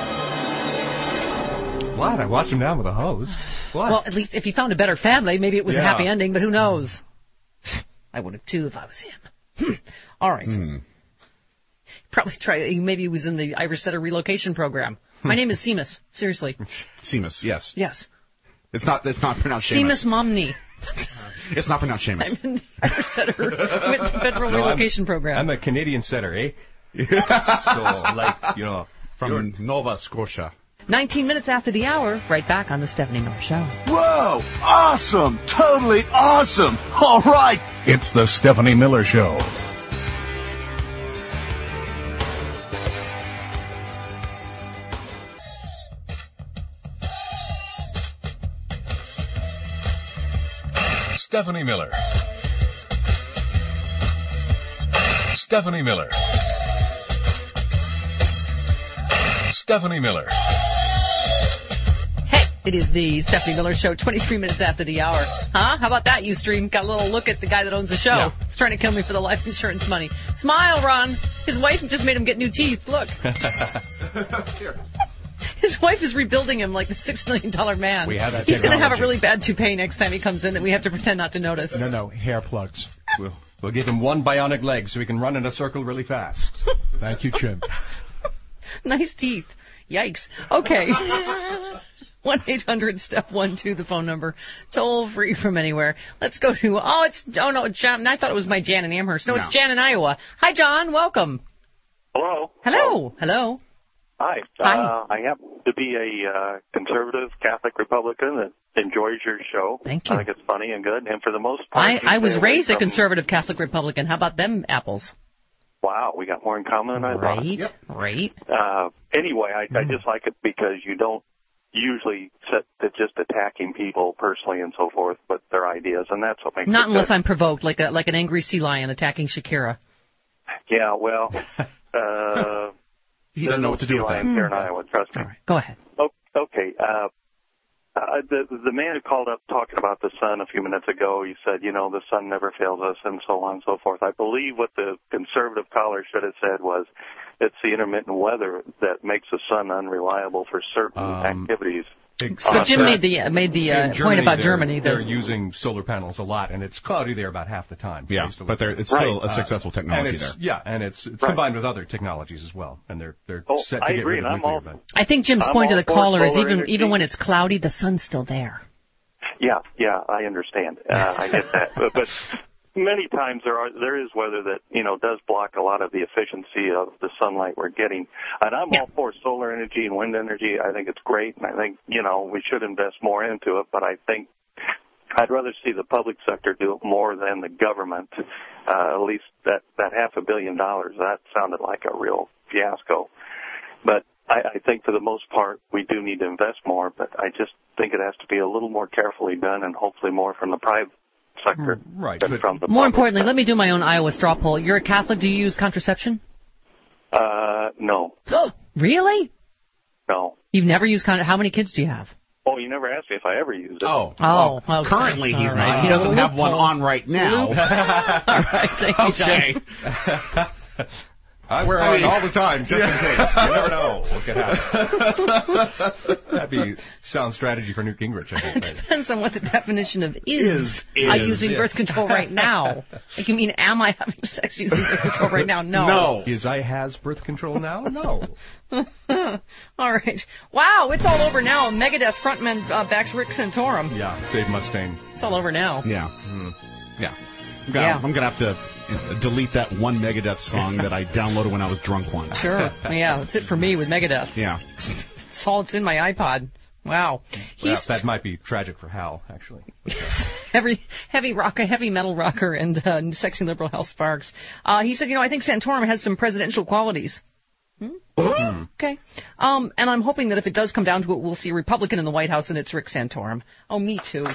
Speaker 1: What? I watched him down with a hose. What?
Speaker 2: Well, at least if he found a better family, maybe it was a happy ending, but who knows? I would have, too, if I was him. All right. Probably try. Maybe he was in the Irish Setter relocation program. My name is Seamus. Seriously.
Speaker 3: Seamus, yes.
Speaker 2: Yes.
Speaker 3: It's not pronounced
Speaker 2: Seamus
Speaker 3: Seamus.
Speaker 2: Momney.
Speaker 3: It's not pronounced Seamus.
Speaker 2: I'm in the Irish Setter federal relocation program.
Speaker 1: I'm a Canadian setter, eh? So,
Speaker 3: from Nova Scotia.
Speaker 2: 19 minutes after the hour, right back on the Stephanie Miller Show.
Speaker 13: Whoa! Awesome! Totally awesome! All right! It's the Stephanie Miller Show. Stephanie Miller. Stephanie Miller. Stephanie Miller.
Speaker 2: It is the Stephanie Miller Show, 23 minutes after the hour. Huh? How about that, Ustream? Got a little look at the guy that owns the show. Yeah. He's trying to kill me for the life insurance money. Smile, Ron. His wife just made him get new teeth. Look. His wife is rebuilding him like the $6 million man.
Speaker 1: We have that
Speaker 2: He's going to have a really bad toupee next time he comes in that we have to pretend not to notice.
Speaker 10: No, hair plugs.
Speaker 1: We'll give him one bionic leg so he can run in a circle really fast.
Speaker 10: Thank you, Chim.
Speaker 2: Nice teeth. Yikes. Okay. 1-800-STEP-12, the phone number. Toll free from anywhere. Let's go to, it's John. I thought it was my Jan in Amherst. No, it's Jan in Iowa. Hi, John. Welcome.
Speaker 12: Hello.
Speaker 2: Hello. Hello.
Speaker 12: Hi. I happen to be a conservative Catholic Republican that enjoys your show.
Speaker 2: Thank you.
Speaker 12: I think it's funny and good. And for the most part,
Speaker 2: I was raised a conservative Catholic Republican. How about them apples?
Speaker 12: Wow, we got more in common than I thought.
Speaker 2: Right.
Speaker 12: Anyway, I just like it because you don't usually set to just attacking people personally and so forth, but their ideas, and that's what makes
Speaker 2: Not
Speaker 12: it
Speaker 2: unless
Speaker 12: good.
Speaker 2: I'm provoked, like an angry sea lion attacking Shakira.
Speaker 12: Yeah, well,
Speaker 3: he doesn't know what to do with that.
Speaker 12: Here in Iowa, trust me.
Speaker 2: All right, go ahead.
Speaker 12: Okay. The man who called up talking about the sun a few minutes ago, he said, the sun never fails us and so on and so forth. I believe what the conservative caller should have said was it's the intermittent weather that makes the sun unreliable for certain activities.
Speaker 2: But Jim made the point about Germany.
Speaker 1: They're using solar panels a lot, and it's cloudy there about half the time.
Speaker 3: Yeah, but it's still a successful technology there.
Speaker 1: Yeah, and it's combined with other technologies as well, and they're set to get rid of nuclear.
Speaker 2: I think Jim's point to the caller is even when it's cloudy, the sun's still there.
Speaker 12: Yeah, I understand. I get that, but many times there is weather that does block a lot of the efficiency of the sunlight we're getting, and I'm all for solar energy and wind energy. I think it's great, and I think we should invest more into it. But I think I'd rather see the public sector do it more than the government. At least that $500 million that sounded like a real fiasco. But I think for the most part we do need to invest more. But I just think it has to be a little more carefully done, and hopefully more from the private sector.
Speaker 1: Right.
Speaker 2: More importantly, let me do my own Iowa straw poll. You're a Catholic. Do you use contraception?
Speaker 12: No.
Speaker 2: Really?
Speaker 12: No.
Speaker 2: You've never used How many kids do you have?
Speaker 12: Oh, you never asked me if I ever used it.
Speaker 2: Okay.
Speaker 3: Currently he's not. He doesn't have one on right now.
Speaker 2: All right, thank you, John.
Speaker 1: I wear on all the time, just in case. You never know what could happen. That'd be sound strategy for Newt Gingrich, I think.
Speaker 2: It depends on what the definition of is. I'm using birth control right now. Like, you mean, am I having sex using birth control right now? No.
Speaker 1: Is I has birth control now? No.
Speaker 2: All right. Wow, it's all over now. Megadeth frontman backs Rick Santorum.
Speaker 1: Yeah, Dave Mustaine.
Speaker 2: It's all over now.
Speaker 3: Yeah. I'm going to have to delete that one Megadeth song that I downloaded when I was drunk once.
Speaker 2: Sure. Yeah, that's it for me with Megadeth.
Speaker 3: Yeah.
Speaker 2: It's all it's in my iPod. Wow.
Speaker 1: Well, that might be tragic for Hal, actually.
Speaker 2: heavy metal rocker and sexy liberal Hal Sparks. He said, I think Santorum has some presidential qualities. Okay. And I'm hoping that if it does come down to it, we'll see a Republican in the White House, and it's Rick Santorum. Oh, me too.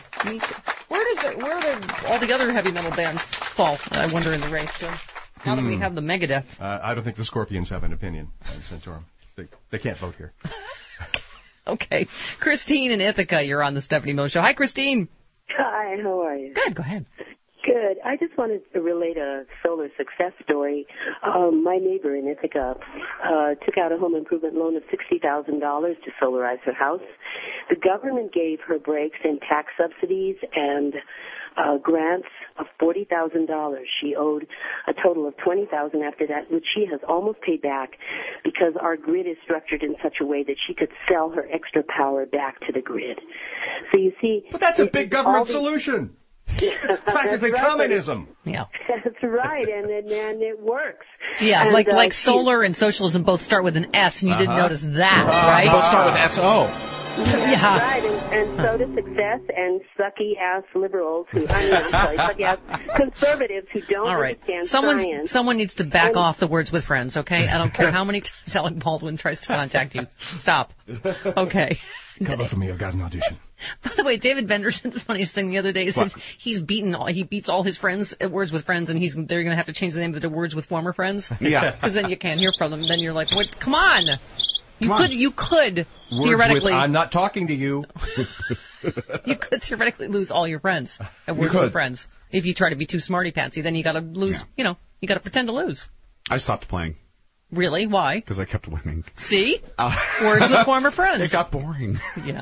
Speaker 2: Where do all the other heavy metal bands fall, I wonder, in the race, Jim? Now that we have the Megadeth.
Speaker 1: I don't think the Scorpions have an opinion on Santorum. They can't vote here.
Speaker 2: Okay. Christine in Ithaca, you're on the Stephanie Miller Show. Hi, Christine.
Speaker 5: Hi, how are you?
Speaker 2: Good, go ahead.
Speaker 5: Good. I just wanted to relate a solar success story. My neighbor in Ithaca took out a home improvement loan of $60,000 to solarize her house. The government gave her breaks in tax subsidies and grants of $40,000. She owed a total of $20,000 after that, which she has almost paid back because our grid is structured in such a way that she could sell her extra power back to the grid. So you see...
Speaker 1: But that's a big government solution. It's practically communism.
Speaker 2: Yeah,
Speaker 5: that's right, and it works.
Speaker 2: Yeah, and, like solar and socialism both start with an S, and you didn't notice that, right?
Speaker 3: Both start with SO.
Speaker 5: Yeah, right, and so does success and sucky-ass liberals sucky-ass conservatives who don't understand science.
Speaker 2: Someone needs to back off the words with friends, okay? I don't care how many times Alec Baldwin tries to contact you. Stop. Okay.
Speaker 1: Cover for me, I've got an audition.
Speaker 2: By the way, David Bender said the funniest thing the other day. He beats all his friends at Words with Friends, and they're going to have to change the name of it to Words with Former Friends.
Speaker 3: Yeah.
Speaker 2: Because then you can't hear from them. Then you're like, what? Come on. You could theoretically.
Speaker 1: I'm not talking to you.
Speaker 2: You could theoretically lose all your friends at Words with Friends if you try to be too smarty-pantsy. Then you got to lose. Yeah. You got to pretend to lose.
Speaker 3: I stopped playing.
Speaker 2: Really? Why?
Speaker 3: Because I kept winning.
Speaker 2: See? Words with Former Friends.
Speaker 3: It got boring.
Speaker 2: Yeah.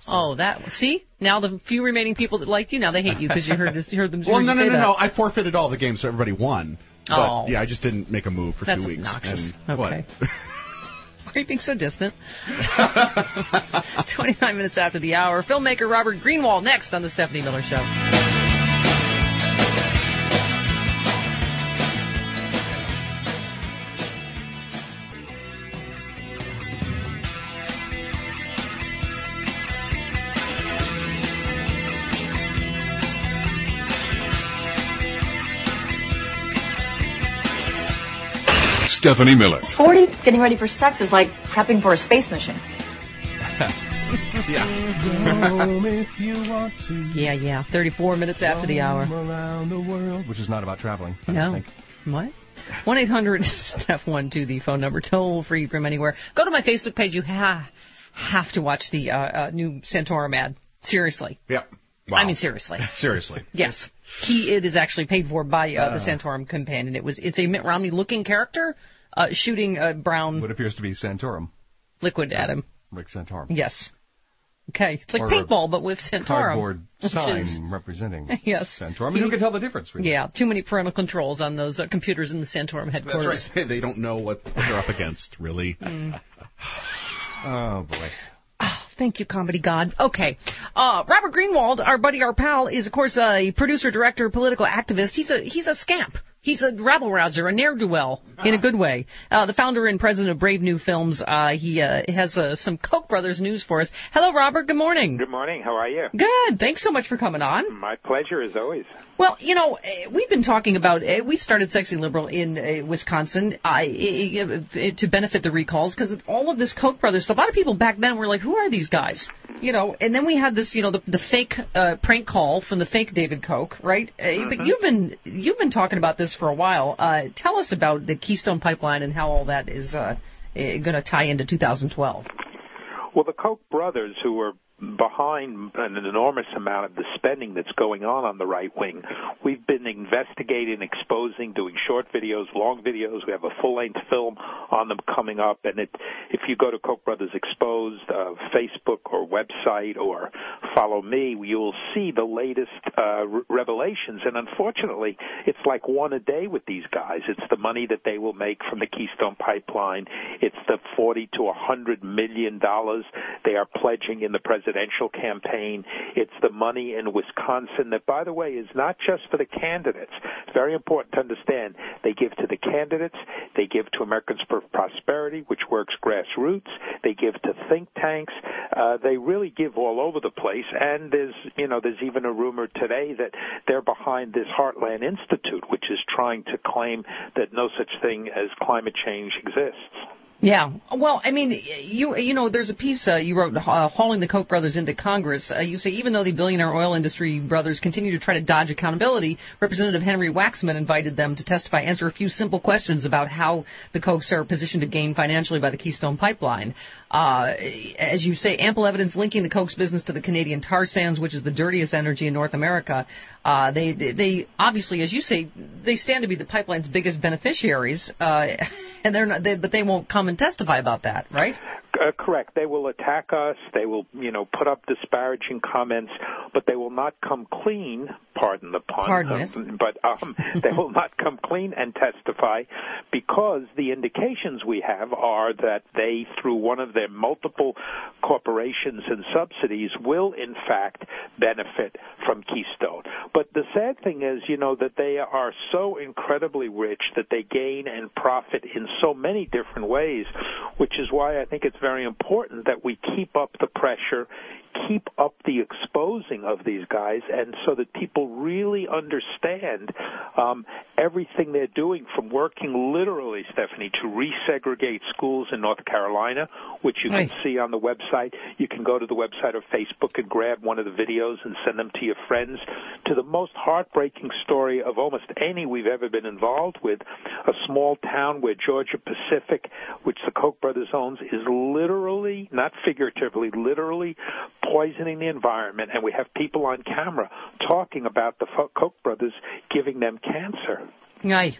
Speaker 2: See? Now the few remaining people that liked you, now they hate you because you heard them.
Speaker 3: Well, no. I forfeited all the games, so everybody won. But, yeah, I just didn't make a move for 2 weeks.
Speaker 2: That's obnoxious.
Speaker 3: And
Speaker 2: okay. Great being so distant. 29 minutes after the hour. Filmmaker Robert Greenwald next on The Stephanie Miller Show.
Speaker 13: Stephanie Miller.
Speaker 22: 40, getting ready for sex is like prepping for a space mission.
Speaker 1: If you want to.
Speaker 2: Yeah. 34 minutes after the hour.
Speaker 1: Around the world, which is not about traveling.
Speaker 2: No. What? 1-800-STEPH12, the phone number, toll free from anywhere. Go to my Facebook page. You have to watch the new Santorum ad. Seriously.
Speaker 3: Yep. Wow.
Speaker 2: I mean, seriously.
Speaker 3: Seriously.
Speaker 2: Yes. It is actually paid for by the Santorum companion. It's a Mitt Romney-looking character shooting brown...
Speaker 1: What appears to be Santorum.
Speaker 2: Liquid at him.
Speaker 1: Rick Santorum.
Speaker 2: Yes. Okay. It's like paintball, but with Santorum.
Speaker 1: Cardboard sign representing Santorum. I mean, who can tell the difference, really?
Speaker 2: Yeah. Too many parental controls on those computers in the Santorum headquarters.
Speaker 3: That's right. They don't know what they're up against, really.
Speaker 1: Oh, boy.
Speaker 2: Thank you, comedy god. Okay. Robert Greenwald, our buddy, our pal, is, of course, a producer, director, political activist. He's a scamp. He's a rabble-rouser, a ne'er-do-well, in a good way. The founder and president of Brave New Films. He has some Koch brothers news for us. Hello, Robert. Good morning.
Speaker 23: Good morning. How are you?
Speaker 2: Good. Thanks so much for coming on.
Speaker 23: My pleasure, as always.
Speaker 2: Well, we've been talking about, we started Sexy Liberal in Wisconsin to benefit the recalls because all of this Koch brothers stuff. A lot of people back then were like, who are these guys? And then we had this, the fake prank call from the fake David Koch, right? But you've been talking about this for a while. Tell us about the Keystone Pipeline and how all that is going to tie into 2012.
Speaker 23: Well, the Koch brothers, who were
Speaker 4: behind an enormous amount of the spending that's going on the right wing. We've been investigating, exposing, doing short videos, long videos. We have a full-length film on them coming up. And if you go to Koch brothers Exposed, Facebook or website, or follow me, you'll see the latest revelations. And unfortunately, it's like one a day with these guys. It's the money that they will make from the Keystone Pipeline. It's the $40 to $100 million they are pledging in the presidential campaign. It's the money in Wisconsin that, by the way, is not just for the candidates. It's very important to understand. They give to the candidates. They give to Americans for Prosperity, which works grassroots. They give to think tanks. They really give all over the place. And there's even a rumor today that they're behind this Heartland Institute, which is trying to claim that no such thing as climate change exists.
Speaker 2: Yeah. Well, I mean, you know, there's a piece you wrote, hauling the Koch brothers into Congress. You say even though the billionaire oil industry brothers continue to try to dodge accountability, Representative Henry Waxman invited them to testify, answer a few simple questions about how the Kochs are positioned to gain financially by the Keystone Pipeline. As you say, ample evidence linking the Koch's business to the Canadian tar sands, which is the dirtiest energy in North America. They obviously, as you say, they stand to be the pipeline's biggest beneficiaries, and but they won't come and testify about that, right?
Speaker 4: Correct. They will attack us. They will, put up disparaging comments, but they will not come clean. Pardon the pun. But they will not come clean and testify, because the indications we have are that they, through one of their multiple corporations and subsidies, will in fact benefit from Keystone. But the sad thing is, that they are so incredibly rich that they gain and profit in so many different ways, which is why I think it's very important that we keep up the pressure, keep up the exposing of these guys, and so that people really understand everything they're doing, from working literally, Stephanie, to resegregate schools in North Carolina, which you can see on the website. You can go to the website or Facebook and grab one of the videos and send them to your friends, to the most heartbreaking story of almost any we've ever been involved with, a small town where Georgia Pacific, which the Koch brothers owns, is literally, not figuratively, literally poisoning the environment, and we have people on camera talking about the Koch brothers giving them cancer.
Speaker 2: Right.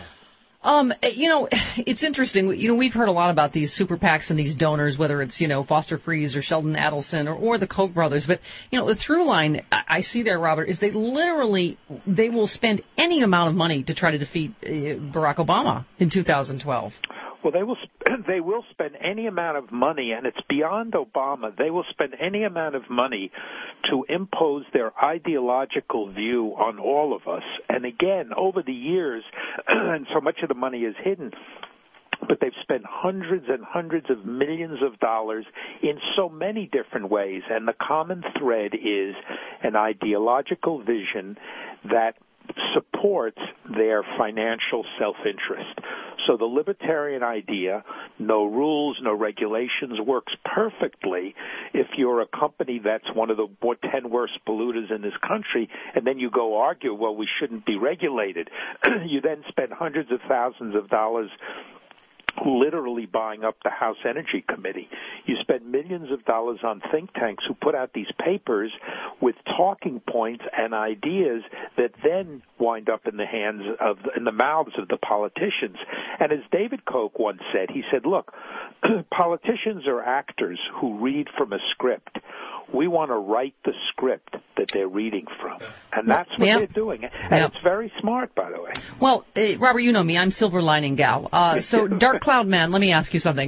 Speaker 2: It's interesting. We've heard a lot about these super PACs and these donors, whether it's, Foster Friess or Sheldon Adelson or the Koch brothers. But, the through line I see there, Robert, is they will spend any amount of money to try to defeat Barack Obama in 2012.
Speaker 4: Well, they will spend any amount of money, and it's beyond Obama. They will spend any amount of money to impose their ideological view on all of us. And again, over the years, and so much of the money is hidden, but they've spent hundreds and hundreds of millions of dollars in so many different ways. And the common thread is an ideological vision that supports their financial self-interest. So the libertarian idea, no rules, no regulations, works perfectly if you're a company that's one of the 10 worst polluters in this country, and then you go argue, well, we shouldn't be regulated. You then spend hundreds of thousands of dollars literally buying up the House Energy Committee. You spend millions of dollars on think tanks who put out these papers with talking points and ideas that then wind up in the mouths of the politicians. And as David Koch once said, he said, look, politicians are actors who read from a script. We want to write the script that they're reading from. And that's what they're doing. And it's very smart, by the way.
Speaker 2: Well, Robert, you know me. I'm Silver Lining gal. So, Dark Cloud Man, let me ask you something.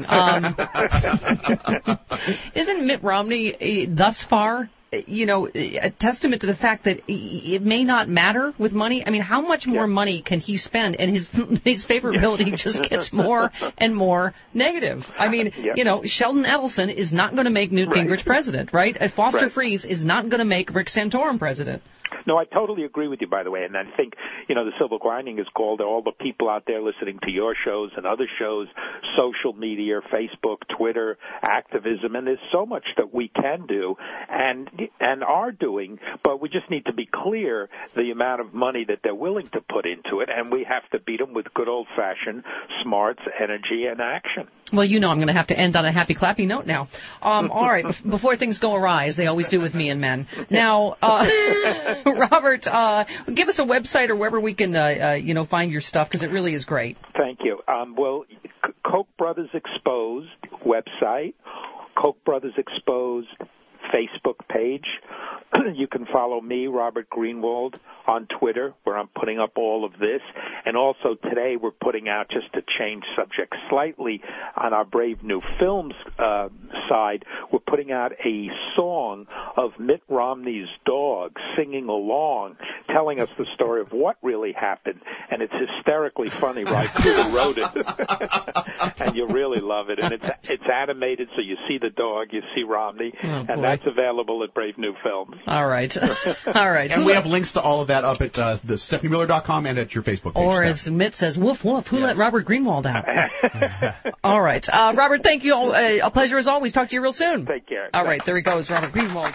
Speaker 2: Isn't Mitt Romney thus far, a testament to the fact that it may not matter with money? I mean, how much more money can he spend? And his favorability just gets more and more negative. I mean, Sheldon Adelson is not going to make Newt Gingrich president, right? Foster Friess is not going to make Rick Santorum president.
Speaker 4: No, I totally agree with you, by the way. And I think, the silver lining is called all the people out there listening to your shows and other shows, social media, Facebook, Twitter, activism, and there's so much that we can do and are doing, but we just need to be clear the amount of money that they're willing to put into it, and we have to beat them with good old-fashioned smarts, energy, and action.
Speaker 2: Well, I'm going to have to end on a happy, clappy note now. All right, before things go awry, as they always do with me and men. Now, Robert, give us a website or wherever we can, find your stuff, because it really is great.
Speaker 4: Thank you. Koch Brothers Exposed website, Koch Brothers Exposed Facebook page. You can follow me, Robert Greenwald, on Twitter, where I'm putting up all of this. And also today we're putting out, just to change subject slightly, on our Brave New Films side, we're putting out a song of Mitt Romney's dog singing along, telling us the story of what really happened. And it's hysterically funny, right? Who wrote it. And you'll really love it. And it's animated, so you see the dog, you see Romney, and that's available at Brave New Films.
Speaker 2: All right. All right.
Speaker 3: And we have links to all of that up at the StephanieMiller.com and at your Facebook page.
Speaker 2: Or as Mitt says, woof, woof, who let Robert Greenwald out? All right. Robert, thank you. A pleasure as always. Talk to you real soon.
Speaker 4: Take care.
Speaker 2: All right. There he goes, Robert Greenwald.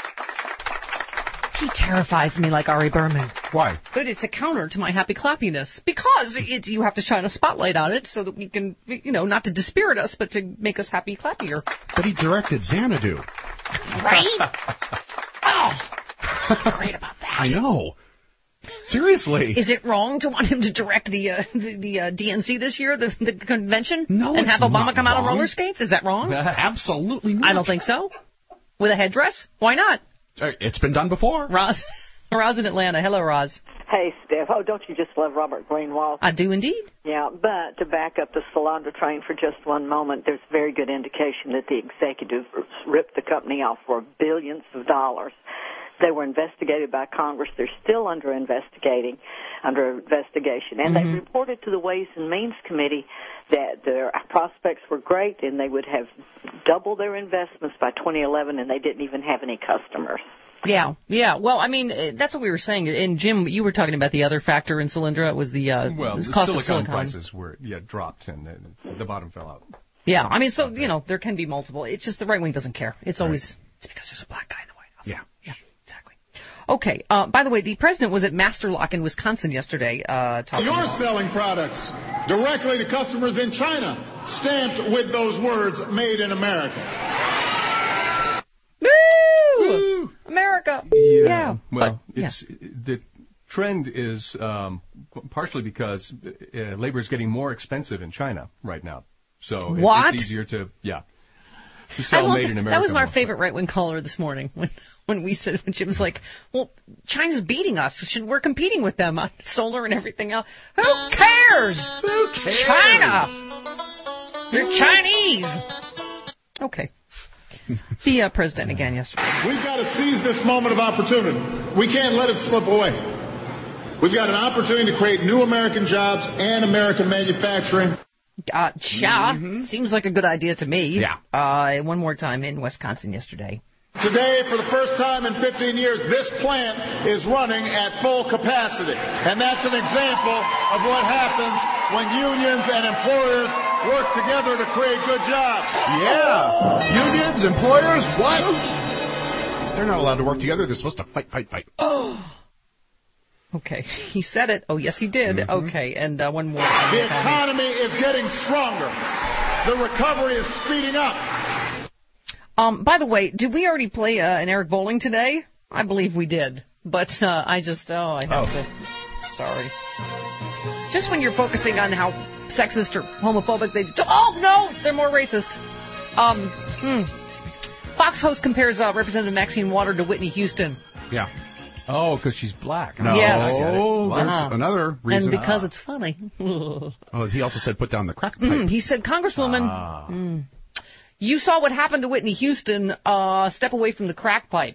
Speaker 2: He terrifies me like Ari Berman.
Speaker 3: Why?
Speaker 2: But it's a counter to my happy clappiness. Because you have to shine a spotlight on it so that we can, not to dispirit us, but to make us happy clappier.
Speaker 3: But he directed Xanadu.
Speaker 2: Right? Oh, great about that.
Speaker 3: I know. Seriously.
Speaker 2: Is it wrong to want him to direct the DNC this year, the convention?
Speaker 3: No,
Speaker 2: and have Obama come out on
Speaker 3: wrong.
Speaker 2: roller skates? Is that wrong?
Speaker 3: Absolutely not.
Speaker 2: I don't think so. With a headdress? Why not?
Speaker 3: It's been done before.
Speaker 2: Roz in Atlanta. Hello, Roz.
Speaker 6: Hey, Steph. Oh, don't you just love Robert Greenwald?
Speaker 2: I do indeed.
Speaker 6: Yeah, but to back up the Solyndra train for just one moment, there's very good indication that the executives ripped the company off for billions of dollars. They were investigated by Congress. They're still under investigation. And they reported to the Ways and Means Committee that their prospects were great and they would have doubled their investments by 2011, and they didn't even have any customers.
Speaker 2: Yeah. Well, that's what we were saying. And Jim, you were talking about the other factor in Solyndra. It was the cost of silicon
Speaker 1: prices were dropped and the bottom fell out.
Speaker 2: Yeah, so there can be multiple. It's just the right wing doesn't care. It's always it's because there's a black guy in the White House.
Speaker 3: Yeah.
Speaker 2: Exactly. Okay. By the way, the president was at Master Lock in Wisconsin yesterday.
Speaker 9: You're selling products directly to customers in China, stamped with those words, "Made in America."
Speaker 2: Woo! America. Yeah.
Speaker 1: Well, the trend is partially because labor is getting more expensive in China right now. So it's easier to sell made in America.
Speaker 2: That was my favorite right-wing caller this morning when Jim's like, well, China's beating us. We're competing with them on solar and everything else. Who cares?
Speaker 3: Who cares?
Speaker 2: China. They're Chinese. Okay. The president again yesterday.
Speaker 9: We've got to seize this moment of opportunity. We can't let it slip away. We've got an opportunity to create new American jobs and American manufacturing.
Speaker 2: Seems like a good idea to me.
Speaker 3: Yeah.
Speaker 2: One more time in Wisconsin yesterday.
Speaker 9: Today, for the first time in 15 years, this plant is running at full capacity. And that's an example of what happens when unions and employers work together to create good jobs.
Speaker 3: Yeah. Unions, employers, what? They're not allowed to work together. They're supposed to fight.
Speaker 2: Oh. Okay. He said it. Oh, yes, he did. Okay. And one more.
Speaker 9: The economy is getting stronger. The recovery is speeding up.
Speaker 2: By the way, did we already play an Eric Bolling today? I believe we did. But I have to. Sorry. Just when you're focusing on how sexist or homophobic they do. Oh, no! They're more racist. Fox host compares Representative Maxine Waters to Whitney Houston.
Speaker 3: Yeah.
Speaker 1: Oh, because she's black.
Speaker 2: Yes.
Speaker 3: Oh, there's another reason.
Speaker 2: And because it's funny.
Speaker 3: He also said put down the crack pipe.
Speaker 2: He said, Congresswoman, you saw what happened to Whitney Houston. Step away from the crack pipe.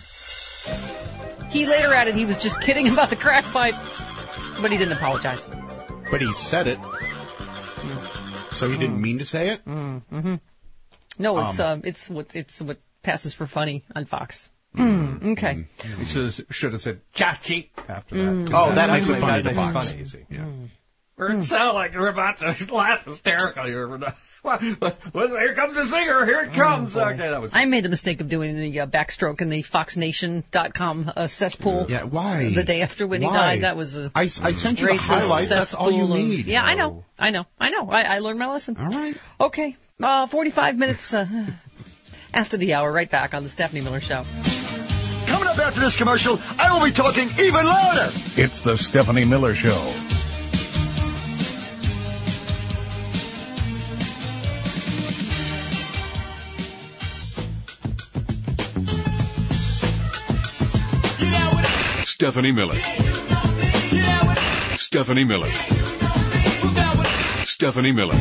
Speaker 2: He later added he was just kidding about the crack pipe, but he didn't apologize.
Speaker 3: But he said it. So he didn't mean to say it?
Speaker 2: No, it's what passes for funny on Fox. Okay.
Speaker 1: He should have said chachi after that.
Speaker 3: Oh, that makes it funny.
Speaker 1: That makes it funny, you see.
Speaker 3: Yeah.
Speaker 1: Or it sounds like you're about to laugh hysterically. Here comes the singer. Here it comes. Okay, that was.
Speaker 2: I made the mistake of doing the backstroke in the FoxNation.com cesspool.
Speaker 3: Yeah, why?
Speaker 2: The day after when he died. That was a
Speaker 3: I sent you the highlights. That's all you need.
Speaker 2: Yeah, I know. I learned my lesson.
Speaker 3: All right.
Speaker 2: Okay. 45 minutes after the hour. Right back on the Stephanie Miller Show.
Speaker 13: Coming up after this commercial, I will be talking even louder.
Speaker 8: It's the Stephanie Miller Show. Stephanie Miller. Stephanie Miller. Stephanie Miller.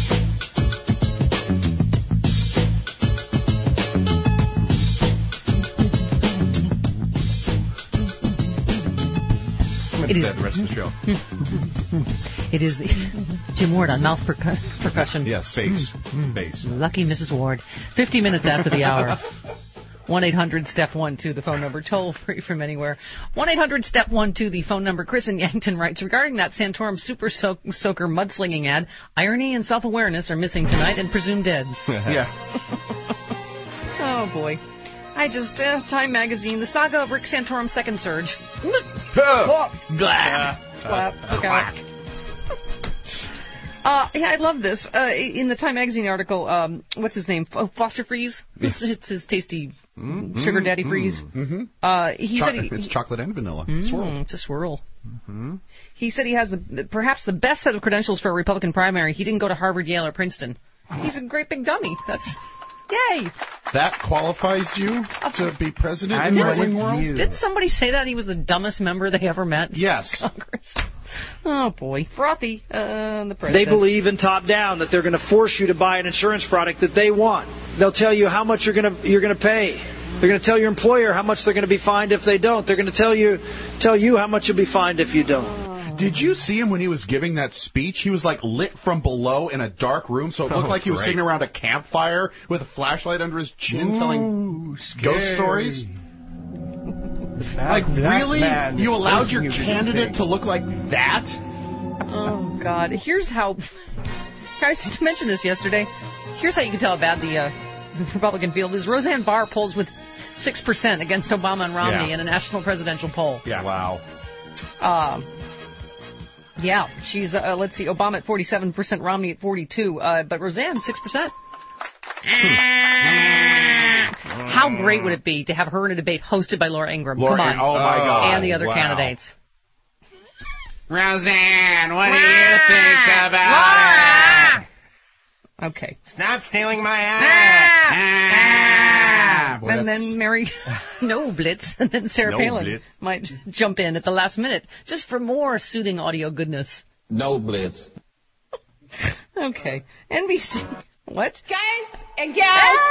Speaker 2: It is
Speaker 1: the rest of the show.
Speaker 2: It is the Jim Ward on mouth percussion.
Speaker 1: Yes, bass.
Speaker 2: Lucky Mrs. Ward. 50 minutes after the hour. 1-800-STEP-1-2, the phone number, toll free from anywhere. 1-800-STEP-1-2, the phone number. Chris in Yankton writes, regarding that Santorum Super Soaker mudslinging ad, irony and self-awareness are missing tonight and presumed dead.
Speaker 3: Yeah.
Speaker 2: Oh, boy. I just, Time Magazine, the saga of Rick Santorum's second surge. Slap. Look out. I love this. In the Time Magazine article, what's his name? Foster Freeze? Yes. It's his tasty sugar daddy freeze.
Speaker 3: Mm-hmm. It's chocolate and vanilla. Swirl.
Speaker 2: It's a swirl. Mm-hmm. He said he has perhaps the best set of credentials for a Republican primary. He didn't go to Harvard, Yale, or Princeton. He's a great big dummy. That's... Yay!
Speaker 3: That qualifies you to be president in the right-wing world?
Speaker 2: Did somebody say that he was the dumbest member they ever met?
Speaker 3: Yes.
Speaker 2: Congress. Oh, boy. Frothy, the president.
Speaker 11: They believe in top-down that they're going to force you to buy an insurance product that they want. They'll tell you how much you're going to pay. They're going to tell your employer how much they're going to be fined if they don't. They're going to tell you how much you'll be fined if you don't.
Speaker 3: Did you see him when he was giving that speech? He was like lit from below in a dark room, so it looked like he was sitting around a campfire with a flashlight under his chin telling ghost stories. Like, really? You allowed your candidate to look like that?
Speaker 2: Oh, God. Here's how... I mentioned this yesterday. Here's how you can tell how bad the Republican field is. Roseanne Barr polls with 6% against Obama and Romney in a national presidential poll.
Speaker 3: Yeah. Wow.
Speaker 2: Yeah, she's, let's see, Obama at 47%, Romney at 42%, but Roseanne, 6%. How great would it be to have her in a debate hosted by Laura Ingraham? Come on.
Speaker 3: Oh, my God.
Speaker 2: And the other candidates.
Speaker 14: Roseanne, what do you think about it?
Speaker 2: Okay.
Speaker 14: Stop stealing my ass.
Speaker 2: And then Mary Blitz, and then Sarah Palin might jump in at the last minute just for more soothing audio goodness.
Speaker 14: No Blitz.
Speaker 2: Okay. NBC. What?
Speaker 7: Guys and gals.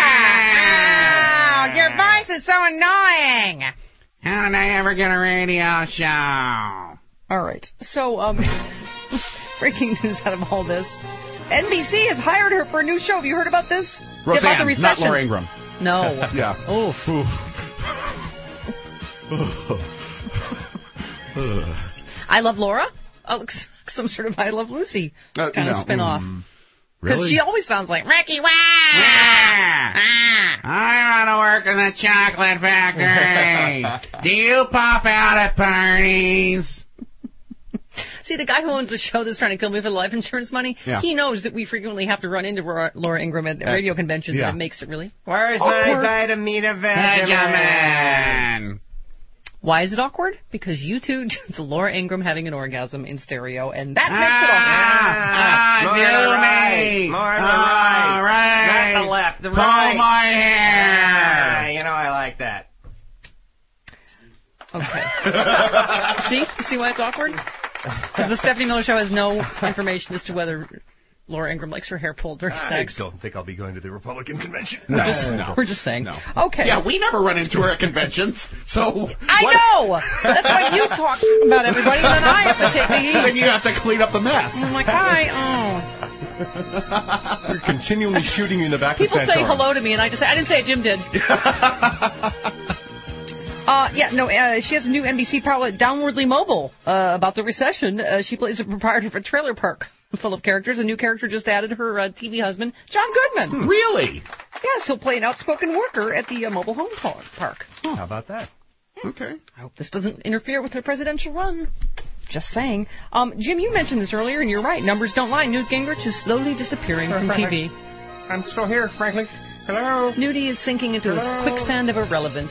Speaker 7: Oh, your voice is so annoying.
Speaker 14: How did I ever get a radio show?
Speaker 2: All right. So, breaking news out of all this. NBC has hired her for a new show. Have you heard about this?
Speaker 3: Roseanne,
Speaker 2: about the recession.
Speaker 3: not Laura Ingraham.
Speaker 2: No.
Speaker 3: Yeah.
Speaker 2: Oof. I Love Laura? Some sort of I Love Lucy kind of spin-off. Because
Speaker 3: Really?
Speaker 2: she always sounds like Ricky Wah!
Speaker 14: I want to work in the chocolate factory. Do you pop out at parties?
Speaker 2: See, the guy who owns the show that's trying to kill me for the life insurance money, he knows that we frequently have to run into Laura Ingraham at radio conventions, and it makes it really
Speaker 14: Where's my vitamin Benjamin?
Speaker 2: Why is it awkward? Because you two did Laura Ingraham having an orgasm in stereo, and that makes it awkward.
Speaker 14: More to the right. Not the left, the right. Pull my hair. You know I like that.
Speaker 2: Okay. See why it's awkward? Because the Stephanie Miller Show has no information as to whether Laura Ingraham likes her hair pulled during sex.
Speaker 1: I don't think I'll be going to the Republican convention.
Speaker 2: We're just saying.
Speaker 3: No.
Speaker 2: Okay.
Speaker 3: Yeah, we never run into her at conventions, so...
Speaker 2: I know! That's why you talk about everybody, and then I have to take the heat.
Speaker 3: Then you have to clean up the mess.
Speaker 2: I'm like, hi. Oh.
Speaker 1: They're continually shooting you in the back
Speaker 2: People
Speaker 1: of Santorum.
Speaker 2: say hello to me, and I didn't say it, Jim did. She has a new NBC pilot, Downwardly Mobile, about the recession. She plays a proprietor of a trailer park full of characters. A new character just added her TV husband, John Goodman.
Speaker 3: Really?
Speaker 2: Yes, he'll play an outspoken worker at the mobile home park.
Speaker 1: How about that?
Speaker 3: Okay.
Speaker 2: I hope this doesn't interfere with their presidential run. Just saying. Jim, you mentioned this earlier, and you're right. Numbers don't lie. Newt Gingrich is slowly disappearing from TV.
Speaker 1: I'm still here, frankly. Hello?
Speaker 2: Newty is sinking into a quicksand of irrelevance.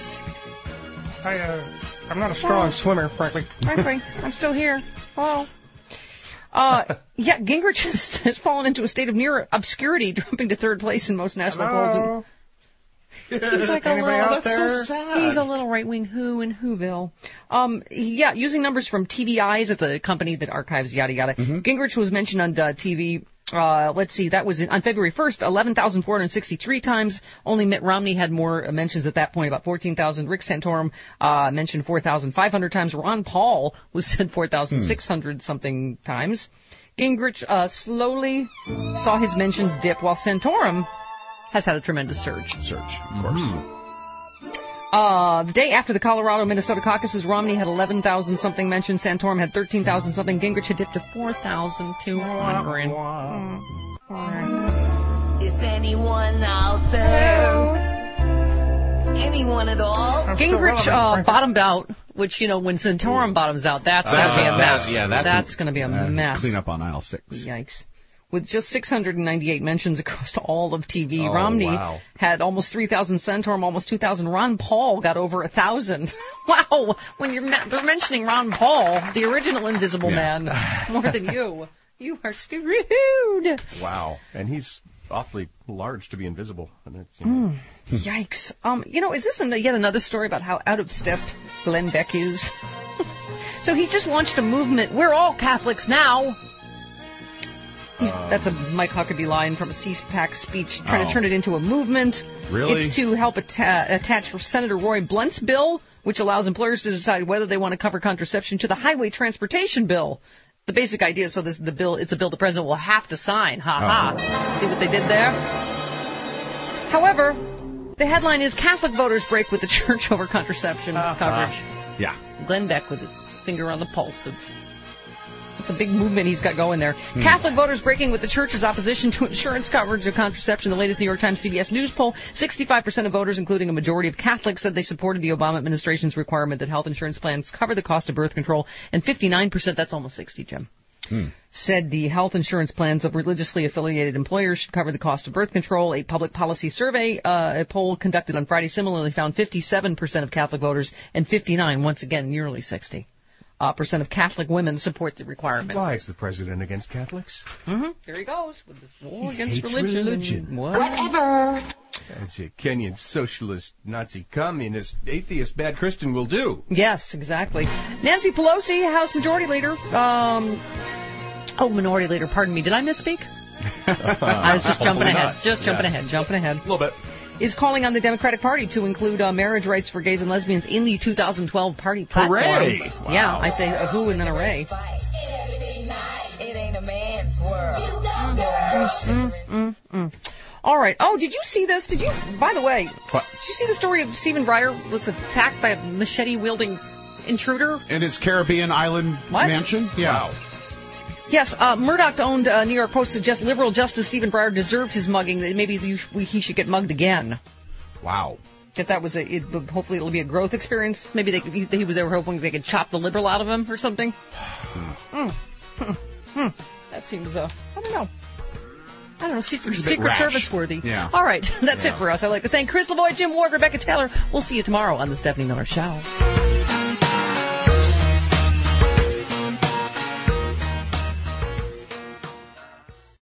Speaker 1: I'm not a strong swimmer, frankly.
Speaker 2: Frankly, I'm still here. Hello. Gingrich has fallen into a state of near obscurity, dropping to third place in most national polls. He's like so sad. He's a little right-wing who in Whoville. Using numbers from TVIs at the company that archives yada yada. Mm-hmm. Gingrich was mentioned on TV. Let's see, that was on February 1st, 11,463 times. Only Mitt Romney had more mentions at that point, about 14,000. Rick Santorum mentioned 4,500 times. Ron Paul was said 4,600 something times. Gingrich slowly saw his mentions dip, while Santorum has had a tremendous surge.
Speaker 3: Of course.
Speaker 2: The day after the Colorado-Minnesota caucuses, Romney had 11,000 something mentions. Santorum had 13,000 something. Gingrich had dipped to 4,200.
Speaker 15: Is anyone out there? Anyone at all?
Speaker 2: Gingrich bottomed out, which, when Santorum bottoms out, that's going to be a mess. That's going to be a mess.
Speaker 3: Clean up on aisle 6.
Speaker 2: Yikes. With just 698 mentions across all of TV, Romney had almost 3,000, Santorum almost 2,000. Ron Paul got over 1,000. Wow! When they're mentioning Ron Paul, the original Invisible Man, more than you. You are screwed.
Speaker 1: Wow. And he's awfully large to be invisible. And it's,
Speaker 2: Yikes. Is this yet another story about how out of step Glenn Beck is? So he just launched a movement. We're all Catholics now. That's a Mike Huckabee line from a CPAC speech, trying to turn it into a movement.
Speaker 3: Really?
Speaker 2: It's to help attach Senator Roy Blunt's bill, which allows employers to decide whether they want to cover contraception, to the highway transportation bill. The basic idea is it's a bill the president will have to sign. See what they did there? However, the headline is Catholic voters break with the church over contraception coverage.
Speaker 3: Yeah.
Speaker 2: Glenn Beck with his finger on the pulse of... It's a big movement he's got going there. Catholic voters breaking with the church's opposition to insurance coverage of contraception. The latest New York Times CBS News poll, 65% of voters, including a majority of Catholics, said they supported the Obama administration's requirement that health insurance plans cover the cost of birth control. And 59%, that's almost 60, Jim, said the health insurance plans of religiously affiliated employers should cover the cost of birth control. A public policy survey, a poll conducted on Friday, similarly found 57% of Catholic voters and 59, once again, nearly 60. Percent of Catholic women support the requirement.
Speaker 1: Why is the president against Catholics?
Speaker 2: There he goes with this war against religion.
Speaker 15: Whatever.
Speaker 1: As a Kenyan socialist, Nazi, communist, atheist, bad Christian will do.
Speaker 2: Yes, exactly. Nancy Pelosi, House Majority Leader. Minority Leader. Pardon me. Did I misspeak? I was just jumping ahead. Jumping ahead.
Speaker 3: A little bit.
Speaker 2: Is calling on the Democratic Party to include marriage rights for gays and lesbians in the 2012 party platform.
Speaker 3: Hooray!
Speaker 2: Wow. Yeah, I say a who and then a ray.
Speaker 15: It ain't a man's world.
Speaker 2: All right. Oh, did you see this? By the way,
Speaker 3: what?
Speaker 2: Did you see the story of Stephen Breyer was attacked by a machete-wielding intruder?
Speaker 3: In his Caribbean island mansion? Yeah.
Speaker 1: Wow.
Speaker 2: Yes, Murdoch-owned New York Post suggests liberal Justice Stephen Breyer deserved his mugging. That maybe he should get mugged again.
Speaker 3: Wow.
Speaker 2: That was hopefully it'll be a growth experience. Maybe he was ever hoping they could chop the liberal out of him or something. That seems I don't know, Secret Service worthy.
Speaker 3: Yeah.
Speaker 2: All right, that's it for us. I'd like to thank Chris LaVoy, Jim Ward, Rebecca Taylor. We'll see you tomorrow on the Stephanie Miller Show.